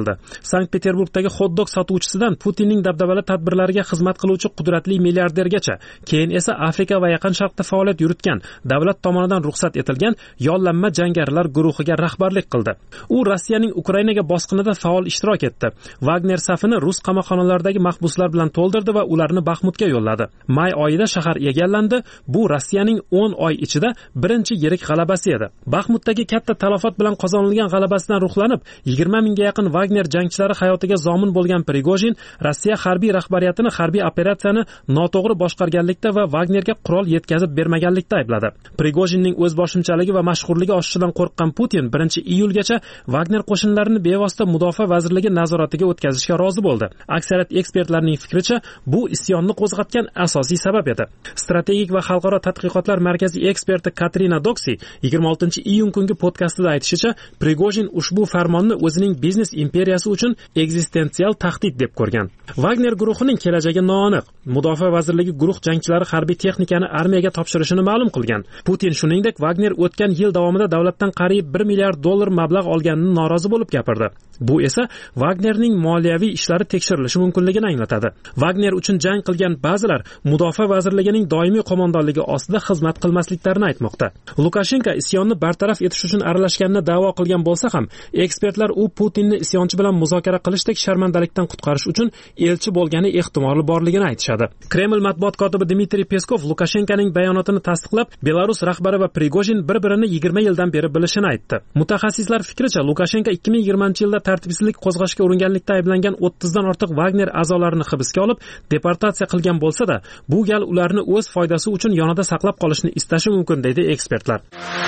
Speaker 1: qildi. Sankt Peterburgdagi hot-dog sotuvchisidan Putinning dabdabali tadbirlariga xizmat qiluvchi qudratli milliardergacha, keyin esa Afrika va Yaqin Sharqda faoliyat yuritgan, davlat tomonidan ruxsat etilgan yollanma jangarilar guruhiga rahbarlik qildi. U Rossiyaning Ukrainaga bosqinida faol ishtirok etdi. Wagner safini rus qamoqxonalaridagi mahbuslar bilan to'ldirdi va ularni Baxmutga yo'lladi. May oyida shahar egallandi. Bu Rossiyaning o'n oy ichida birinchi yirik g'alabasi edi. Baxmutdagi katta talafot bilan qozonilgan g'alabasidan ruhlanib, yigirma mingga yaqin Wagner jangchilari hayotiga zomin bo'lgan Prigojin Rossiya harbiy rahbariyatini harbiy operatsiyani noto'g'ri boshqarganlikda va Wagnerga qurol yetkazib bermaganlikda aybladi. Prigojinning o'zboshimchaligi va mashhurligi oshishidan qo'rqqan Putin birinchi iyulgacha Wagner qo'shinlarini bevosita mudofaa vazirligi nazoratiga o'tkazishga rozi bo'ldi. Aksariyat ekspertlarning fikricha, bu isyonni qo'zg'atgan asosiy sabab edi. Strategik va xalqaro tadqiqotlar markazi eksperti Katrina Doksi yigirma oltinchi iyun kungi podkastida aytishicha, Prigojin ushbu farmonni o'zining biznes imperiyasi uchun ekzistensial tahdid deb ko'rgan. Wagner guruhining kelajagi noaniq. Mudofaa vazirligi guruh jangchilari harbiy texnikani armiyaga topshirishini ma'lum qilgan. Putin shuningdek Wagner o'tgan yil davomida davlatdan qariyb bir milliard dollar mablag' olganini norozi bo'lib gapirdi. Bu esa Wagnerning moliyaviy ishlari tekshirilishi mumkinligini anglatadi. Wagner uchun jang qilgan ba'zilar mudofaa vazirligining doimiy qo'mondonligi ostida xizmat qilmasliklarini aytmoqda. Lukashenko isyonni bartaraf etish uchun aralashganini da'vo qilgan bo'lsa ham, ekspertlar u Putinni isyonchi bilan muzokara qilishdek sharmandalikdan qutqarish uchun elchi bo'lgani ehtimoli borligini aytishadi. Kreml matbuot kotibi Dmitriy Peskov Lukashenkoning bayonotini tasdiqlab, Belarus rahbari va Prigojin bir-birini yigirma yildan beri bilishini aytdi. Mutaxassislar fikricha, Lukashenko ikki ming yigirmanchi yilda tartibsizlik qo'zg'ashga uringanlikda ayblangan o'ttizdan ortiq Wagner a'zolarini hibsga olib, deportatsiya qilgan bo'lsa-da, bu gal ularni o'z foydasi uchun yonida saqlab qolishni istashi mumkin, deydi ekspertlar.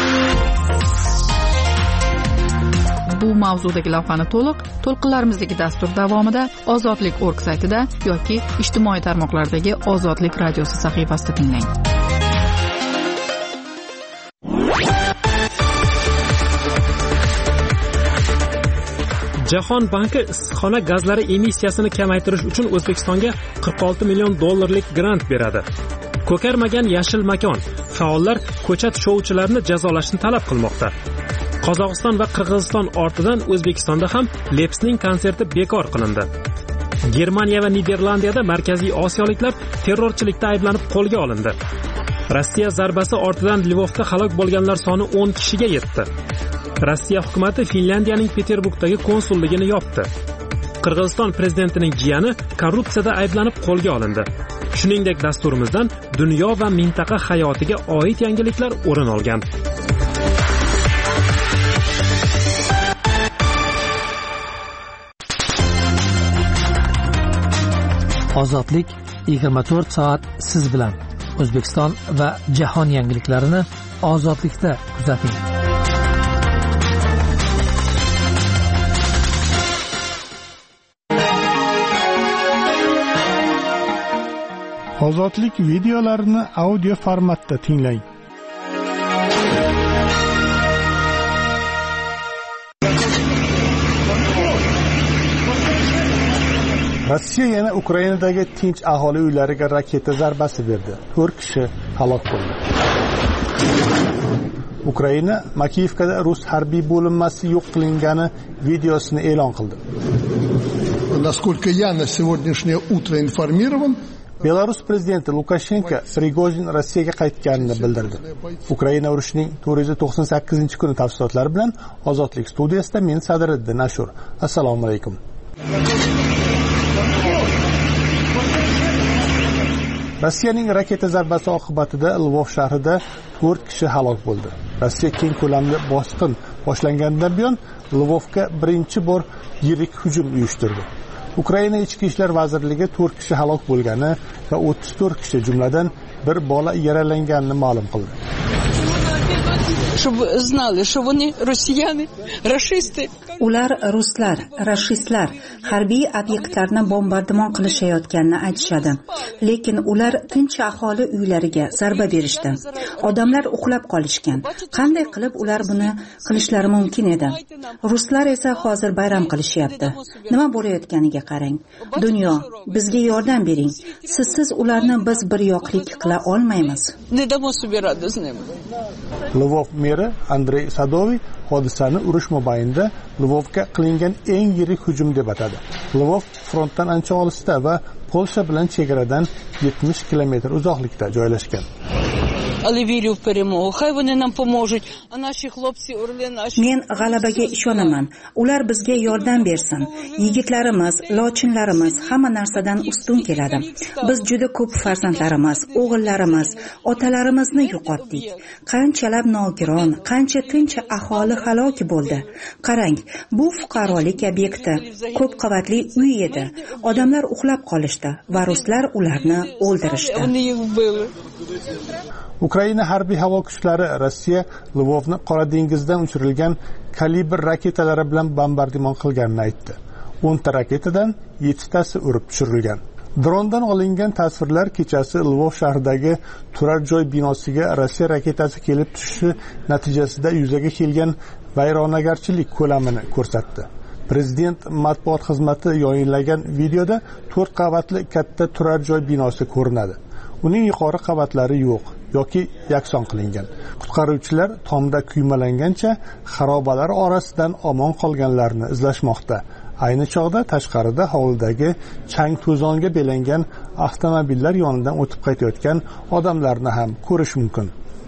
Speaker 4: Bu mavzudagi lavhani to'liq to'lqinlarimizdagi dastur davomida ozodlik точка org saytida yoki ijtimoiy tarmoqlardagi Ozodlik radiosi sahifasida tinglang.
Speaker 1: Jahon banki issiqxona gazlari emissiyasini kamaytirish uchun O'zbekistonga qirq olti million dollarlik grant beradi. Ko'karmagan yashil makon. Faollar ko'chat shouchilarini jazolashni talab qilmoqda. Qozog'iston va Qirg'iziston ortidan O'zbekistonda ham Lepsning konserti bekor qilindi. Germaniya va Niderlandiyada markaziy osiyoliklar terrorchilikda ayblanib qo'lga olindi. Rossiya zarbasi ortidan Lvovda halok bo'lganlar soni o'n kishiga yetdi. Rossiya hukumati Finlandiyaning Peterburgdagi konsulligini yopdi. Qirg'iziston prezidentining jiyani korrupsiyada ayblanib qo'lga olindi. Shuningdek, dasturimizdan dunyo va mintaqa hayotiga oid yangiliklar o'rin olgan.
Speaker 13: Ozodlik yigirma to'rt soat siz bilan. O'zbekiston va jahon yangiliklarini ozodlikda kuzating.
Speaker 14: Ozodlik videolarini audio formatda tinglang. Rossiya yana Ukrainadagi tinch aholi uylariga raketa zarbasi berdi. to'rt kishi halok bo'ldi. Ukraina Makiyevkada rus harbiy bo'linmasi yo'q qilingani videosini e'lon qildi.
Speaker 20: Насколько я на сегодняшнее утро информирован,
Speaker 14: Belarus prezidenti Lukashenko Prigojin Rossiyaga qaytganini bildirdi. Ukraina urushining to'rt yuz to'qson sakkizinchi kuni tafsilotlari bilan Ozodlik studiyasida men Sadriddin Ashur. Assalomu alaykum. Rossiyaning raketa zarbasi oqibatida Lvov shahrida to'rt kishi halok bo'ldi. Rossiya keng ko'lamli bosqin boshlanganidan buyon Lvovga birinchi bor yirik hujum uyushtirdi. Ukraina ichki ishlar vazirligi to'rt kishi halok bo'lgani va o'ttiz to'rt kishi jumladan bir bola yaralanganini ma'lum qildi.
Speaker 21: Чтобы знали, что они россияне, расисты.
Speaker 17: Ular ruslar, rashistlar harbiy obyektlarni bombardimon qilishayotganini aytishadi. Lekin ular tinch aholi uylariga zarba berishdi. Odamlar uxlab qolishgan. Qanday qilib ular buni qilishlari mumkin edi? Ruslar esa hozir bayram qilishyapti. Nima bo'layotganiga qarang. Dunyo, bizga yordam bering. Sizsiz ularni biz bir yoqlik qila olmaymiz.
Speaker 14: Lvov meri Andrey Sadoviy hodisani urush mobaynida Lvov Lvovga qilingan eng yirik hujum deb atadi. Lvov frontdan ancha olisda va Polsha bilan chegaradan yetmish kilometr uzoqlikda joylashgan.
Speaker 21: Але вірю в перемогу. Хай вони нам поможуть. А наші хлопці орли наші.
Speaker 17: Men g'alabaga ishonaman. Ular bizga yordam bersin. Yigitlarimiz, lochinlarimiz hamma narsadan ustun keladi. Biz juda ko'p farzandlarimiz, o'g'illarimiz, otalarimizni yo'qotdik. Qanchalar nogiron, qancha tinch aholi halok bo'ldi. Qarang, bu fuqarolik obyekti, ko'p qavatli uy edi. Odamlar uxlab qolishdi va ruslar ularni o'ldirishdi.
Speaker 14: Ukraina harbiy havo kuchlari Rossiya Lvovni Qora dengizdan uchirilgan kalibr raketalari bilan bombardimon qilganini aytdi. o'nta raketadan yettitasi urib tushirilgan. Drondan olingan tasvirlar kechasi Lvov shahridagi turar joy binosiga Rossiya raketasi kelib tushishi natijasida yuzaga kelgan vayronagarchilik ko'lamini ko'rsatdi. Prezident matbuot xizmati yayinlagan videoda to'rt qavatli katta turar joy binosi ko'rinadi. Uning yuqori qavatlari yo'q yoki yakson qilingan. Qutqaruvchilar tomda kuymalangancha xarobalar orasidan omon qolganlarni izlashmoqda. Ayni chog'da tashqarida hovlidagi chang to'zonga belangan avtomobillar yonidan o'tib qaytayotgan odamlarni ham ko'rish mumkin.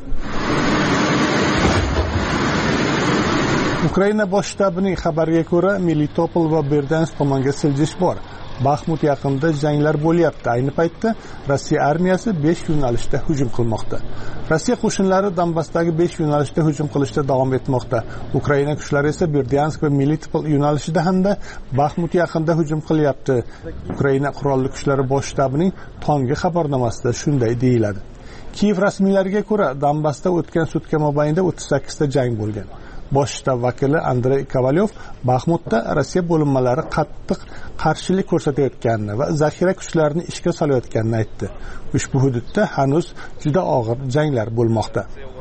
Speaker 14: Ukraina bosh shtabining xabariga ko'ra, Melitopol va Berdansk tomonga siljish bor. Baxmut yaqinida janglar bo'lyapti. Ayni paytda Rossiya armiyasi besh yo'nalishda hujum qilmoqda. Rossiya qo'shinlari Donbassdagi besh yo'nalishda hujum qilishda davom etmoqda. Ukraina kuchlari esa Berdansk va Melitopol yo'nalishida hamda Baxmut yaqinida hujum qilyapti. Ukraina qurolli kuchlari bosh shtabining tonggi xabarnomasida shunday deyiladi. Kiyev rasmiylariga ko'ra, Donbassda o'tgan sutka mobaynida o'ttiz sakkizta jang bo'lgan. Bosh shtab vakili Andrey Kovalyov Baxmutda Rossiya bo'linmalari qattiq qarshilik ko'rsatayotganini va zaxira kuchlarini ishga solayotganini aytdi. Ushbu hududda hanuz juda og'ir janglar bo'lmoqda.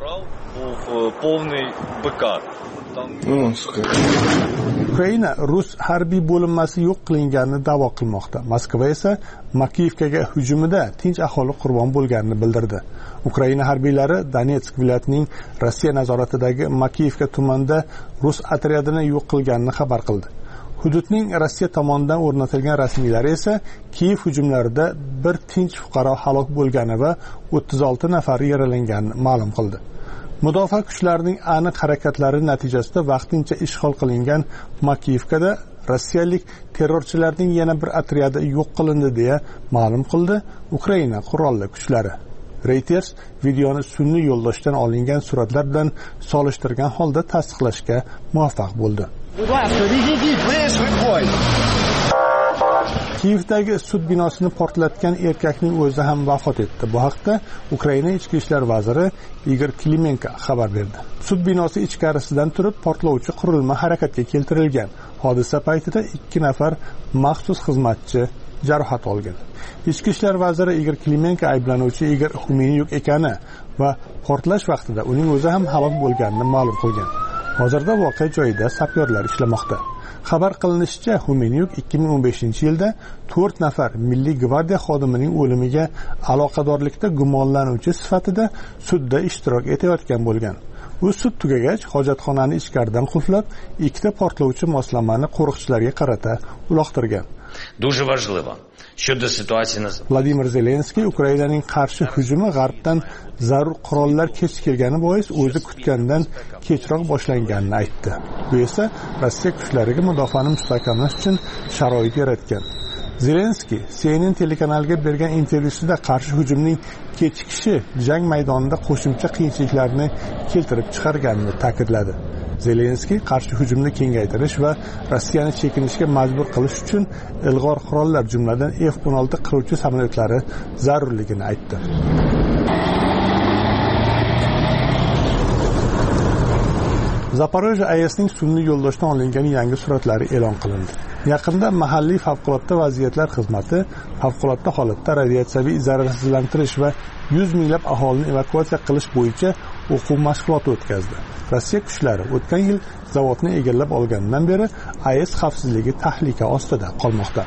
Speaker 14: Ukraina Rus harbiy bo'linmasi yo'q qilinganini da'vo qilmoqda. Moskva esa Makiyevkaga hujumida tinch aholi qurbon bo'lganini bildirdi. Ukraina harbiylari Donetsk viloyatining Rossiya nazoratidagi Makiyevka tumanida rus otryadini yo'q qilganini xabar qildi. Hududning Rossiya tomonidan o'rnatilgan rasmiylari esa Kiyev hujumlarida bir tinch fuqaro halok bo'lgani va o'ttiz olti nafari yaralanganini ma'lum qildi. Mudofaa kuchlarining aniq harakatlari natijasida vaqtincha ishg'ol qilingan Makiyevkada rossiyalik terrorchilarning yana bir otryadi yo'q qilindi deya ma'lum qildi Ukraina qurolli kuchlari. Reuters videoni sun'iy yo'ldoshdan olingan suratlar bilan solishtirgan holda tasdiqlashga muvaffaq bo'ldi. Kiyevdagi sud binosini portlatgan erkakning o'zi ham vafot etdi. Bu haqda Ukraina ichki ishlar vaziri Igor Klimenko xabar berdi. Sud binosi ichkarisidan turib portlovchi qurilma harakatga keltirilgan. Hodisa paytida ikki nafar maxsus xizmatchi jarohat olgan. Ichki ishlar vaziri Igor Klimenko ayblanuvchi Igor Xumenyuk ekani va portlash vaqtida uning o'zi ham halok bo'lganini ma'lum qilgan. Hozirda voqea joyida sapyorlar ishlamoqda. Xabar qilinishicha, Xumenyuk ikki ming o'n beshinchi yilda to'rt nafar Milliy gvardiya xodimining o'limiga aloqadorlikda gumonlanuvchi sifatida sudda ishtirok etayotgan bo'lgan. U sud tugagach, hojatxonani ichkaridan qulflab, ikkita portlovchi moslamani qo'riqchilarga qarata uloqtirgan.
Speaker 2: Дуже важливо. Щодо ситуації на
Speaker 14: Vladimir Zelenskiy Ukrainaning qarshi hujumi g'arbdan zarur qurollar kech kelgani bois o'zi kutgandan kechroq boshlanganini aytdi. Bu esa Rossiya kuchlariga mudofaani mustahkamlash uchun sharoit yaratgan. Zelenskiy C N N telekanaliga bergan intervyusida qarshi hujumning kechikishi jang maydonida qo'shimcha qiyinchiliklarni keltirib chiqarganini ta'kidladi. Zelenskiy qarshi hujumni kengaytirish va Rossiyani chekinishga majbur qilish uchun ilg'or qurollar, jumladan F o'n olti qiruvchi samolyotlari zarurligini aytdi. Zaporojye A E S'ning sun'iy yo'ldoshdan olingan yangi suratlari e'lon qilindi. Yaqinda mahalliy favqulodda vaziyatlar xizmati favqulodda holatda radiatsiyaviy zararsizlantirish va yuz minglab aholini evakuatsiya qilish bo'yicha o'quv mashg'uloti o'tkazdi. Rossiya kuchlari o'tgan yil zavodni egallab olganidan beri A E S xavfsizligi tahlika ostida qolmoqda.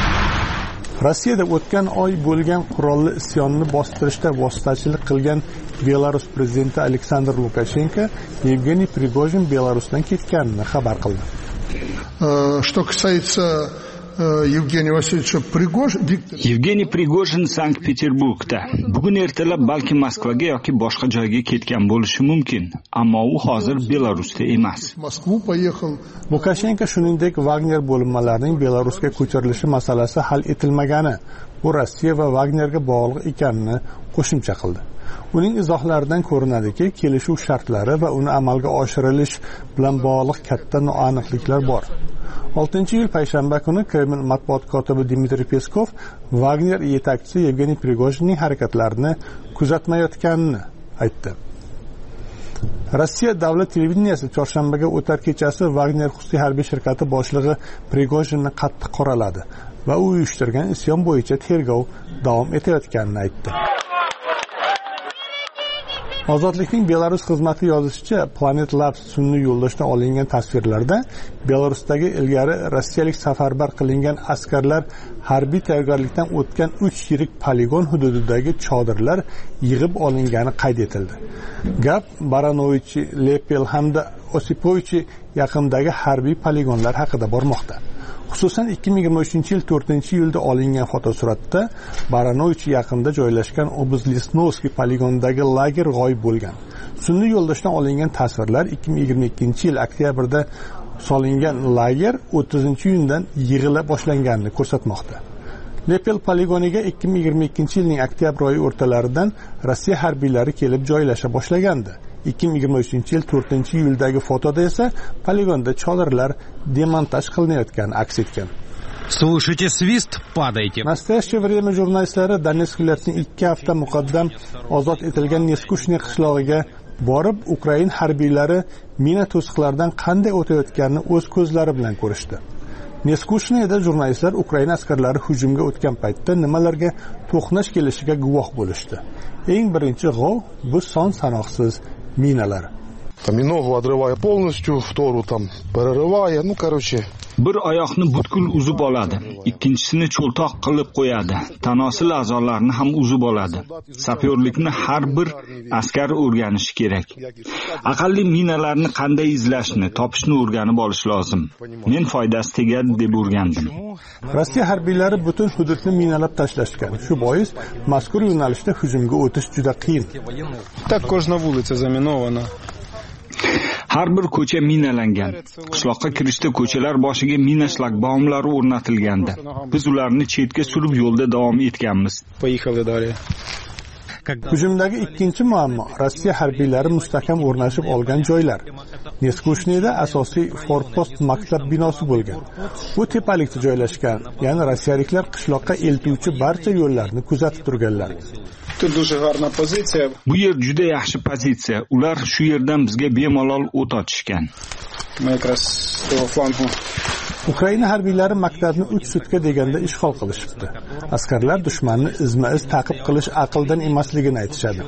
Speaker 14: Rossiyada o'tgan oy bo'lgan qurolli isyonni bostirishda vositachilik qilgan Belarus prezidenti Aleksandr Lukashenko Yevgeniy Prigojin Belarusdan ketganini xabar qildi.
Speaker 20: Что касается Yevgeniy Vasilievich Prigojin,
Speaker 5: Yevgeniy Prigojin Sankt-Peterburgda. Bugun ertalab balki Moskvaga yoki boshqa joyga ketgan bo'lishi mumkin, ammo u hozir Belarusda emas.
Speaker 14: Lukashenko shuningdek Wagner bo'linmalarining Belarusga ko'chirilishi masalasi hal etilmagani, bu Rossiya va Wagnerga bog'liq ekanini qo'shimcha qildi. Uning izohlaridan ko'rinadiki, kelishuv shartlari va uni amalga oshirilish bilan bog'liq katta noaniqliklar bor. oltinchi iyul payshanba kuni Kreml matbuot kotibi Dmitriy Peskov Wagner yetakchisi Yevgeniy Prigojinning harakatlarini kuzatmayotganini aytdi. Rossiya davlat televideniyasi chorshanbaga o'tar kechasi Wagner xususiy harbiy shirkati boshlig'i Prigojinni qattiq qoraladi va u uyushtirgan isyon bo'yicha tergov davom etayotganini aytdi. Ozodlikning Belarus xizmati yozishicha, Planet Labs sun'iy yo'ldoshdan olingan tasvirlarda Belarusdagi ilgari rossiyalik safarbar qilingan askarlar harbiy tayyorgarlikdan o'tgan uch yirik poligon hududidagi chodirlar yig'ib olingani qayd etildi. Gap Baranovichi, Lepel hamda Osipovichi yaqindagi harbiy poligonlar haqida bormoqda. Xususan ikki ming yigirma uchinchi yil to'rtinchi iyulda olingan fotosuratda Baranovich yaqinida joylashgan Obuzlesnovskiy poligonidagi lager g'oyib bo'lgan. Sun'iy yo'ldoshdan olingan tasvirlar ikki ming yigirma ikkinchi yil oktyabrda solingan lager o'ttizinchi iyundan yig'ila boshlanganini ko'rsatmoqda. Lepel poligoniga ikki ming yigirma ikkinchi yilning oktyabr oyi o'rtalaridan Rossiya harbiylari kelib joylasha boshlagandi. ikki ming yigirma uchinchi yil to'rtinchi iyuldagi fotoda esa poligonda chodirlar demontaj qilinayotgani aks etgan.
Speaker 19: Слушайте свист, падайте.
Speaker 14: Nastoящее время jurnalistlari Donetsk viloyatining ikki hafta muqaddam ozod etilgan Neskushniy qishlog'iga borib, Ukrain harbiylari mina to'siqlaridan qanday o'tayotganini o'z ko'zlari bilan ko'rishdi. Neskushniyda jurnalistlar Ukraina askarlari hujumga o'tgan paytda nimalarga to'qnash kelishiga guvoh bo'lishdi. Eng birinchi g'ov bu son sanoqsiz minalar.
Speaker 3: Там и ногу отрывая полностью, вторую там прорывая, ну, короче.
Speaker 5: Bir oyoqni butkul uzib oladi, ikkinchisini cho'ltoq qilib qo'yadi, tanosil a'zolarini ham uzib oladi. Sapyorlikni har bir askar o'rganishi kerak. Aqalli minalarni qanday izlashni, topishni o'rganib olish lozim. Men foydasi tegadi deb o'rgandim.
Speaker 14: Rossiya harbiylari butun hududni minalab tashlashgan. Shu bois mazkur yo'nalishda hujumga o'tish juda qiyin.
Speaker 3: Так кожна вулиця заминована.
Speaker 5: Har bir ko'cha minalangan. Qishloqqa kirishda ko'chalar boshiga mina shlagbaumlari o'rnatilgandi. Biz ularni chetga surib yo'lda davom etganmiz.
Speaker 14: Hujumdagi ikkinchi muammo Rossiya harbiylari mustahkam o'rnashib olgan joylar. Neskushniyda asosiy forpost maktab binosi bo'lgan. Bu tepalikda joylashgan, ya'ni rossiyaliklar qishloqqa eltuvchi barcha yo'llarni kuzatib turganlar.
Speaker 5: Bu yer juda yaxshi pozitsiya. Ular shu yerdan bizga bemalol o't ochishgan.
Speaker 14: Ukraina harbiylari maktabni uch sutka deganda ishg'ol qilishibdi. Askarlar dushmanni izma-iz ta'qib qilish aqldan emasligini aytishadi.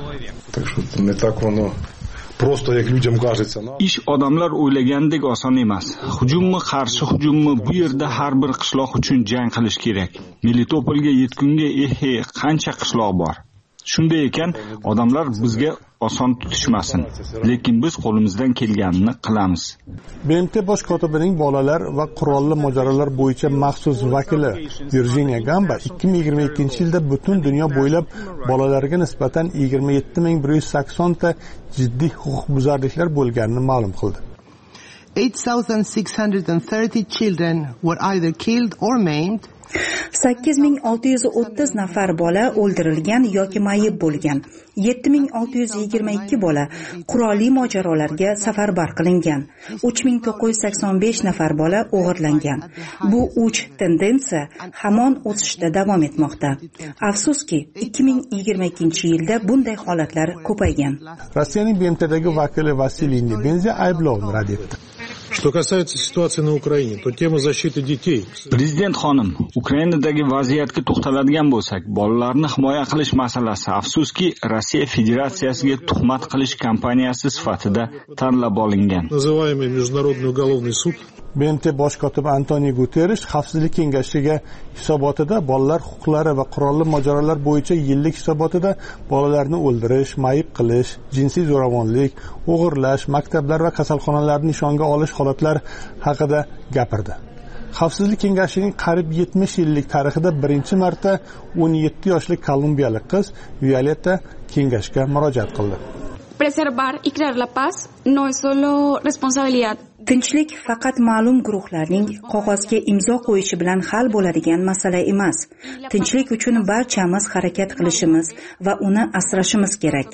Speaker 5: Ish odamlar o'ylagandek oson emas. Hujummi, qarshi hujummi, bu yerda har bir qishloq uchun jang qilish kerak. Melitopolga yetgunga ehe qancha qishloq bor. Shunday ekan, odamlar bizga oson tutishmasin, lekin biz qo'limizdan kelganini qilamiz.
Speaker 14: B M T bosh kotibining bolalar va qurolli mojarolar bo'yicha maxsus vakili Virginia Gamba ikki ming yigirma ikkinchi yilda butun dunyo bo'ylab bolalarga nisbatan yigirma yetti ming bir yuz sakson ta jiddiy huquqbuzarliklar bo'lganini ma'lum qildi.
Speaker 22: eight thousand six hundred thirty children were either killed or maimed.
Speaker 17: sakkiz ming olti yuz o'ttiz nafar bola o'ldirilgan yoki mayib bo'lgan. yetti ming olti yuz yigirma ikki bola qurolli mojarolarga safarbar qilingan. uch ming to'qqiz yuz sakson besh nafar bola o'g'irlangan. Bu uch tendensiya hamon o'sishda davom etmoqda. Afsuski, ikki ming yigirma ikkinchi yilda bunday holatlar ko'paygan.
Speaker 14: Rossiyaning B M T'dagi vakili Vasiliy Nebenzi ayblovni rad etdi.
Speaker 3: Что касается ситуации на Украине, то тема защиты детей.
Speaker 5: Prezident xonim, Ukrainadagi vaziyatga to'xtaladigan bo'lsak, bolalarni himoya qilish masalasi afsuski Rossiya Federatsiyasiga tuhmat qilish kampaniyasi sifatida tanlab olingan.
Speaker 3: Называемый Международный уголовный суд.
Speaker 14: B M T bosh kotibi Antonio Guterrish Xavfsizlik kengashiga hisobotida bolalar huquqlari va qurolli mojarolar bo'yicha yillik hisobotida bolalarni o'ldirish, mayib qilish, jinsiy zo'ravonlik, o'g'irlash, maktablar va kasalxonalarni nishonga olish holatlari haqida gapirdi. Xavfsizlik kengashining qariyb yetmish yillik tarixida birinchi marta o'n yetti yoshli kolumbiyalik qiz Violetta kengashga murojaat qildi.
Speaker 6: Preservar y crear la paz no es solo responsabilidad.
Speaker 17: Tinchlik faqat ma'lum guruhlarning qog'ozga imzo qo'yishi bilan hal bo'ladigan masala emas. Tinchlik uchun barchamiz harakat qilishimiz va uni asrashimiz kerak.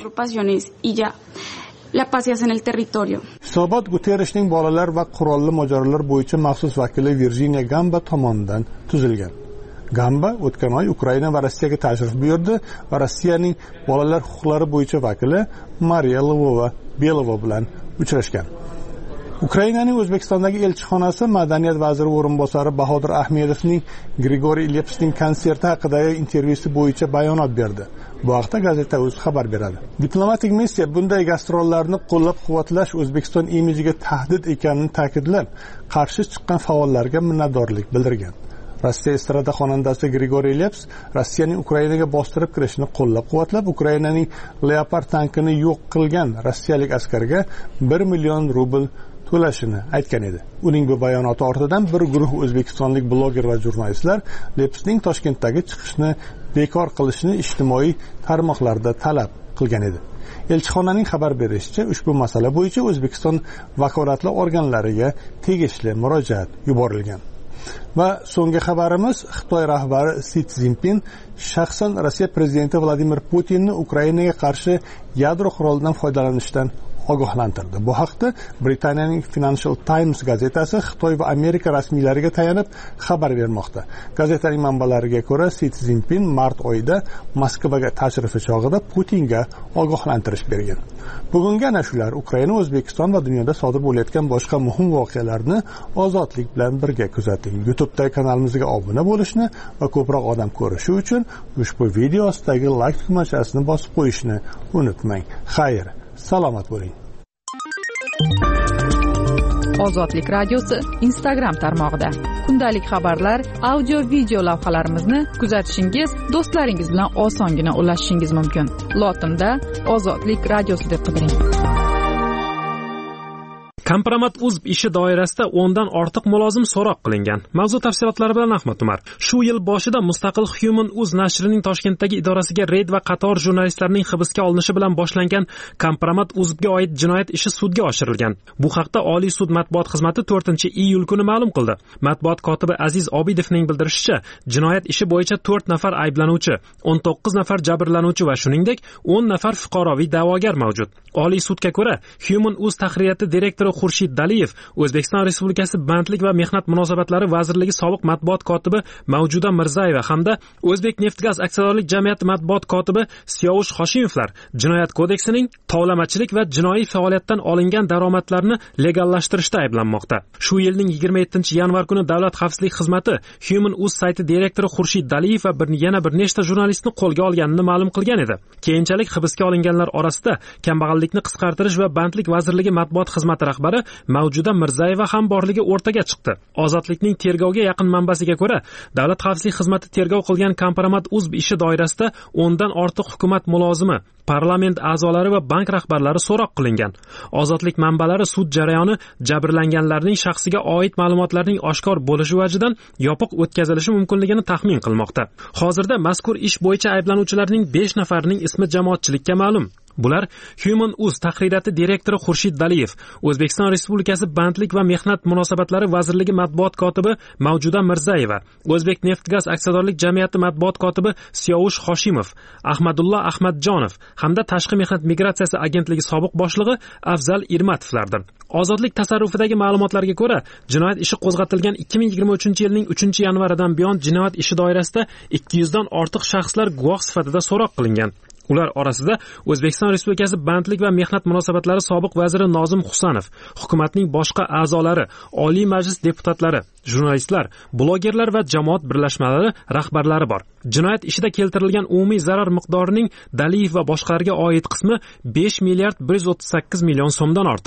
Speaker 6: La paz en el territorio.
Speaker 14: Hisobot Guterrishning bolalar va qurolli mojarolar bo'yicha maxsus vakili Virginia Gamba tomonidan tuzilgan. Gamba o'tgan oy Ukraina va Rossiyaga tashrif buyurdi va Rossiyaning bolalar huquqlari bo'yicha vakili Mariya Lvova-Belova bilan uchrashgan. Ukrainaning O'zbekistondagi elchixonasi madaniyat vaziri o'rinbosari Bahodir Ahmedovning Grigoriy Lepsning konserti haqidagi intervyusi bo'yicha bayonot berdi. Bu haqda gazeta o'zi xabar beradi. Diplomatik missiya bunday gastrollarni qo'llab-quvvatlash O'zbekiston imijiga tahdid ekanini ta'kidlab, qarshi chiqqan faollarga minnatdorlik bildirgan. Rossiya estrada xonandasi Grigoriy Leps Rossiyaning Ukrainaga bostirib kirishini qo'llab-quvvatlab, Ukrainaning Leopard tankini yo'q qilgan rossiyalik askarga bir million rubl to'lashini aytgan edi. Uning bu bayonoti ortidan bir guruh o'zbekistonlik bloger va jurnalistlar Lepsning Toshkentdagi chiqishni bekor qilishni ijtimoiy tarmoqlarda talab qilgan edi. Elchixonaning xabar berishicha, ushbu masala bo'yicha O'zbekiston vakolatli organlariga tegishli murojaat yuborilgan. Va so'nggi xabarimiz, Xitoy rahbari Si Szinpin shaxsan Rossiya prezidenti Vladimir Putinni Ukrainaga qarshi yadro qurolidan foydalanishdan ogohlantirdi. Bu haqda Britaniyaning Financial Times gazetasi Xitoy va Amerika rasmiylariga tayanib xabar bermoqda. Gazetaning manbalariga ko'ra, Si Szinpin mart oyida Moskvaga tashrifi chog'ida Putinga ogohlantirish bergan. Bugungi ana shular Ukraina, O'zbekiston va dunyoda sodir bo'layotgan boshqa muhim voqealarni ozodlik bilan birga kuzating. YouTube'dagi kanalimizga obuna bo'lishni va ko'proq odam ko'rishi uchun ushbu video ostidagi like tugmachasini bosib qo'yishni unutmang. Xayr, salomat bo'ling.
Speaker 4: Ozodlik radiosi Instagram tarmog'ida kundalik xabarlar, audio video lavhalarimizni kuzatishingiz, do'stlaringiz bilan osongina ulashishingiz mumkin. Lotinda Ozodlik radiosi deb qidiring.
Speaker 1: Kompromat.uz ishi doirasida o'ndan ortiq mulozim so'roq qilingan. Mavzu tafsilotlari bilan Ahmad Umar. Shu yil boshida mustaqil Human.uz nashrining Toshkentdagi idorasiga reyd va qator jurnalistlarning hibsga olinishi bilan boshlangan Kompromat.uzga oid jinoyat ishi sudga oshirilgan. Bu haqda Oliy sud matbuot xizmati to'rtinchi iyul kuni ma'lum qildi. Matbuot kotibi Aziz Obidovning bildirishicha, jinoyat ishi bo'yicha to'rt nafar ayblanuvchi, o'n to'qqiz nafar jabrlanuvchi va shuningdek o'n nafar fuqaroviy da'vogar mavjud. Oliy sudga ko'ra, Human.uz tahririyati direktori Xurshid Daliyev, O'zbekiston Respublikasi Bandlik va mehnat munosabatlari vazirligi sobiq matbuot kotibi Mavjuda Mirzayeva hamda O'zbek Neftgaz aksiyadorlik jamiyati matbuot kotibi Siyovush Hoshimovlar jinoyat kodeksining tovlamachilik va jinoiy faoliyatdan olingan daromadlarni legallashtirishda ayblanmoqda. Shu yilning yigirma yettinchi yanvar kuni Davlat xavfsizlik xizmati Human.uz sayti direktori Xurshid Daliyev va bir yana bir nechta jurnalistni qo'lga olganini ma'lum qilgan edi. Keyinchalik hibsga olinganlar orasida kambag'allikni qisqartirish va bandlik vazirligi matbuot xizmati rahbari Mavjuda Mirzayeva ham borligi o'rtaga chiqdi. Ozodlikning tergovga yaqin manbasiga ko'ra, Davlat xavfsizlik xizmati tergov qilgan Kompromat.uz ishi doirasida o'ndan ortiq hukumat mulozimi, parlament a'zolari va bank rahbarlari so'roq qilingan. Ozodlik manbalari sud jarayoni jabrlanganlarning shaxsiga oid ma'lumotlarning oshkor bo'lishi vajidan yopiq o'tkazilishi mumkinligini taxmin qilmoqda. Hozirda mazkur ish bo'yicha ayblanuvchilarning besh nafarining ismi jamoatchilikka ma'lum. Bular Human.uz tahririyati direktori Xurshid Daliyev, O'zbekiston Respublikasi Bandlik va mehnat munosabatlari vazirligi matbuot kotibi Mavjuda Mirzayeva, O'zbek Neftgaz aksiyadorlik jamiyati matbuot kotibi Siyovush Hoshimov, Ahmadullo Ahmadjonov hamda Tashqi mehnat migratsiyasi agentligi sobiq boshlig'i Afzal Irmatovlardir. Ozodlik tasarrufidagi ma'lumotlarga ko'ra, jinoyat ishi qo'zg'atilgan ikki ming yigirma uchinchi yilning uchinchi yanvaridan buyon jinoyat ishi doirasida ikki yuzdan ortiq shaxslar guvoh sifatida so'roq qilingan. Ular orasida O'zbekiston Respublikasi Bandlik va mehnat munosabatlari sobiq vaziri Nozim Husanov, hukumatning boshqa a'zolari, Oliy Majlis deputatlari, jurnalistlar, blogerlar va jamoat birlashmalari rahbarlari bor. Jinoyat ishida keltirilgan umumiy zarar miqdorining Daliyev va boshqalarga oid qismi besh milliard bir yuz o'ttiz sakkiz million so'mdan ortiq.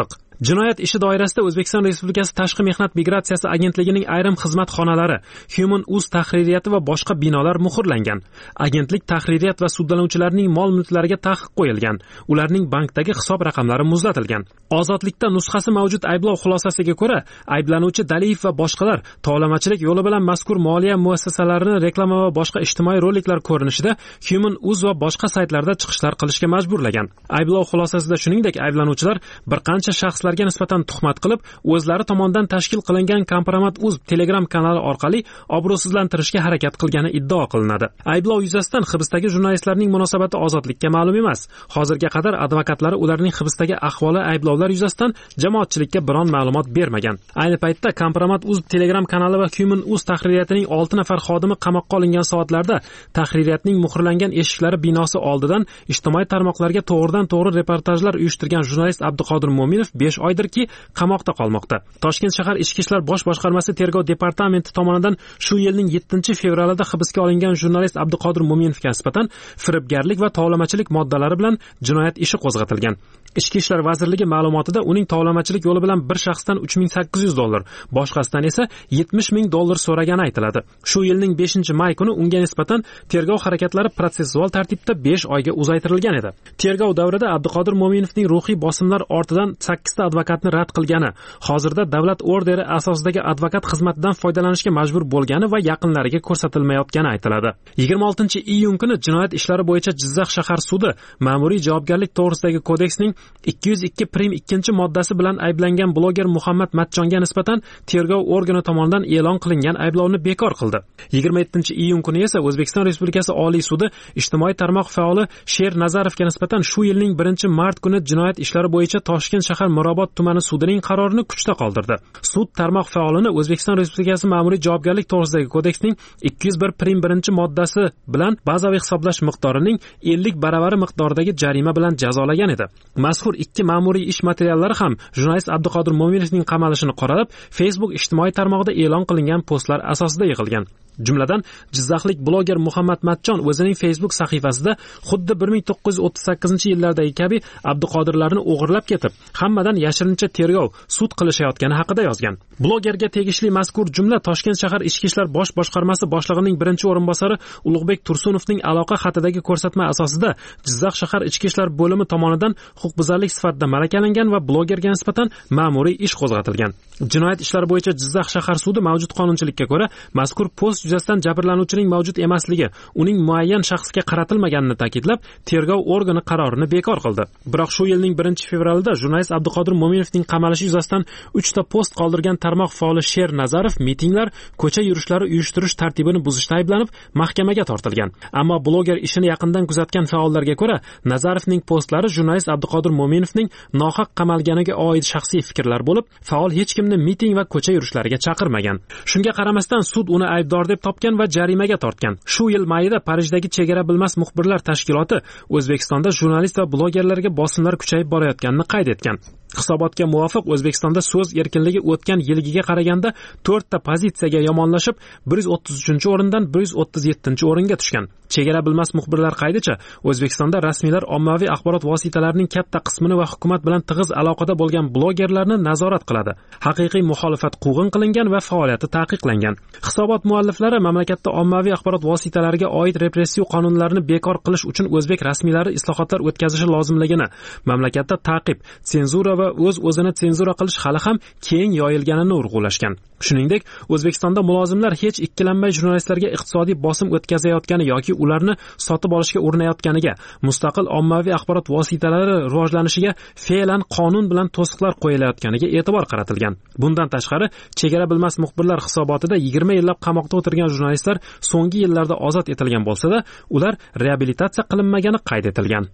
Speaker 1: Jinoyat ishi doirasida O'zbekiston Respublikasi Tashqi mehnat migratsiyasi agentligining ayrim xizmat xonalari, Human Uz tahririyati va boshqa binolar muhrlangan. Agentlik tahririyat va sudlanuvchilarning mol-mulklariga taqiq qo'yilgan. Ularning bankdagi hisob raqamlari muzlatilgan. Ozodlikda nusxasi mavjud ayblov xulosasiga ko'ra, ayblanuvchi Daliyev va boshqalar tovlamachilik yo'li bilan mazkur moliya muassasalarini reklama va boshqa ijtimoiy roliklar ko'rinishida Human Uz va boshqa saytlarda chiqishlar qilishga majburlagan. Ayblov xulosasida shuningdek ayblanuvchilar bir qancha shaxslarga nisbatan tuhmat qilib, o'zlari tomonidan tashkil qilingan Kompromat Uz Telegram kanali orqali obro'sizlantirishga harakat qilgani iddao qilinadi. Ayblov yuzasidan hibsdagi jurnalistlarning munosabati ozodlikka ma'lum emas. Hozirga qadar advokatlari ularning hibsdagi ahvoli ayblovlar yuzasidan jamoatchilikka biron ma'lumot bermagan. Ayni paytda Kompromat Uz Telegram kanali va Human Uz tahririyatining olti nafar xodimi qamoqqa olingan soatlarda tahririyatning muhrlangan eshiklari binosi oldidan ijtimoiy tarmoqlarga to'g'ridan to'g'ri reportajlar uyushtirgan jurnalist Abduqodir Mo'minov besh oydirki qamoqda qolmoqda. Toshkent shahar Ichki ishlar bosh boshqarmasi tergov departamenti tomonidan shu yilning yettinchi fevralida hibsga olingan jurnalist Abduqodir Mo'minovga nisbatan firibgarlik va tovlamachilik moddalari bilan jinoyat ishi qo'zg'atilgan. Ichki ishlar vazirligi ma'lumotida uning tovlamachilik yo'li bilan bir shaxsdan uch ming sakkiz yuz dollar, boshqasidan esa yetmish ming dollar so'ragani aytiladi. Shu yilning beshinchi may kuni unga nisbatan tergov harakatlari protsessual tartibda besh oyga uzaytirilgan edi. Tergov davrida Abduqodir Mo'minovning ruhiy bosimlar ortidan sakkiz ta advokatni rad qilgani, hozirda davlat orderi asosidagi advokat xizmatidan foydalanishga majbur bo'lgani va yaqinlariga ko'rsatilmayotgani aytiladi. yigirma oltinchi iyun kuni jinoyat ishlari bo'yicha Jizzax shahar sudi ma'muriy javobgarlik to'g'risidagi kodeksning ikki yuz ikki prim ikkinchi moddasi bilan ayblangan bloger Muhammad Matchonga nisbatan tergov organi tomonidan e'lon qilingan ayblovni bekor qildi. yigirma yettinchi iyun kuni esa O'zbekiston Respublikasi Oliy sudi ijtimoiy tarmoq faoli Sher Nazarovga nisbatan shu yilning birinchi mart kuni jinoyat ishlari bo'yicha Toshkent shahar Mirobod tumani sudining qarorini kuchda qoldirdi. Sud tarmoq faolini O'zbekiston Respublikasi ma'muriy javobgarlik to'g'risidagi kodeksning ikki yuz bir prim birinchi moddasi bilan bazaviy hisoblash miqdorining ellik baravari miqdoridagi jarima bilan jazolagan edi. Mazkur ikki ma'muriy ish materiallari ham jurnalist Abduqodir Mo'minovning qamalishini qoralab, Facebook ijtimoiy tarmog'ida e'lon qilingan postlar asosida yig'ilgan. Jumladan, Jizzaxlik bloger Muhammad Matchon o'zining Facebook sahifasida xuddi bir ming to'qqiz yuz o'ttiz sakkizinchi yillardagi kabi Abduqodirlarni o'g'irlab ketib, hammadan yashirincha tergov, sud qilishayotgani haqida yozgan. Blogerga tegishli mazkur jumla Toshkent shahar Ichki ishlar bosh boshqarmasi boshlig'ining birinchi o'rinbosari Ulug'bek Tursunovning aloqa xatidagi ko'rsatma asosida Jizzax shahar Ichki ishlar bo'limi tomonidan huquqbuzarlik sifatida malakalangan va blogerga nisbatan ma'muriy ish qo'zg'atilgan. Jinoyat ishlari bo'yicha Jizzax shahar sudi mavjud qonunchilikka ko'ra mazkur post yuzasidan jabrlanuvchining mavjud emasligi, uning muayyan shaxsga qaratilmaganini ta'kidlab, tergov organi qarorini bekor qildi. Biroq shu yilning birinchi fevralida jurnalist Abduqodir Mo'minovning qamalishi yuzasidan uch ta post qoldirgan tarmoq faoli Sher Nazarov mitinglar, ko'cha yurishlari uyushtirish tartibini buzishda ayblanib, mahkamaga tortilgan. Ammo bloger ishini yaqindan kuzatgan faollarga ko'ra, Nazarovning postlari jurnalist Abduqodir Mo'minovning nohaq qamalganiga oid shaxsiy fikrlar bo'lib, faol hech kimni miting va ko'cha yurishlariga chaqirmagan. Shunga qaramasdan sud uni aybdor deb topgan va jarimaga tortgan. Shu yil mayida Parijdagi chegara bilmas muxbirlar tashkiloti O'zbekistonda jurnalist va blogerlarga bosimlar kuchayib borayotganini qayd etgan. Hisobotga muvofiq O'zbekistonda so'z erkinligi o'tgan yilgiga qaraganda to'rt ta pozitsiyaga yomonlashib, bir yuz o'ttiz uchinchi o'rindan bir yuz o'ttiz yettinchi o'ringa tushgan. Chegara bilmas muxbirlar qaydicha, O'zbekistonda rasmiylar ommaviy axborot vositalarining katta qismini va hukumat bilan tig'iz aloqada bo'lgan blogerlarni nazorat qiladi. Haqiqiy muxolifat quvg'in qilingan va faoliyati taqiqlangan. Hisobot mualliflari mamlakatda ommaviy axborot vositalariga oid repressiv qonunlarni bekor qilish uchun o'zbek rasmiylari islohotlar o'tkazishi lozimligini, mamlakatda ta'qib, senzura va o'z-o'zini senzura qilish hali ham keng yoyilganini urg'ulashgan. Shuningdek, O'zbekistonda mulozimlar hech ikkilanmay jurnalistlarga iqtisodiy bosim o'tkazayotgani yoki ularni sotib olishga urinayotganiga, mustaqil ommaviy axborot vositalari rivojlanishiga fe'lan qonun bilan to'siqlar qo'yilayotganiga e'tibor qaratilgan. Bundan tashqari, chegara bilmas muxbirlar hisobotida yigirma yillab qamoqda o'tirgan jurnalistlar so'nggi yillarda ozod etilgan bo'lsa-da, ular reabilitatsiya qilinmagani qayd etilgan.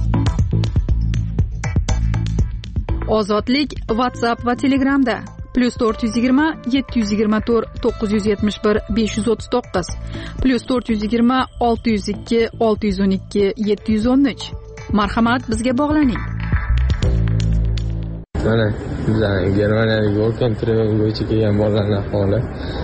Speaker 4: Ozodlik WhatsApp va Telegramda plus to'rt yuz yigirma yetti yuz yigirma to'rt to'qqiz yuz yetmish bir besh yuz o'ttiz to'qqiz plus to'rt yuz yigirma olti yuz ikki olti yuz o'n ikki yetti yuz o'n uch. Marhamat, bizga bog'laning.
Speaker 7: Mana bizning Germaniyalik Volkan Treven bo'yicha kelgan bolalarning ahvoli.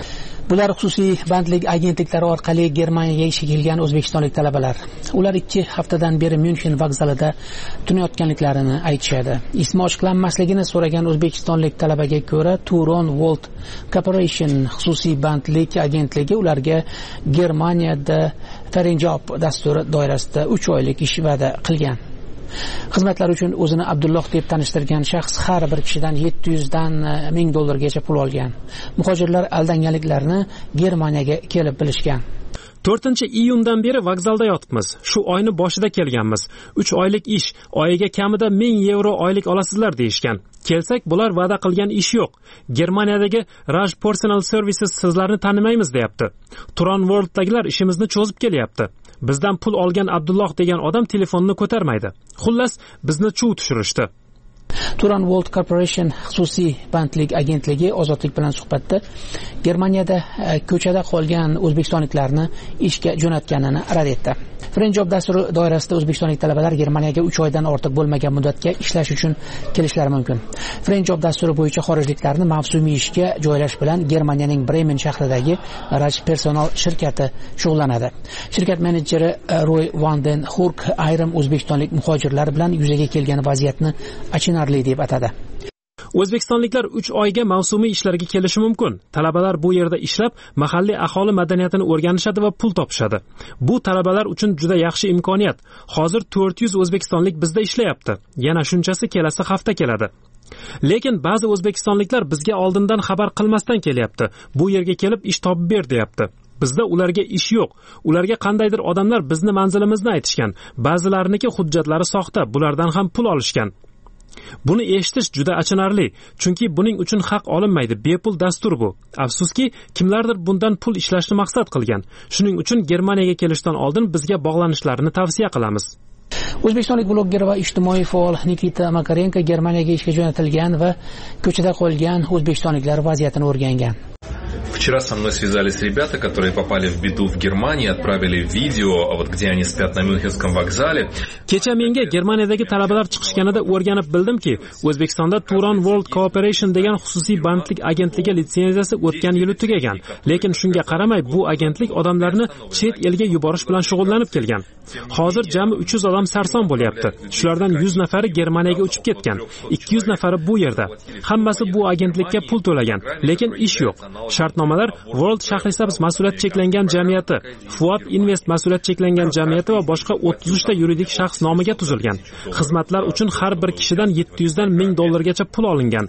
Speaker 13: Bular xususiy bandlik agentliklari orqali Germaniyaga ishga kelgan o'zbekistonlik talabalar. Ular ikki haftadan beri Myunchen vokzalida tunayotganliklarini aytishadi. Ismi ochiqlanmasligini so'ragan o'zbekistonlik talabaga ko'ra, Turon World Corporation xususiy bandlik agentligi ularga Germaniyada Ferienjob dasturi doirasida uch oylik ish va'da qilgan. Xizmatlar uchun o'zini Abdulloh deb tanishtirgan shaxs har bir kishidan yetti yuz dan ming dollargacha pul olgan. Muhojirlar aldanganliklarini Germaniyaga kelib bilishgan.
Speaker 1: to'rtinchi iyundan beri vokzalda yotibmiz. Shu oyni boshida kelganmiz. uch oylik ish, oyiga kamida ming yevro oylik olasizlar deyishgan. Kelsak, bular va'da qilgan ish yo'q. Germaniyadagi Raj Personal Services sizlarni tanimaymiz deyapti. Turon World'dagilar ishimizni cho'zib kelyapti. Bizdan pul olgan Abdulloh degan odam telefonni ko'tarmaydi. Xullas, bizni chuv tushirishdi.
Speaker 13: Turon World Corporation xususiy bandlik agentligi ozodlik bilan suhbatda Germaniyada ko'chada qolgan o'zbekistonliklarni ishga jo'natganini rad etdi. Ferienjob dasturi doirasida o'zbekistonlik talabalar Germaniyaga uch oydan ortiq bo'lmagan muddatga ishlash uchun kelishlari mumkin. Ferienjob dasturi bo'yicha xorijliklarni mavsumiy ishga joylash bilan Germaniyaning Bremen shahridagi Raj Personal shirkati shug'ullanadi. Shirkat menejeri Roy van den Hurk ayrim o'zbekistonlik muhojirlar bilan yuzaga kelgan vaziyatni achinarli deb atadi.
Speaker 1: O'zbekistonliklar uch oyga mavsumiy ishlarga kelishi mumkin. Talabalar bu yerda ishlab, mahalliy aholi madaniyatini o'rganishadi va pul topishadi. Bu talabalar uchun juda yaxshi imkoniyat. Hozir to'rt yuz o'zbekistonlik bizda ishlayapti. Yana shunchasi kelasi hafta keladi. Lekin ba'zi o'zbekistonliklar bizga oldindan xabar qilmasdan kelyapti. Bu yerga kelib ish topib ber deyapti. Bizda ularga ish yo'q. Ularga qandaydir odamlar bizni manzilimizni aytishgan. Ba'zilariniki hujjatlari soxta, bulardan ham pul olishgan. Buni eshitish juda achinarli, chunki buning uchun haq olinmaydi, bepul dastur bu. Afsuski, kimlardir bundan pul ishlashni maqsad qilgan. Shuning uchun Germaniyaga kelishdan oldin bizga bog'lanishlarini tavsiya qilamiz.
Speaker 13: O'zbekistonlik blogger va ijtimoiy faol Nikita Makarenko Germaniyaga ishga jo'natilgan va ko'chada qolgan o'zbekistonliklar vaziyatini o'rgangan.
Speaker 7: Вчера со мной связались ребята, которые попали в беду в Германии, отправили видео, вот где они спят на Мюнхенском вокзале.
Speaker 1: Kecha menga Germaniyadagi talabalar chiqishganida o'rganib bildimki, O'zbekistonda Turon World Corporation degan xususiy bandlik agentligi litsenziyasi o'tgan yili tugagan. Lekin shunga qaramay bu agentlik odamlarni chet elga yuborish bilan shug'ullanib kelgan. Hozir jami uch yuz odam sarson bo'lyapti. Shulardan yuz nafari Germaniyaga uchib ketgan. ikki yuz nafari bu yerda. Hammasi bu agentlikka pul to'lagan, lekin ish yo'q. Shartnomalar World Shahrisabz mas'uliyat cheklangan jamiyati, Fuat Invest mas'uliyat cheklangan jamiyati va boshqa o'ttiz uch ta yuridik shaxs nomiga tuzilgan. Xizmatlar uchun har bir kishidan yetti yuz dan ming dollargacha pul olingan.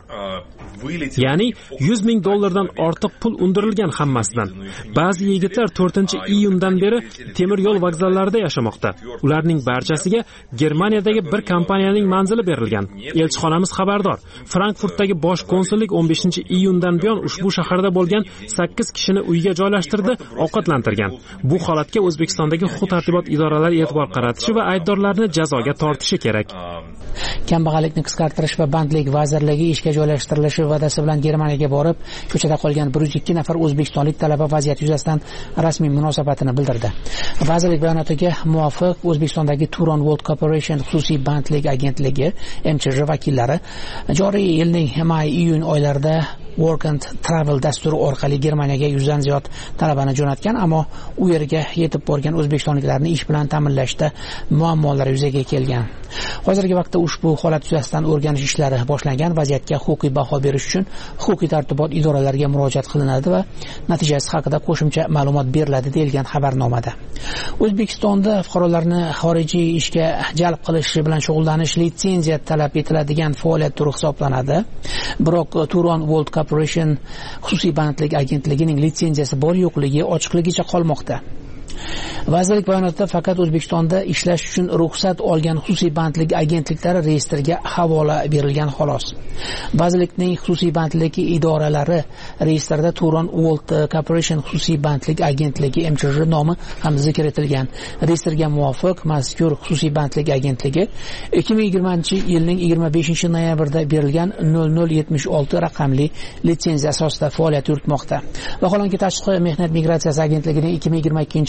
Speaker 1: Ya'ni yuz ming dollardan ortiq pul undirilgan hammasidan. Ba'zi yigitlar to'rtinchi iyundan beri temir yo'l vokzallarida yashamoqda. Ularning barchasiga Germaniyadagi bir kompaniyaning manzili berilgan. Elchixonamiz xabardor. Frankfurtdagi bosh konsullik o'n beshinchi iyundan buyon ushbu shaharda bo'lgan sakkiz kishini uyga joylashtirdi, ovqatlantirgan. Bu holatga O'zbekistondagi huquq-tartibot idoralari e'tibor qaratishi va aybdorlarni jazoga tortishi kerak.
Speaker 13: Kambag'allikni qisqartirish va bandlik vazirligi ishga joylashtirilishi va'dasi bilan Germaniyaga borib, ko'chada qolgan bir yuz ikki nafar o'zbekistonlik talaba vaziyat yuzasidan rasmiy munosabatini bildirdi. Vazirlik bayonotiga muvofiq O'zbekistondagi Turon World Corporation xususiy bandlik agentligi M Ch J vakillari joriy yilning may-iyun oylarida Work and Travel dasturi orqali Germaniyaga yuz dan ziyod talabani jo'natgan, ammo u yerga yetib borgan o'zbekistonliklarni ish bilan ta'minlashda muammolar yuzaga kelgan. Hozirgi vaqtda ushbu holat yuzasidan o'rganish ishlari boshlangan. Vaziyatga huquqiy baho berish uchun huquqiy tartibot idoralariga murojaat qilinadi va natijasi haqida qo'shimcha ma'lumot beriladi deyilgan xabarnomada. O'zbekistonda fuqarolarni xorijiy ishga jalb qilish bilan shug'ullanish litsenziya talab etiladigan faoliyat turi hisoblanadi. Biroq Turon World Corporation xususiy bandlik agentligining litsenziyasi bor yo'qligi ochiqligicha qolmoqda. Vazirlik bayonotida faqat O'zbekistonda ishlash uchun ruxsat olgan xususiy bandlik agentliklari reyestriga havola berilgan xolos. Vazirlikning xususiy bandlik idoralari reyestrida Turon World Corporation xususiy bandlik agentligi M Ch J nomi ham zikr etilgan. Reyestrga muvofiq mazkur xususiy bandlik agentligi ikki ming yigirmanchi yilning yigirma beshinchi noyabrida berilgan nol nol yetmish olti raqamli litsenziya asosida faoliyat yuritmoqda. Vaholanki Tashqi mehnat migratsiyasi agentligining ikki ming yigirma ikkinchi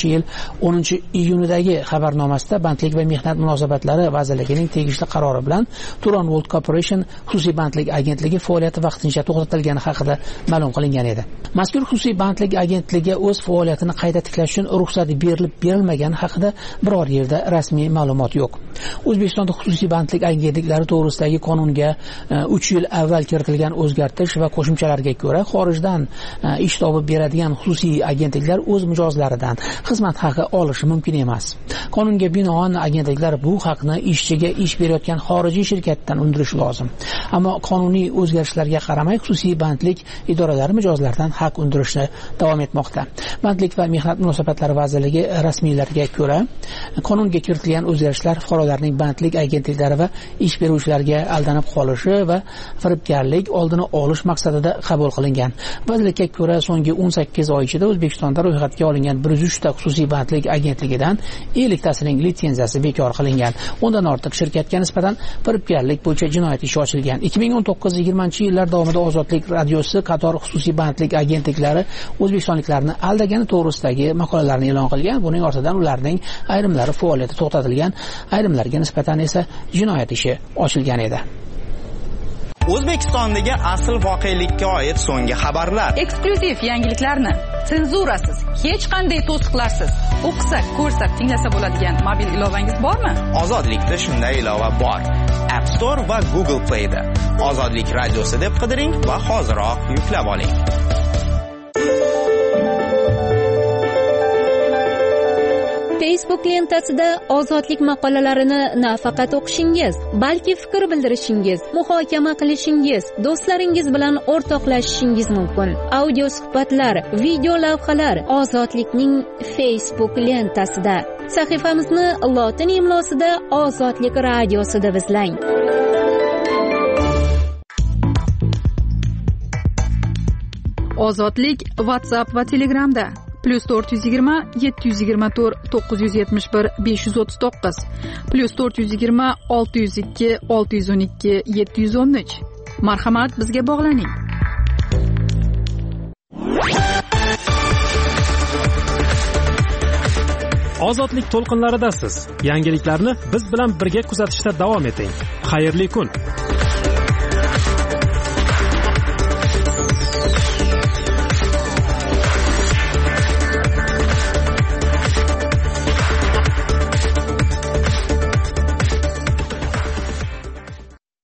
Speaker 13: yil o'ninchi iyunidagi xabarnomasida bandlik va mehnat munosabatlari vazirligining tegishli qarori bilan Turon World Corporation xususiy bandlik agentligi faoliyati vaqtincha to'xtatilgani haqida ma'lum qilingan edi. Mazkur xususiy bandlik agentligi o'z faoliyatini qayta tiklash uchun ruxsat berilib berilmagani haqida biror yerda rasmiy ma'lumot yo'q. O'zbekistonda xususiy bandlik agentliklari to'g'risidagi qonunga uch yil avval kiritilgan o'zgartirish va qo'shimchalarga ko'ra xorijdan ish topib beradigan xususiy agentliklar o'z mijozlaridan xizmat haqi olishi mumkin emas. Qonunga binoan agentliklar bu haqni ishchiga ish berayotgan xorijiy shirkatdan undirishi lozim. Ammo qonuniy o'zgarishlarga qaramay xususiy bandlik idoralari mijozlardan haq undirishni davom etmoqda. Bandlik va mehnat munosabatlari vazirligi rasmiylariga ko'ra, qonunga kiritilgan o'zgarishlar fuqarolarning bandlik agentliklari va ish beruvchilarga aldanib qolishi va firibgarlik oldini olish maqsadida qabul qilingan. Vazirlikka ko'ra, so'nggi o'n sakkiz oy ichida O'zbekistonda ro'yxatga olingan bir yuz uch ta xususiy bandlik agentligidan ellik tasining litsenziyasi bekor qilingan. Undan ortiq shirkatga nisbatan firibgarlik bo'yicha jinoyat ishi ochilgan. ikki ming o'n to'qqiz yigirmanchi yillar davomida Ozodlik radiosi qator xususiy bandlik agentliklari o'zbekistonliklarni aldagani to'g'risidagi maqolalarni e'lon qilgan. Buning ortidan ularning ayrimlari faoliyati to'xtatilgan, ayrimlarga nisbatan esa jinoyat ishi ochilgan edi.
Speaker 12: O'zbekistondagi asl voqelikka oid so'nggi xabarlar.
Speaker 4: Eksklyuziv yangiliklarni senzurasiz, hech qanday to'siqlarsiz o'qisak, ko'rsak, tinglasa bo'ladigan mobil ilovangiz bormi?
Speaker 12: Ozodlikda shunday ilova bor. App Store va Google Play da. Ozodlik radiosi deb qidiring va hoziroq yuklab oling.
Speaker 8: Facebook lentasida ozodlik maqolalarini nafaqat o'qishingiz, balki fikr bildirishingiz, muhokama qilishingiz, do'stlaringiz bilan o'rtoqlashishingiz mumkin. Audio suhbatlar, video lavhalar Ozodlikning Facebook lentasida. Sahifamizni lotin imlosida Ozodlik radiosi deb izlang.
Speaker 4: Ozodlik WhatsApp va Telegramda plus to'rt yuz yigirma yetti yuz yigirma to'rt to'qqiz yuz yetmish bir besh yuz o'ttiz to'qqiz plus to'rt yuz yigirma olti yuz ikki olti yuz o'n ikki yetti yuz o'n uch. Marhamat, bizga bog'laning.
Speaker 1: Ozodlik to'lqinlaridasiz. Yangiliklarni biz bilan birga kuzatishda davom eting. Xayrli kun.